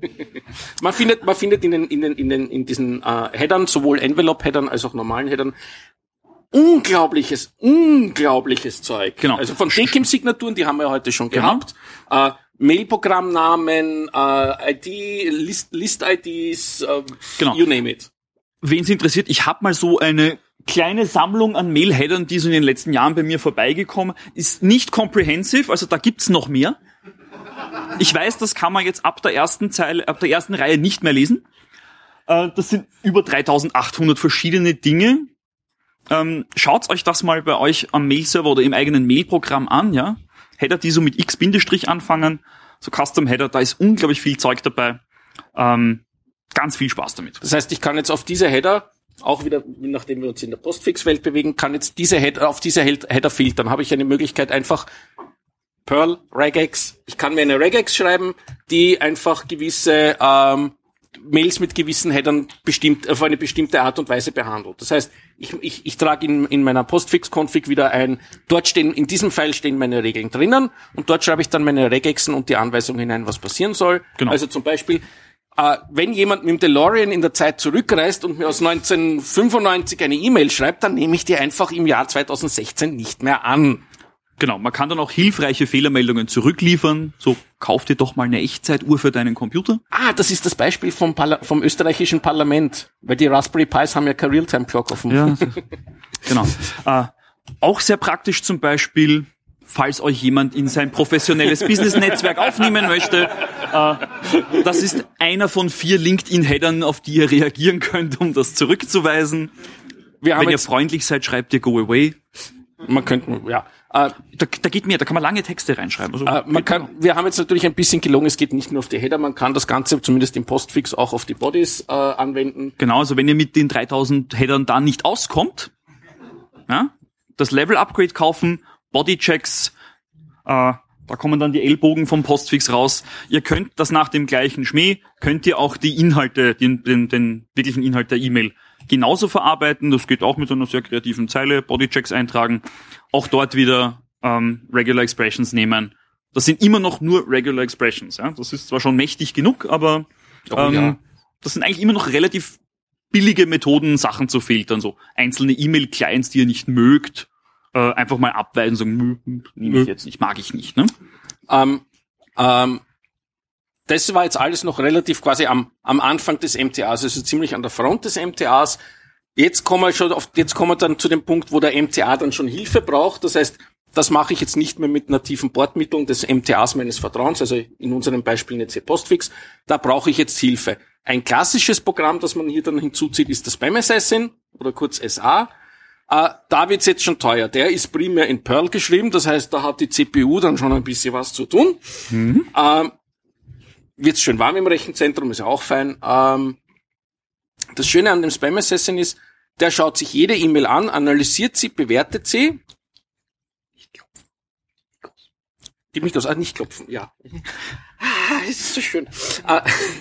man findet, man findet in den, in den, in den, in diesen äh, Headern, sowohl Envelope-Headern als auch normalen Headern, unglaubliches, unglaubliches Zeug. Genau. Also von D K I M-Signaturen, die haben wir heute schon gehabt, genau. äh, Mailprogrammnamen, äh, I D, List, List-I Ds, äh, genau. You name it. Wen es interessiert, ich habe mal so eine kleine Sammlung an Mail-Headern, die so in den letzten Jahren bei mir vorbeigekommen ist, nicht comprehensive, also da gibt's noch mehr. Ich weiß, das kann man jetzt ab der ersten Zeile, ab der ersten Reihe nicht mehr lesen. Äh, das sind über dreitausendachthundert verschiedene Dinge. Ähm, schaut euch das mal bei euch am Mail-Server oder im eigenen Mail-Programm an, ja. Header, die so mit X- anfangen, so Custom-Header, da ist unglaublich viel Zeug dabei. Ähm, ganz viel Spaß damit. Das heißt, ich kann jetzt auf diese Header auch wieder, nachdem wir uns in der Postfix-Welt bewegen, kann jetzt diese Header, auf diese Header filtern. Habe ich eine Möglichkeit einfach Perl, Regex. Ich kann mir eine Regex schreiben, die einfach gewisse ähm, Mails mit gewissen Headern bestimmt, auf eine bestimmte Art und Weise behandelt. Das heißt, ich, ich, ich trage in, in meiner Postfix-Config wieder ein, dort stehen, in diesem File stehen meine Regeln drinnen und dort schreibe ich dann meine Regexen und die Anweisung hinein, was passieren soll. Genau. Also zum Beispiel, Uh, wenn jemand mit dem DeLorean in der Zeit zurückreist und mir aus neunzehnhundertfünfundneunzig eine E-Mail schreibt, dann nehme ich die einfach im Jahr zweitausendsechzehn nicht mehr an. Genau, man kann dann auch hilfreiche Fehlermeldungen zurückliefern. So, kauf dir doch mal eine Echtzeituhr für deinen Computer. Ah, das ist das Beispiel vom, Parla- vom österreichischen Parlament, weil die Raspberry Pis haben ja keine Realtime-Clock offen. Ja, genau. Uh, auch sehr praktisch zum Beispiel, falls euch jemand in sein professionelles Business-Netzwerk aufnehmen möchte. Äh, das ist einer von vier LinkedIn-Headern, auf die ihr reagieren könnt, um das zurückzuweisen. Wir Wenn ihr freundlich seid, schreibt ihr Go Away. Man könnte, ja. Äh, da, da geht mehr, da kann man lange Texte reinschreiben. Also, äh, man kann, wir haben jetzt natürlich ein bisschen gelungen, es geht nicht nur auf die Header, man kann das Ganze zumindest im Postfix auch auf die Bodies äh, anwenden. Genau, also wenn ihr mit den dreitausend Headern da nicht auskommt, ja, das Level-Upgrade kaufen, Bodychecks, äh, da kommen dann die Ellbogen vom Postfix raus. Ihr könnt das nach dem gleichen Schmäh, könnt ihr auch die Inhalte, den, den, den wirklichen Inhalt der E-Mail genauso verarbeiten. Das geht auch mit so einer sehr kreativen Zeile, Bodychecks eintragen. Auch dort wieder ähm, Regular Expressions nehmen. Das sind immer noch nur Regular Expressions. Ja? Das ist zwar schon mächtig genug, aber ähm, ja. das sind eigentlich immer noch relativ billige Methoden, Sachen zu filtern. So einzelne E-Mail-Clients, die ihr nicht mögt, einfach mal abweisen, sagen, nehme ich jetzt nicht, mag ich nicht. Ne? Ähm, ähm, das war jetzt alles noch relativ quasi am, am Anfang des M T As, also ziemlich an der Front des M T As. Jetzt kommen wir schon auf, jetzt kommen wir dann zu dem Punkt, wo der M T A dann schon Hilfe braucht. Das heißt, das mache ich jetzt nicht mehr mit nativen Bordmitteln des M T As meines Vertrauens, also in unserem Beispiel jetzt hier Postfix. Da brauche ich jetzt Hilfe. Ein klassisches Programm, das man hier dann hinzuzieht, ist das Spam Assassin oder kurz S A. Äh, da wird's jetzt schon teuer. Der ist primär in Perl geschrieben, das heißt, da hat die C P U dann schon ein bisschen was zu tun. Mhm. Ähm, wird's schön warm im Rechenzentrum, ist ja auch fein. Ähm, das Schöne an dem Spam Assassin ist, der schaut sich jede E-Mail an, analysiert sie, bewertet sie. Nicht klopfen. Gib mich das, ah, nicht klopfen, ja. Ah, ist so schön. Äh,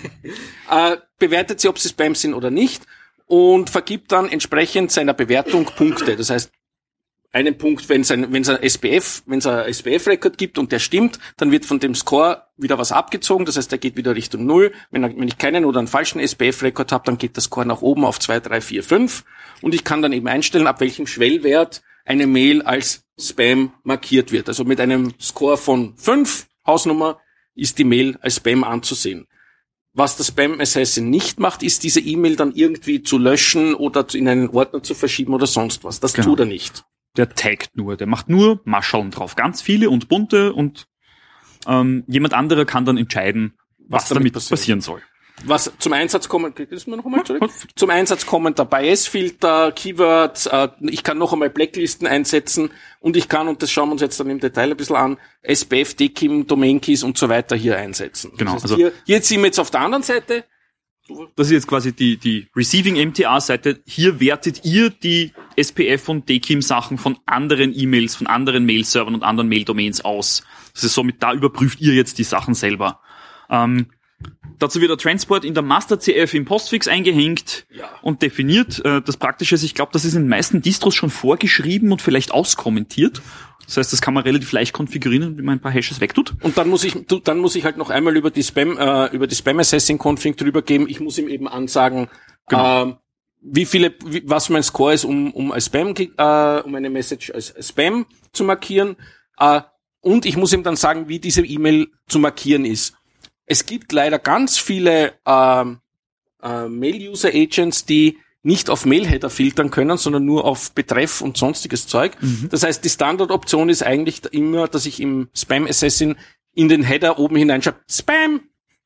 äh, bewertet sie, ob sie Spam sind oder nicht und vergibt dann entsprechend seiner Bewertung Punkte. Das heißt, einen Punkt, wenn es ein, wenn es ein S P F, wenn es ein S P F-Record gibt und der stimmt, dann wird von dem Score wieder was abgezogen. Das heißt, der geht wieder Richtung Null. Wenn, wenn ich keinen oder einen falschen S P F-Record habe, dann geht der Score nach oben auf zwei, drei, vier, fünf. Und ich kann dann eben einstellen, ab welchem Schwellwert eine Mail als Spam markiert wird. Also mit einem Score von fünf, Hausnummer, ist die Mail als Spam anzusehen. Was das Spam Assassin nicht macht, ist diese E-Mail dann irgendwie zu löschen oder in einen Ordner zu verschieben oder sonst was. Das genau. tut er nicht. Der taggt nur, der macht nur Mascheln drauf. Ganz viele und bunte und ähm, jemand anderer kann dann entscheiden, was, was damit passiert. passieren soll. Was zum Einsatz kommen, ist mir noch einmal zurück? Zum Einsatz kommen der Bias-Filter, Keywords, äh, ich kann noch einmal Blacklisten einsetzen und ich kann, und das schauen wir uns jetzt dann im Detail ein bisschen an, S P F, D K I M, Domain Keys und so weiter hier einsetzen. Genau. Das heißt, also hier, jetzt sind wir jetzt auf der anderen Seite. Das ist jetzt quasi die, die Receiving M T A-Seite. Hier wertet ihr die S P F und D K I M-Sachen von anderen E-Mails, von anderen Mail-Servern und anderen Mail-Domains aus. Das ist somit, da überprüft ihr jetzt die Sachen selber. Ähm, dazu wird der Transport in der Master-C F im Postfix eingehängt ja. und definiert. Äh, das Praktische ist, ich glaube, das ist in den meisten Distros schon vorgeschrieben und vielleicht auskommentiert. Das heißt, das kann man relativ leicht konfigurieren, wenn man ein paar Hashes wegtut. Und dann muss ich, dann muss ich halt noch einmal über die Spam, äh, über die Spam Assassin Config drüber geben. Ich muss ihm eben ansagen, genau. äh, wie viele, wie, was mein Score ist, um, um als Spam, äh, um eine Message als Spam zu markieren. Äh, und ich muss ihm dann sagen, wie diese E-Mail zu markieren ist. Es gibt leider ganz viele äh, äh, Mail-User-Agents, die nicht auf Mail-Header filtern können, sondern nur auf Betreff und sonstiges Zeug. Mhm. Das heißt, die Standardoption ist eigentlich immer, dass ich im Spam Assassin in den Header oben hineinschreibe, Spam!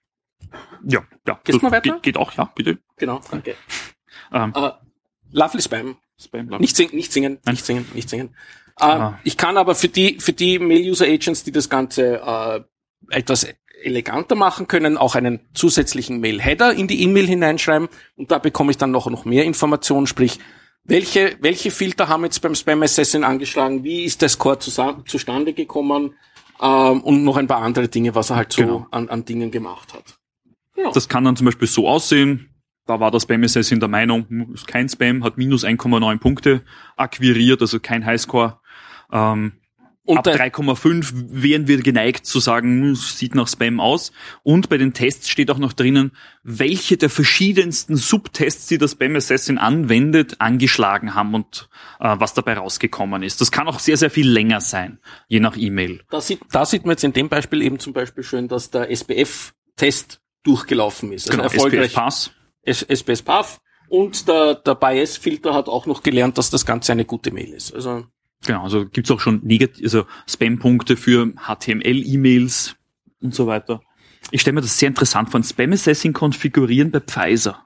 Ja, ja. Geht's mal weiter? Geht, geht auch, ja, bitte. Genau, danke. Ähm. Uh, lovely Spam. Spam lovely. Nicht singen, nicht singen, Nein. nicht singen, nicht singen. Uh, ah. Ich kann aber für die, für die Mail-User-Agents, die das Ganze uh, etwas eleganter machen können, auch einen zusätzlichen Mail-Header in die E-Mail hineinschreiben und da bekomme ich dann noch, noch mehr Informationen, sprich, welche, welche Filter haben jetzt beim Spam Assassin angeschlagen, wie ist der Score zusammen, zustande gekommen ähm, und noch ein paar andere Dinge, was er halt so genau. an, an Dingen gemacht hat. Ja. Das kann dann zum Beispiel so aussehen, da war der Spam Assassin der Meinung, ist kein Spam, hat minus eins Komma neun Punkte akquiriert, also kein Highscore. Ähm, Und ab drei Komma fünf wären wir geneigt zu sagen, sieht nach Spam aus. Und bei den Tests steht auch noch drinnen, welche der verschiedensten Subtests, die das Spam Assassin anwendet, angeschlagen haben und äh, was dabei rausgekommen ist. Das kann auch sehr, sehr viel länger sein, je nach E-Mail. Da sieht, da sieht man jetzt in dem Beispiel eben zum Beispiel schön, dass der S P F-Test durchgelaufen ist. Also genau, erfolgreich. S P F-Pass. S P F-Path. Und der, der Bias-Filter hat auch noch gelernt, dass das Ganze eine gute Mail ist. Also Genau, also gibt's auch schon negativ, also Spam-Punkte für H T M L-E-Mails und so weiter. Ich stelle mir das sehr interessant vor, ein Spam Assassin konfigurieren bei Pfizer.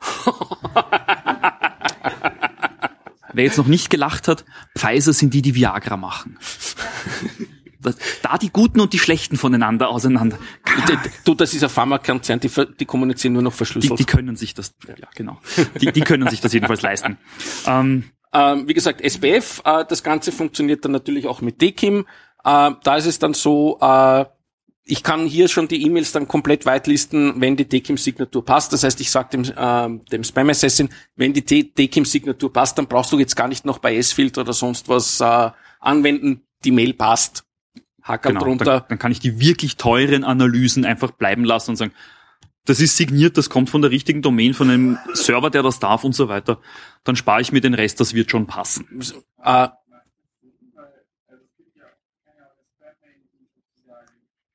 Wer jetzt noch nicht gelacht hat, Pfizer sind die, die Viagra machen. Das, da die Guten und die Schlechten voneinander auseinander. Du, das ist ein Pharmakonzern, die, die kommunizieren nur noch verschlüsselt. Die, die können sich das, ja genau, die, die können sich das jedenfalls leisten. Ähm, Ähm, wie gesagt, S P F, äh, das Ganze funktioniert dann natürlich auch mit D K I M. Äh, da ist es dann so, äh, ich kann hier schon die E-Mails dann komplett whitelisten, wenn die D K I M-Signatur passt. Das heißt, ich sage dem, äh, dem Spam Assassin, wenn die D K I M-Signatur passt, dann brauchst du jetzt gar nicht noch bei S-Filter oder sonst was äh, anwenden. Die Mail passt. Haken genau, drunter. Dann, dann kann ich die wirklich teuren Analysen einfach bleiben lassen und sagen, das ist signiert, das kommt von der richtigen Domain, von einem Server, der das darf und so weiter. Dann spare ich mir den Rest, das wird schon passen. Äh,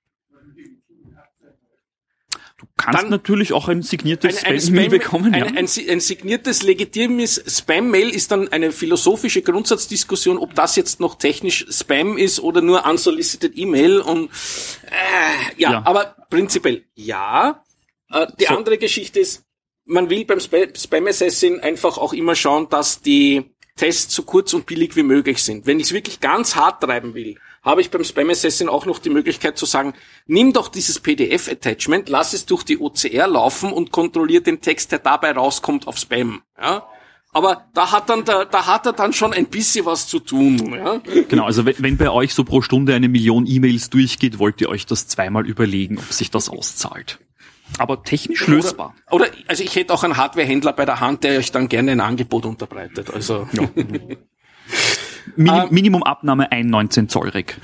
Du kannst Dann natürlich auch ein signiertes ein, ein Spam-E-Mail Spam, bekommen. ein, Ja. ein, ein, ein signiertes, legitimes Spam-Mail ist dann eine philosophische Grundsatzdiskussion, ob das jetzt noch technisch Spam ist oder nur unsolicited E-Mail. Und äh, ja, Ja. aber prinzipiell ja. Äh, die So. andere Geschichte ist, man will beim Sp- Spam Assassin einfach auch immer schauen, dass die Tests so kurz und billig wie möglich sind. Wenn ich es wirklich ganz hart treiben will, habe ich beim Spam Assassin auch noch die Möglichkeit zu sagen, nimm doch dieses P D F-Attachment, lass es durch die O C R laufen und kontrollier den Text, der dabei rauskommt, auf Spam. Ja? Aber da hat dann der, da hat er dann schon ein bisschen was zu tun. Ja? Genau, also wenn, wenn bei euch so pro Stunde eine Million E-Mails durchgeht, wollt ihr euch das zweimal überlegen, ob sich das auszahlt. Aber technisch lösbar. Oder, oder also ich hätte auch einen Hardwarehändler bei der Hand, der euch dann gerne ein Angebot unterbreitet. Also Ja. Minim, Ähm, Minimumabnahme ein neunzehn Zoll Rack.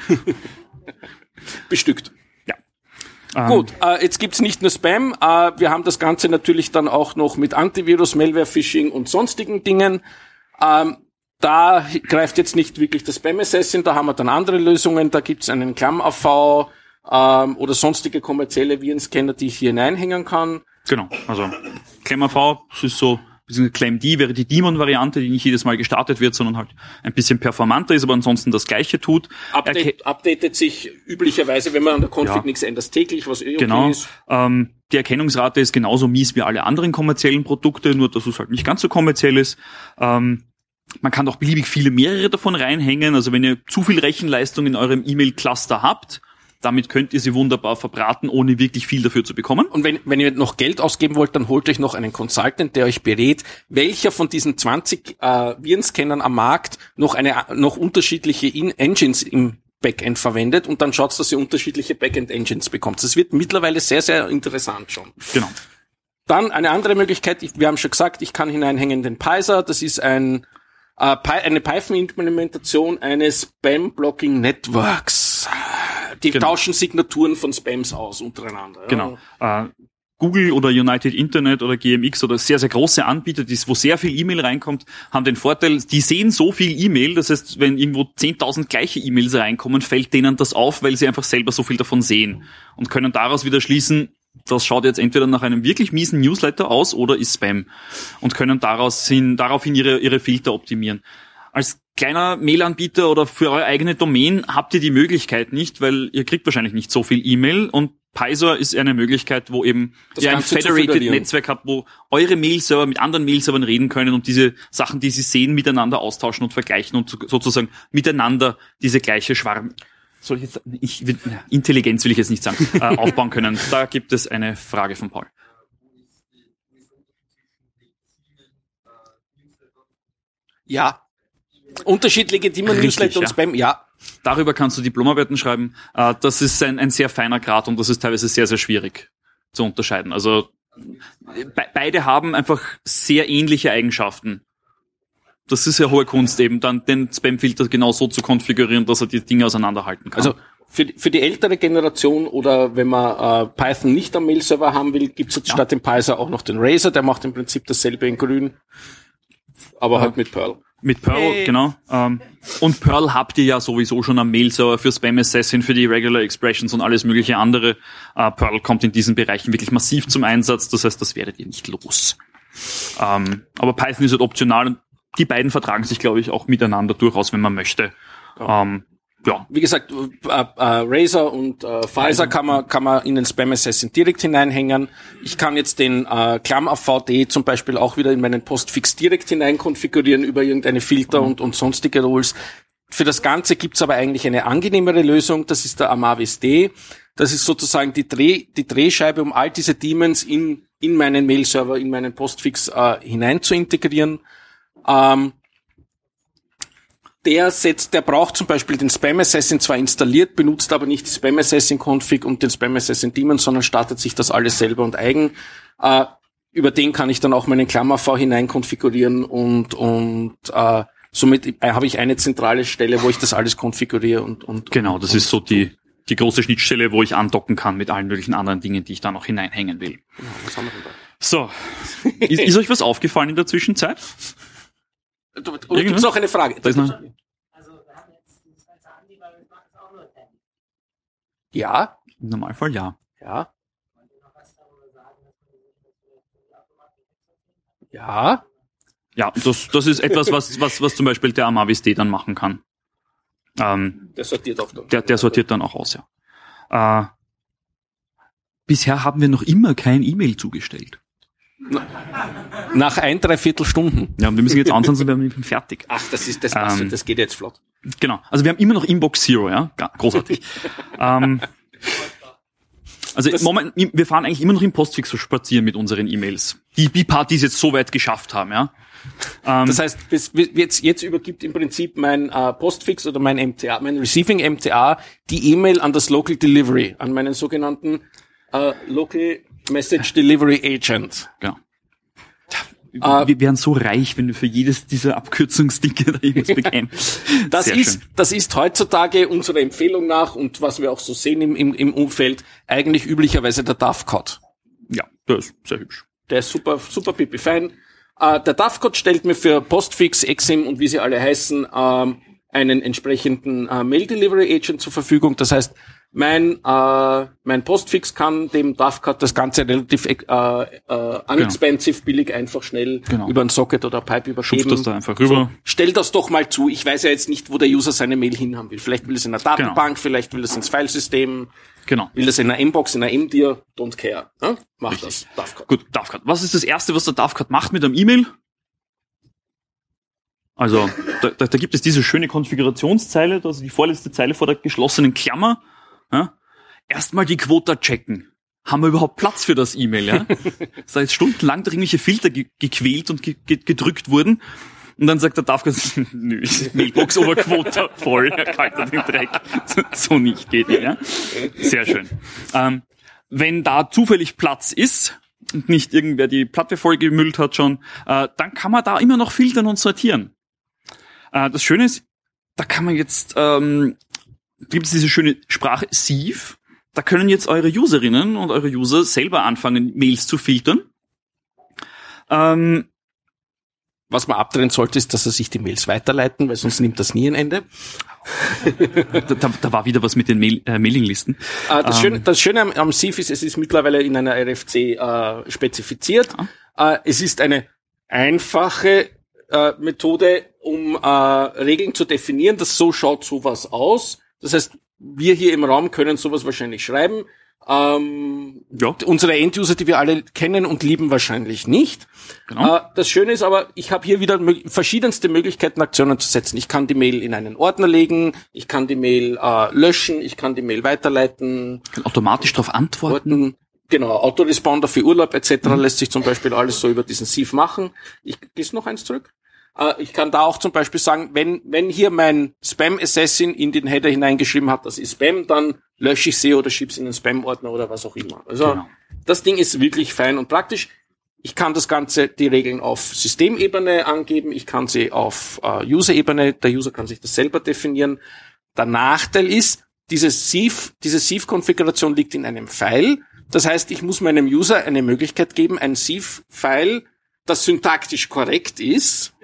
bestückt. Ja. Ähm, Gut, äh, jetzt gibt's nicht nur Spam, äh, wir haben das Ganze natürlich dann auch noch mit Antivirus, Malware, Phishing und sonstigen Dingen. Ähm, da greift jetzt nicht wirklich das Spam Assassin, da haben wir dann andere Lösungen, da gibt's einen Klamm-A V ähm, oder sonstige kommerzielle Virenscanner, die ich hier hineinhängen kann. Genau, also Claim-A V, das ist so, beziehungsweise Claim-D wäre die Daemon-Variante, die nicht jedes Mal gestartet wird, sondern halt ein bisschen performanter ist, aber ansonsten das Gleiche tut. Update, Erke- updatet sich üblicherweise, wenn man an der Config Ja. nichts ändert, täglich, was eh okay Genau. ist. Ähm, die Erkennungsrate ist genauso mies wie alle anderen kommerziellen Produkte, nur dass es halt nicht ganz so kommerziell ist. Ähm, man kann auch beliebig viele mehrere davon reinhängen. Also wenn ihr zu viel Rechenleistung in eurem E-Mail-Cluster habt, damit könnt ihr sie wunderbar verbraten, ohne wirklich viel dafür zu bekommen. Und wenn, wenn ihr noch Geld ausgeben wollt, dann holt euch noch einen Consultant, der euch berät, welcher von diesen zwanzig äh, Virenscannern am Markt noch eine noch unterschiedliche In- Engines im Backend verwendet und dann schaut, dass ihr unterschiedliche Backend-Engines bekommt. Das wird mittlerweile sehr, sehr interessant schon. Genau. Dann eine andere Möglichkeit, ich, wir haben schon gesagt, ich kann hineinhängen den Peiser, das ist ein äh, Py- eine Python-Implementation eines Spam-Blocking-Networks. Die Genau. tauschen Signaturen von Spams aus untereinander. Ja. Genau. Äh, Google oder United Internet oder G M X oder sehr, sehr große Anbieter, die, wo sehr viel E-Mail reinkommt, haben den Vorteil, die sehen so viel E-Mail, das heißt, wenn irgendwo zehntausend gleiche E-Mails reinkommen, fällt denen das auf, weil sie einfach selber so viel davon sehen und können daraus wieder schließen, das schaut jetzt entweder nach einem wirklich miesen Newsletter aus oder ist Spam und können daraus hin, daraufhin ihre, ihre Filter optimieren. Als kleiner Mail-Anbieter oder für eure eigene Domain habt ihr die Möglichkeit nicht, weil ihr kriegt wahrscheinlich nicht so viel E-Mail und Peiser ist eine Möglichkeit, wo eben Das ihr ein Ganze zu Federated föderieren. Netzwerk habt, wo eure Mail-Server mit anderen Mail-Servern reden können und diese Sachen, die sie sehen, miteinander austauschen und vergleichen und sozusagen miteinander diese gleiche Schwarm, soll ich jetzt sagen? Ich will, ja, Intelligenz will ich jetzt nicht sagen, äh, aufbauen können. Da gibt es eine Frage von Paul. Ja. Unterschiedliche Demon Richtig, Newsletter und ja. Spam, ja. Darüber kannst du Diplomarbeiten schreiben. Äh, das ist ein, ein sehr feiner Grad und das ist teilweise sehr, sehr schwierig zu unterscheiden. Also be beide haben einfach sehr ähnliche Eigenschaften. Das ist ja hohe Kunst eben, dann den Spamfilter genau so zu konfigurieren, dass er die Dinge auseinanderhalten kann. Also für, die- für die ältere Generation oder wenn man äh, Python nicht am Mail-Server haben will, gibt's jetzt Ja. statt dem Peiser auch noch den Razor, der macht im Prinzip dasselbe in grün, aber Ja. halt mit Perl. Mit Perl, Hey. genau. Ähm, und Perl habt ihr ja sowieso schon am Mail-Server für Spam Assassin, für die Regular Expressions und alles mögliche andere. Äh, Perl kommt in diesen Bereichen wirklich massiv zum Einsatz, das heißt, das werdet ihr nicht los. Ähm, aber Python ist halt optional und die beiden vertragen sich, glaube ich, auch miteinander durchaus, wenn man möchte. Ja. Ähm, ja, Wie gesagt, äh, äh, Razor und äh, Pfizer kann man kann man in den Spam Assassin direkt hineinhängen. Ich kann jetzt den äh, Klamm-A V D zum Beispiel auch wieder in meinen Postfix direkt hinein konfigurieren über irgendeine Filter und und sonstige Rules. Für das Ganze gibt's aber eigentlich eine angenehmere Lösung. Das ist der Amavis D. Das ist sozusagen die Dreh die Drehscheibe, um all diese Daemons in in meinen Mail-Server, in meinen Postfix äh, hinein zu integrieren. Ähm, Der setzt, der braucht zum Beispiel den Spam Assassin zwar installiert, benutzt aber nicht die Spam Assassin Config und den Spam Assassin Daemon, sondern startet sich das alles selber und eigen. Äh, über den kann ich dann auch meinen Klamm-A V hinein konfigurieren und und äh, somit äh, habe ich eine zentrale Stelle, wo ich das alles konfiguriere und und genau, das und, ist so die die große Schnittstelle, wo ich andocken kann mit allen möglichen anderen Dingen, die ich da noch hineinhängen will. Genau, was haben wir denn da? So, ist, ist euch was aufgefallen in der Zwischenzeit? Oder gibt's noch eine Frage? Da ist noch, Also wir haben jetzt das ganze Antivirus macht es auch nur Temp. Ja, im Normalfall ja. ja. Wollt ihr noch was darüber Ja. Ja, das, das ist etwas, was, was, was zum Beispiel der Amavis D dann machen kann. Ähm, Der sortiert auch dann. der, der sortiert dann auch aus, ja. Äh, bisher haben wir noch immer kein E-Mail zugestellt. Nach ein, dreiviertel Stunden. Ja, und wir müssen jetzt ansehen, sind wir fertig. Ach, das ist, das, Ähm, das geht jetzt flott. Genau. Also wir haben immer noch Inbox Zero, ja. ja großartig. ähm, also im Moment, wir fahren eigentlich immer noch im Postfix so spazieren mit unseren E-Mails. Die B-Partys jetzt so weit geschafft haben, ja. Ähm, Das heißt, bis- bis- jetzt, jetzt übergibt im Prinzip mein äh, Postfix oder mein M T A, mein Receiving M T A die E-Mail an das Local Delivery, an meinen sogenannten äh, Local Message Delivery Agent. genau. Ja, wir wären so reich, wenn wir für jedes dieser Abkürzungsdinge da irgendwas bekämen. Das Sehr ist, schön. das ist heutzutage unserer Empfehlung nach und was wir auch so sehen im, im, im Umfeld eigentlich üblicherweise der Dovecot. Ja, das ist sehr hübsch. Der ist super, super pipi fein. Äh, der Dovecot stellt mir für Postfix, Exim und wie sie alle heißen, ähm, einen entsprechenden äh, Mail Delivery Agent zur Verfügung. Das heißt, mein äh, mein Postfix kann dem Dovecot das Ganze relativ äh, äh, unexpensive, billig, einfach schnell Genau. über einen Socket oder Pipe übergeben. Schupft das da einfach rüber. Stell das doch mal zu. Ich weiß ja jetzt nicht, wo der User seine Mail hinhaben will. Vielleicht will es in einer Datenbank, Genau. vielleicht will es ins Filesystem, Genau. will es in einer Inbox, in einer M D I R, don't care. Ja? Mach das, Dovecot. Gut, Dovecot. Was ist das Erste, was der Dovecot macht mit einem E-Mail? Also, da, da, da gibt es diese schöne Konfigurationszeile, also die vorletzte Zeile vor der geschlossenen Klammer. Ja? Erstmal die Quota checken. Haben wir überhaupt Platz für das E-Mail? Ja? Da ist stundenlang durch irgendwelche Filter ge gequält und ge ge gedrückt wurden. Und dann sagt der Dovecot, nö, ist Mailbox-Oberquota voll, kalt an den Dreck. So nicht, geht nicht. Ja? Sehr schön. Ähm, wenn da zufällig Platz ist und nicht irgendwer die Platte vollgemüllt hat schon, äh, dann kann man da immer noch filtern und sortieren. Äh, das Schöne ist, da kann man jetzt, ähm, gibt es diese schöne Sprache Sieve, da können jetzt eure Userinnen und eure User selber anfangen, Mails zu filtern. Ähm, Was man abtrennen sollte, ist, dass er sich die Mails weiterleiten, weil sonst nimmt das nie ein Ende. da, da war wieder was mit den Mail, äh, Mailinglisten. Äh, das, Ähm, Schöne, das Schöne am, am Sieve ist, es ist mittlerweile in einer R F C äh, spezifiziert. Äh, es ist eine einfache äh, Methode, um äh, Regeln zu definieren. Das so schaut sowas aus. Das heißt, wir hier im Raum können sowas wahrscheinlich schreiben. Ähm, Ja. Unsere End-User, die wir alle kennen und lieben, wahrscheinlich nicht. Genau. Äh, das Schöne ist aber, ich habe hier wieder mö- verschiedenste Möglichkeiten, Aktionen zu setzen. Ich kann die Mail in einen Ordner legen, ich kann die Mail äh, löschen, ich kann die Mail weiterleiten, Kann automatisch darauf antworten. Orten, genau, Autoresponder für Urlaub et cetera lässt sich zum Beispiel alles so über diesen Sieve machen. Ich gehst noch eins zurück. Äh, ich kann da auch zum Beispiel sagen, wenn wenn hier mein Spam Assassin in den Header hineingeschrieben hat, das ist Spam, dann lösche ich sie oder schieb's in den Spam-Ordner oder was auch immer. Also Genau. das Ding ist wirklich fein und praktisch. Ich kann das Ganze, die Regeln auf Systemebene angeben, ich kann sie auf äh, User-Ebene, der User kann sich das selber definieren. Der Nachteil ist, diese Sieve, diese Sieve-Konfiguration liegt in einem File. Das heißt, ich muss meinem User eine Möglichkeit geben, ein Sieve-File, das syntaktisch korrekt ist,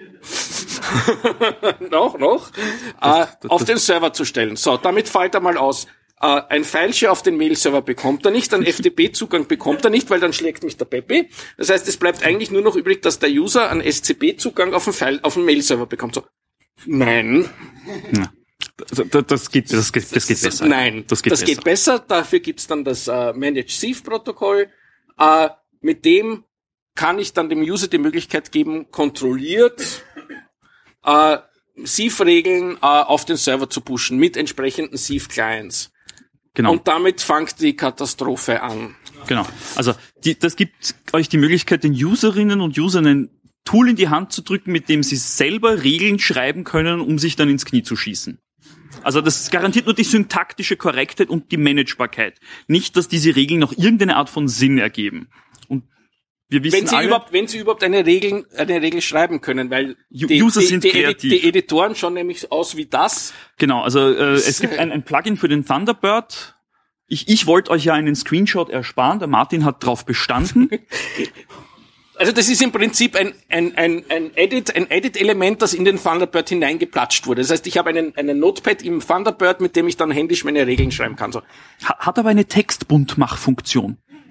noch, noch, äh, auf den Server zu stellen. So, damit fällt er mal aus. Uh, ein Fileshare auf den Mail-Server bekommt er nicht, einen F T P-Zugang bekommt er nicht, weil dann schlägt mich der Peppi. Das heißt, es bleibt eigentlich nur noch übrig, dass der User einen S C P-Zugang auf den File, auf den Mail-Server bekommt. So, nein. Ja. Das, das geht, das geht, das geht besser. Nein, das geht das besser. geht besser. Dafür gibt's dann das uh, Manage Sieve-Protokoll. Uh, mit dem kann ich dann dem User die Möglichkeit geben, kontrolliert uh, Sieve-Regeln uh, auf den Server zu pushen mit entsprechenden Sieve-Clients. Genau. Und damit fängt die Katastrophe an. Genau. Also die, das gibt euch die Möglichkeit, den Userinnen und Usern ein Tool in die Hand zu drücken, mit dem sie selber Regeln schreiben können, um sich dann ins Knie zu schießen. Also das garantiert nur die syntaktische Korrektheit und die Managebarkeit. Nicht, dass diese Regeln noch irgendeine Art von Sinn ergeben. Und wir wissen Wenn sie alle, überhaupt, wenn sie überhaupt eine Regel, eine Regel schreiben können, weil die, User die, sind die, kreativ. die Editoren schauen nämlich aus wie das. Genau, also äh, es gibt ein, ein Plugin für den Thunderbird. Ich, ich wollte euch ja einen Screenshot ersparen, der Martin hat drauf bestanden. Also das ist im Prinzip ein, ein, ein, ein Edit, ein Edit-Element, das in den Thunderbird hineingeplatscht wurde. Das heißt, ich habe einen, einen Notepad im Thunderbird, mit dem ich dann händisch meine Regeln schreiben kann. So. Hat aber eine Textbuntmachfunktion.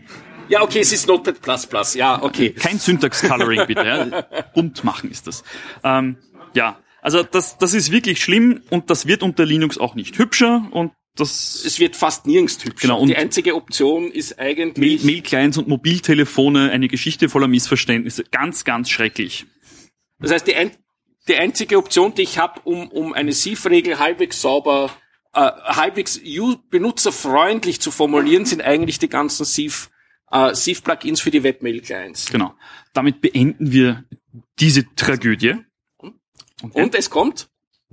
Ja, okay, es ist Notepad plus plus. Ja, okay. Kein Syntax-Coloring bitte. Ja. Bunt machen ist das. Ähm, ja, also das, das ist wirklich schlimm und das wird unter Linux auch nicht hübscher und das... Es wird fast nirgends hübscher. Genau, und die einzige Option ist eigentlich... Mail-Clients und Mobiltelefone, eine Geschichte voller Missverständnisse. Ganz, ganz schrecklich. Das heißt, die, ein, die einzige Option, die ich habe, um, um eine Sieve-Regel halbwegs sauber, äh, halbwegs benutzerfreundlich zu formulieren, sind eigentlich die ganzen Sieve Uh, Sieve-Plugins für die Webmail-Clients. Genau. Damit beenden wir diese Tragödie. Okay. Und es kommt?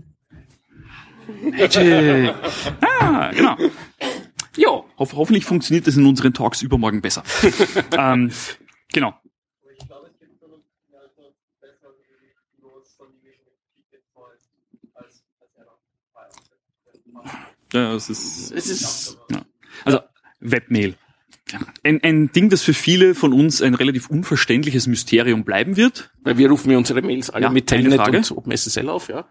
Magic. Ah, genau. Jo. Ho- hoffentlich funktioniert das in unseren Talks übermorgen besser. ähm, genau. Ich glaube, es gibt so eine besser Notes von die als als Ja, es ist, Es ist, ja. Also, Webmail. Ein, ein Ding, das für viele von uns ein relativ unverständliches Mysterium bleiben wird. weil wir rufen ja unsere Mails alle Ja, mit keine Telnet Frage. und OpenSSL auf, ja.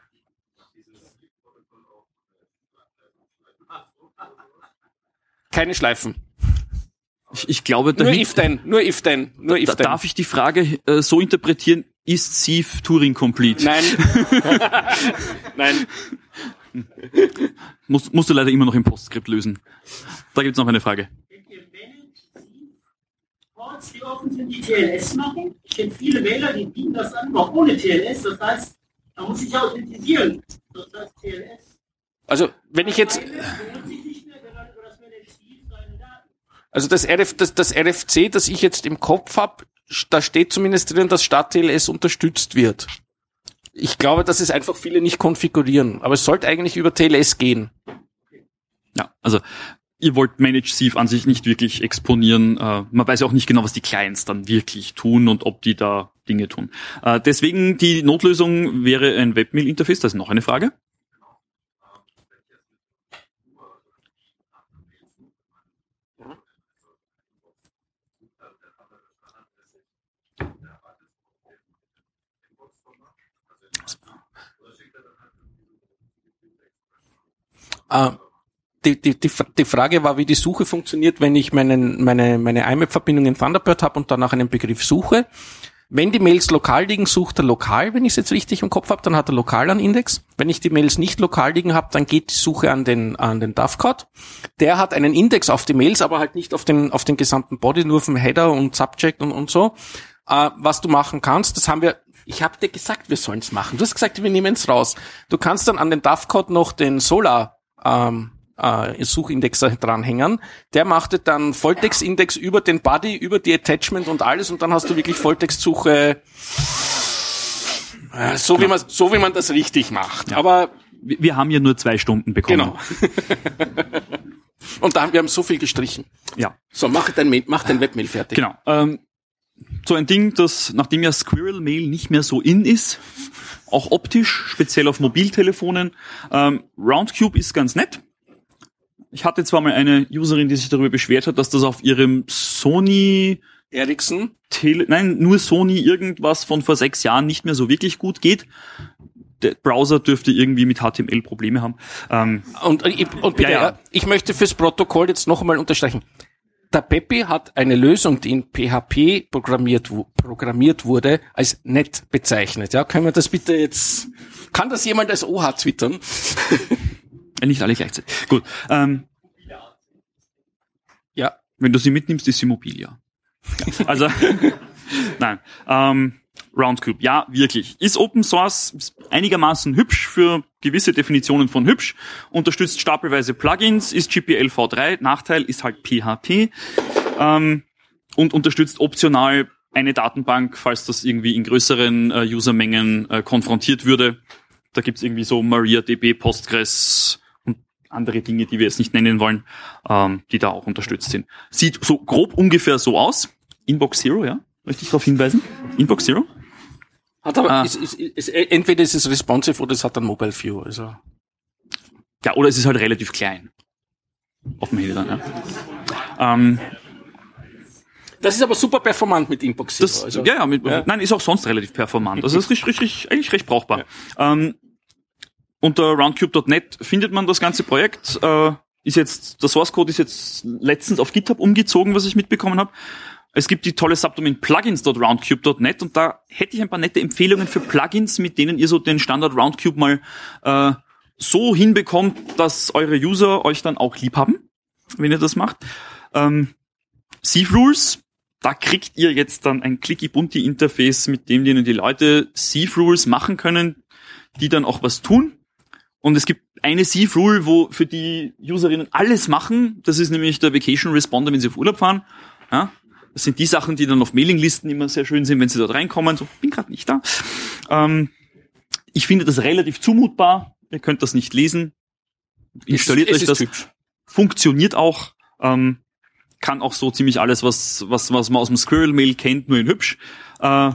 Keine Schleifen. Ich, ich glaube, Nur dahin, if then, nur if then, nur if da, then. darf ich die Frage äh, so interpretieren, ist Sieve Turing complete? Nein. Nein. Muss, musst du leider immer noch im Postskript lösen. Da gibt's noch eine Frage. Wenn ihr managt Ports, die offen sind, die T L S machen, ich kenne viele Mailer, die bieten das an, auch ohne T L S, das heißt, da muss ich authentisieren. Das heißt T L S. Also, wenn ich jetzt, lohnt sich nicht mehr, wenn man über das Managed Sieve seine Daten. also das, R F, das, das R F C, das ich jetzt im Kopf habe, da steht zumindest drin, dass statt T L S unterstützt wird. Ich glaube, dass es einfach viele nicht konfigurieren. Aber es sollte eigentlich über T L S gehen. Ja, also ihr wollt Manage Sieve an sich nicht wirklich exponieren. Äh, man weiß ja auch nicht genau, was die Clients dann wirklich tun und ob die da Dinge tun. Äh, deswegen die Notlösung wäre ein Webmail-Interface. Das ist noch eine Frage. Äh, die, die, die, die Frage war, wie die Suche funktioniert, wenn ich meinen, meine, meine I M A P-Verbindung in Thunderbird habe und dann nach einem Begriff suche. Wenn die Mails lokal liegen, sucht er lokal. Wenn ich es jetzt richtig im Kopf habe, dann hat er lokal einen Index. Wenn ich die Mails nicht lokal liegen habe, dann geht die Suche an den an den Dovecot. Der hat einen Index auf die Mails, aber halt nicht auf den auf den gesamten Body, nur vom Header und Subject und und so. Äh, was du machen kannst, das haben wir. Ich habe dir gesagt, wir sollen es machen. Du hast gesagt, wir nehmen es raus. Du kannst dann an den Dovecot noch den Solar ähm, äh, Suchindexer dranhängen. Der macht dann Volltextindex über den Body, über die Attachment und alles und dann hast du wirklich Volltextsuche äh, so wie man so wie man das richtig macht. Ja. Aber Wir, wir haben ja nur zwei Stunden bekommen. genau. Und dann wir haben so viel gestrichen. Ja, So, mach dein Mail, mach dein Webmail fertig. genau. Ähm, so ein Ding, das, nachdem ja Squirrel Mail nicht mehr so in ist, auch optisch, speziell auf Mobiltelefonen, ähm, Roundcube ist ganz nett. Ich hatte zwar mal eine Userin, die sich darüber beschwert hat, dass das auf ihrem Sony Ericsson. Tele, nein, nur Sony irgendwas von vor sechs Jahren nicht mehr so wirklich gut geht. Der Browser dürfte irgendwie mit H T M L Probleme haben. Ähm, Und, und, und bitte, Ja, ja. ich möchte fürs Protokoll jetzt noch einmal unterstreichen. Der Peppi hat eine Lösung, die in P H P programmiert, wu- programmiert wurde, als nett bezeichnet. Ja, können wir das bitte jetzt, kann das jemand als O H twittern? äh, nicht alle gleichzeitig. Gut. Ähm, Ja. wenn du sie mitnimmst, ist sie mobil, ja. Ja, also, nein. Ähm, Roundcube, ja, wirklich. Ist Open Source, ist einigermaßen hübsch für gewisse Definitionen von hübsch, unterstützt stapelweise Plugins, ist G P L v drei, Nachteil ist halt P H P, ähm, und unterstützt optional eine Datenbank, falls das irgendwie in größeren äh, Usermengen äh, konfrontiert würde. Da gibt's irgendwie so MariaDB, Postgres und andere Dinge, die wir jetzt nicht nennen wollen, ähm, die da auch unterstützt sind. Sieht so grob ungefähr so aus. Inbox Zero, ja? Möchte ich darauf hinweisen? Inbox Zero? Hat aber, Ah. ist, ist, ist, entweder ist es responsive oder es hat ein Mobile View, also. Ja, oder es ist halt relativ klein. Auf dem Handy dann, ja. Ähm, Das ist aber super performant mit Inbox Zero. das, also, ja, ja, mit, ja. nein, ist auch sonst relativ performant. Also das ist richtig, richtig, eigentlich recht brauchbar. Ähm, unter roundcube Punkt net findet man das ganze Projekt. Äh, ist jetzt, der Source Code ist jetzt letztens auf GitHub umgezogen, was ich mitbekommen habe. Es gibt die tolle Subdomain plugins dot roundcube dot net und da hätte ich ein paar nette Empfehlungen für Plugins, mit denen ihr so den Standard Roundcube mal äh, so hinbekommt, dass eure User euch dann auch lieb haben, wenn ihr das macht. Ähm, Sieve Rules, da kriegt ihr jetzt dann ein clicky-bunti-Interface, mit dem die Leute Sieve Rules machen können, die dann auch was tun. Und es gibt eine Sieve Rule, wo für die Userinnen alles machen. Das ist nämlich der Vacation Responder, wenn sie auf Urlaub fahren. Ja, das sind die Sachen, die dann auf Mailinglisten immer sehr schön sind, wenn sie dort reinkommen. So, bin gerade nicht da. Ähm, ich finde das relativ zumutbar. Ihr könnt das nicht lesen. Installiert es, euch es das. Hübsch. Funktioniert auch. Ähm, kann auch so ziemlich alles, was was was man aus dem Squirrel-Mail kennt, nur in hübsch. Äh,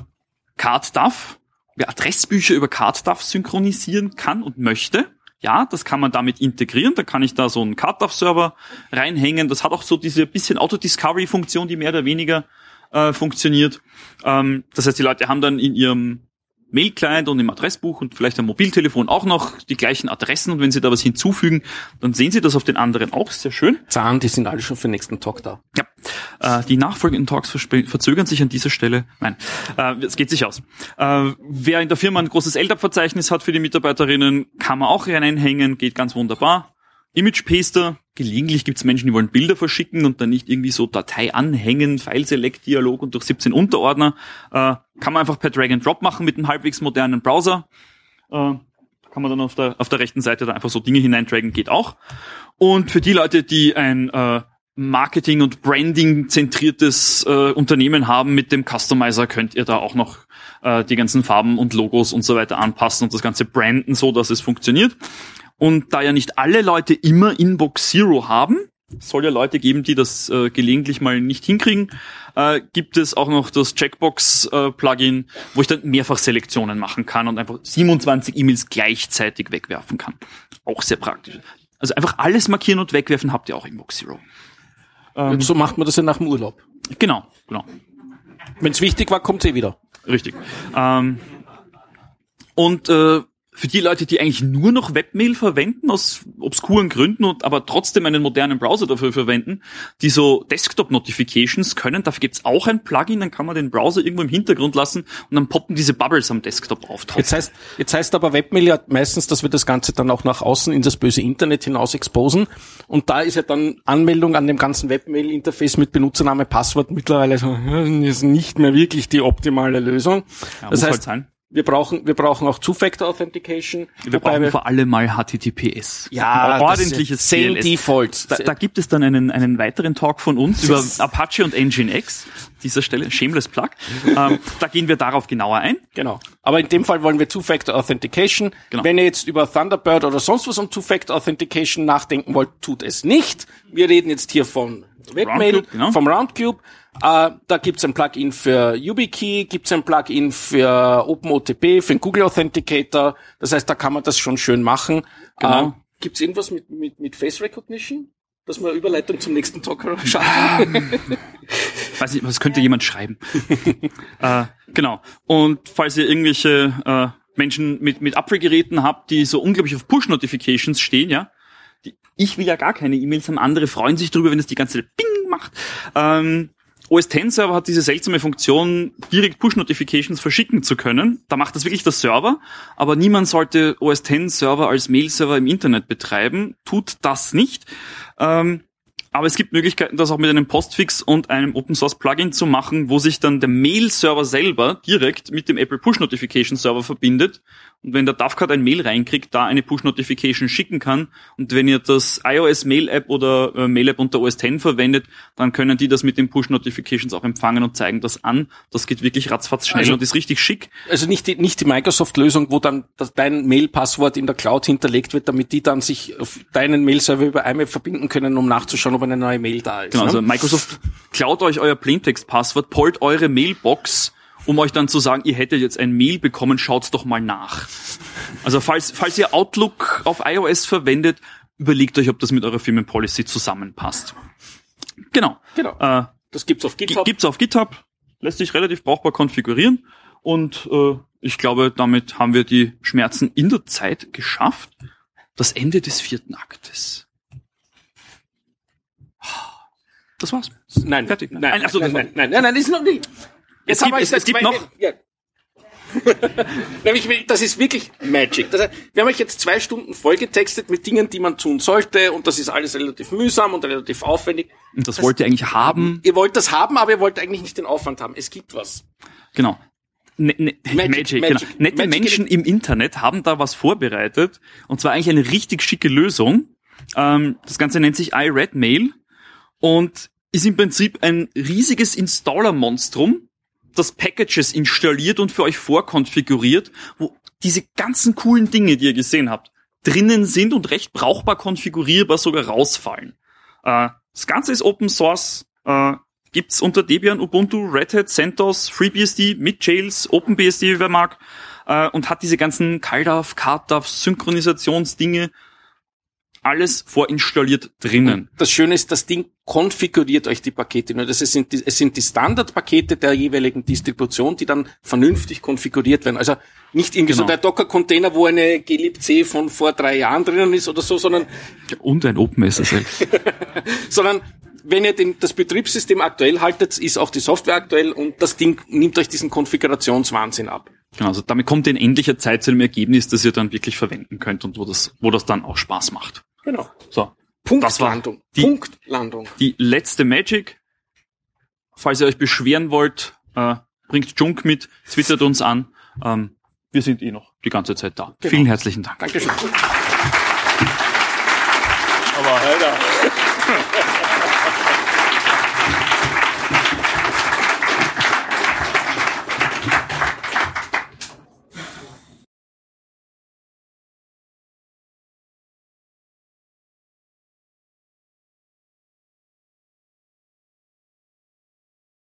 CardDAV. Wer Adressbücher über CardDAV synchronisieren kann und möchte, ja, das kann man damit integrieren. Da kann ich da so einen CardDAV-Server reinhängen. Das hat auch so diese bisschen Auto-Discovery-Funktion, die mehr oder weniger äh, funktioniert. Ähm, das heißt, die Leute haben dann in ihrem Mail-Client und im Adressbuch und vielleicht am Mobiltelefon auch noch die gleichen Adressen. Und wenn sie da was hinzufügen, dann sehen sie das auf den anderen auch. Sehr schön. Zahn, die sind alle schon für den nächsten Talk da. Ja, äh, die nachfolgenden Talks versp- verzögern sich an dieser Stelle. Nein, äh, es geht sich aus. Äh, wer in der Firma ein großes L D A P-Verzeichnis hat für die Mitarbeiterinnen, kann man auch reinhängen, geht ganz wunderbar. Image Paster, gelegentlich gibt es Menschen, die wollen Bilder verschicken und dann nicht irgendwie so Datei anhängen, File Select, Dialog und durch siebzehn Unterordner. Äh, kann man einfach per Drag and Drop machen mit einem halbwegs modernen Browser. Äh, kann man dann auf der auf der rechten Seite da einfach so Dinge hineintragen, geht auch. Und für die Leute, die ein äh, Marketing- und Branding-zentriertes äh, Unternehmen haben mit dem Customizer, könnt ihr da auch noch äh, die ganzen Farben und Logos und so weiter anpassen und das Ganze branden, so dass es funktioniert. Und da ja nicht alle Leute immer Inbox Zero haben, soll ja Leute geben, die das äh, gelegentlich mal nicht hinkriegen, äh, gibt es auch noch das Checkbox-Plugin, äh, wo ich dann Mehrfachselektionen machen kann und einfach siebenundzwanzig E-Mails gleichzeitig wegwerfen kann. Auch sehr praktisch. Also einfach alles markieren und wegwerfen habt ihr auch Inbox Zero. Ähm, so macht man das ja nach dem Urlaub. Genau, genau. Wenn es wichtig war, kommt eh wieder. Richtig. Ähm, und äh, für die Leute, die eigentlich nur noch Webmail verwenden, aus obskuren Gründen, und aber trotzdem einen modernen Browser dafür verwenden, die so Desktop-Notifications können, dafür gibt's auch ein Plugin, dann kann man den Browser irgendwo im Hintergrund lassen und dann poppen diese Bubbles am Desktop auf. Jetzt heißt, jetzt heißt aber Webmail ja meistens, dass wir das Ganze dann auch nach außen in das böse Internet hinaus exposen. Und da ist ja dann Anmeldung an dem ganzen Webmail-Interface mit Benutzername, Passwort mittlerweile so, ist nicht mehr wirklich die optimale Lösung. Ja, das muss heißt, halt sein. Wir brauchen, wir brauchen auch Two-Factor Authentication. Wir brauchen wir vor allem mal H T T P S. Ja, ein ordentliches same C L S. Default. Da, da gibt es dann einen, einen weiteren Talk von uns über Apache und Nginx. Dieser Stelle, shameless plug. ähm, da gehen wir darauf genauer ein. Genau. Aber in dem Fall wollen wir Two-Factor Authentication. Genau. Wenn ihr jetzt über Thunderbird oder sonst was um Two-Factor Authentication nachdenken wollt, tut es nicht. Wir reden jetzt hier von Webmail, Roundcube, genau. vom Roundcube. Uh, da gibt's ein Plugin für YubiKey, gibt's ein Plugin für OpenOTP, für den Google Authenticator. Das heißt, da kann man das schon schön machen. Genau. Uh, gibt's irgendwas mit, mit, mit Face Recognition? Dass wir Überleitung zum nächsten Talk schaffen? Weiß nicht, was könnte jemand schreiben? äh, genau. Und falls ihr irgendwelche äh, Menschen mit, mit Apple-Geräten habt, die so unglaublich auf Push-Notifications stehen, ja, die, ich will ja gar keine E-Mails haben, andere freuen sich drüber, wenn es die ganze Zeit Bing macht. Ähm, O S X Server hat diese seltsame Funktion, direkt Push-Notifications verschicken zu können. Da macht das wirklich der Server, aber niemand sollte O S X Server als Mail-Server im Internet betreiben. Tut das nicht. Ähm, aber es gibt Möglichkeiten, das auch mit einem Postfix und einem Open-Source-Plugin zu machen, wo sich dann der Mail-Server selber direkt mit dem Apple Push-Notification-Server verbindet. Und wenn der D A V-Card ein Mail reinkriegt, da eine Push-Notification schicken kann. Und wenn ihr das iOS-Mail-App oder äh, Mail-App unter O S X verwendet, dann können die das mit den Push-Notifications auch empfangen und zeigen das an. Das geht wirklich ratzfatz schnell also, und ist richtig schick. Also nicht die, nicht die Microsoft-Lösung, wo dann das, dein Mail-Passwort in der Cloud hinterlegt wird, damit die dann sich auf deinen Mail-Server über I M A P verbinden können, um nachzuschauen, ob eine neue Mail da ist. Genau, ne? also Microsoft klaut euch euer Plaintext-Passwort, pollt eure Mailbox, um euch dann zu sagen, ihr hättet jetzt ein Mail bekommen, schaut's doch mal nach. Also falls falls ihr Outlook auf iOS verwendet, überlegt euch, ob das mit eurer Firmenpolicy zusammenpasst. Genau. Genau. Äh, Das gibt's auf GitHub. Gibt's auf GitHub, lässt sich relativ brauchbar konfigurieren und äh, ich glaube, damit haben wir die Schmerzen in der Zeit geschafft. Das Ende des vierten Aktes. Das war's. Nein, Fertig. Nein, Nein, nein, ach so, nein, das nein, nein, nein, nein, das ist noch nicht. Jetzt Es haben gibt- wir es- das es gibt zwei- noch- Ja. Nämlich, das ist wirklich Magic. Das heißt, wir haben euch jetzt zwei Stunden vollgetextet mit Dingen, die man tun sollte, und das ist alles relativ mühsam und relativ aufwendig. Und das wollt ihr eigentlich haben. Ihr wollt das haben, aber ihr wollt eigentlich nicht den Aufwand haben. Es gibt was. Genau. Ne, ne, Magic, Magic, Magic, genau. Nette Magic Menschen im Internet haben da was vorbereitet. Und zwar eigentlich eine richtig schicke Lösung. Ähm, das Ganze nennt sich iRedMail und ist im Prinzip ein riesiges Installer-Monstrum, das Packages installiert und für euch vorkonfiguriert, wo diese ganzen coolen Dinge, die ihr gesehen habt, drinnen sind und recht brauchbar konfigurierbar sogar rausfallen. Äh, das Ganze ist Open Source, äh, gibt's unter Debian, Ubuntu, Red Hat, CentOS, FreeBSD, mit Jails, OpenBSD, wer mag, äh, und hat diese ganzen CalDAV, CardDAV, Synchronisationsdinge, alles vorinstalliert drinnen. Das Schöne ist, das Ding konfiguriert euch die Pakete. Nur das sind die, es sind die Standardpakete der jeweiligen Distribution, die dann vernünftig konfiguriert werden. Also nicht irgendwie Genau. so der Docker-Container, wo eine glibc von vor drei Jahren drinnen ist oder so, sondern, Und ein OpenSSL. sondern wenn ihr den, das Betriebssystem aktuell haltet, ist auch die Software aktuell, und das Ding nimmt euch diesen Konfigurationswahnsinn ab. Genau, also damit kommt ihr in endlicher Zeit zu einem Ergebnis, das ihr dann wirklich verwenden könnt und wo das, wo das dann auch Spaß macht. Genau. So. Punktlandung. die- Punktlandung. Die letzte Magic. Falls ihr euch beschweren wollt, äh, bringt Junk mit, twittert uns an. Ähm, wir sind eh noch die ganze Zeit da. Genau. Vielen herzlichen Dank. Dankeschön. Aber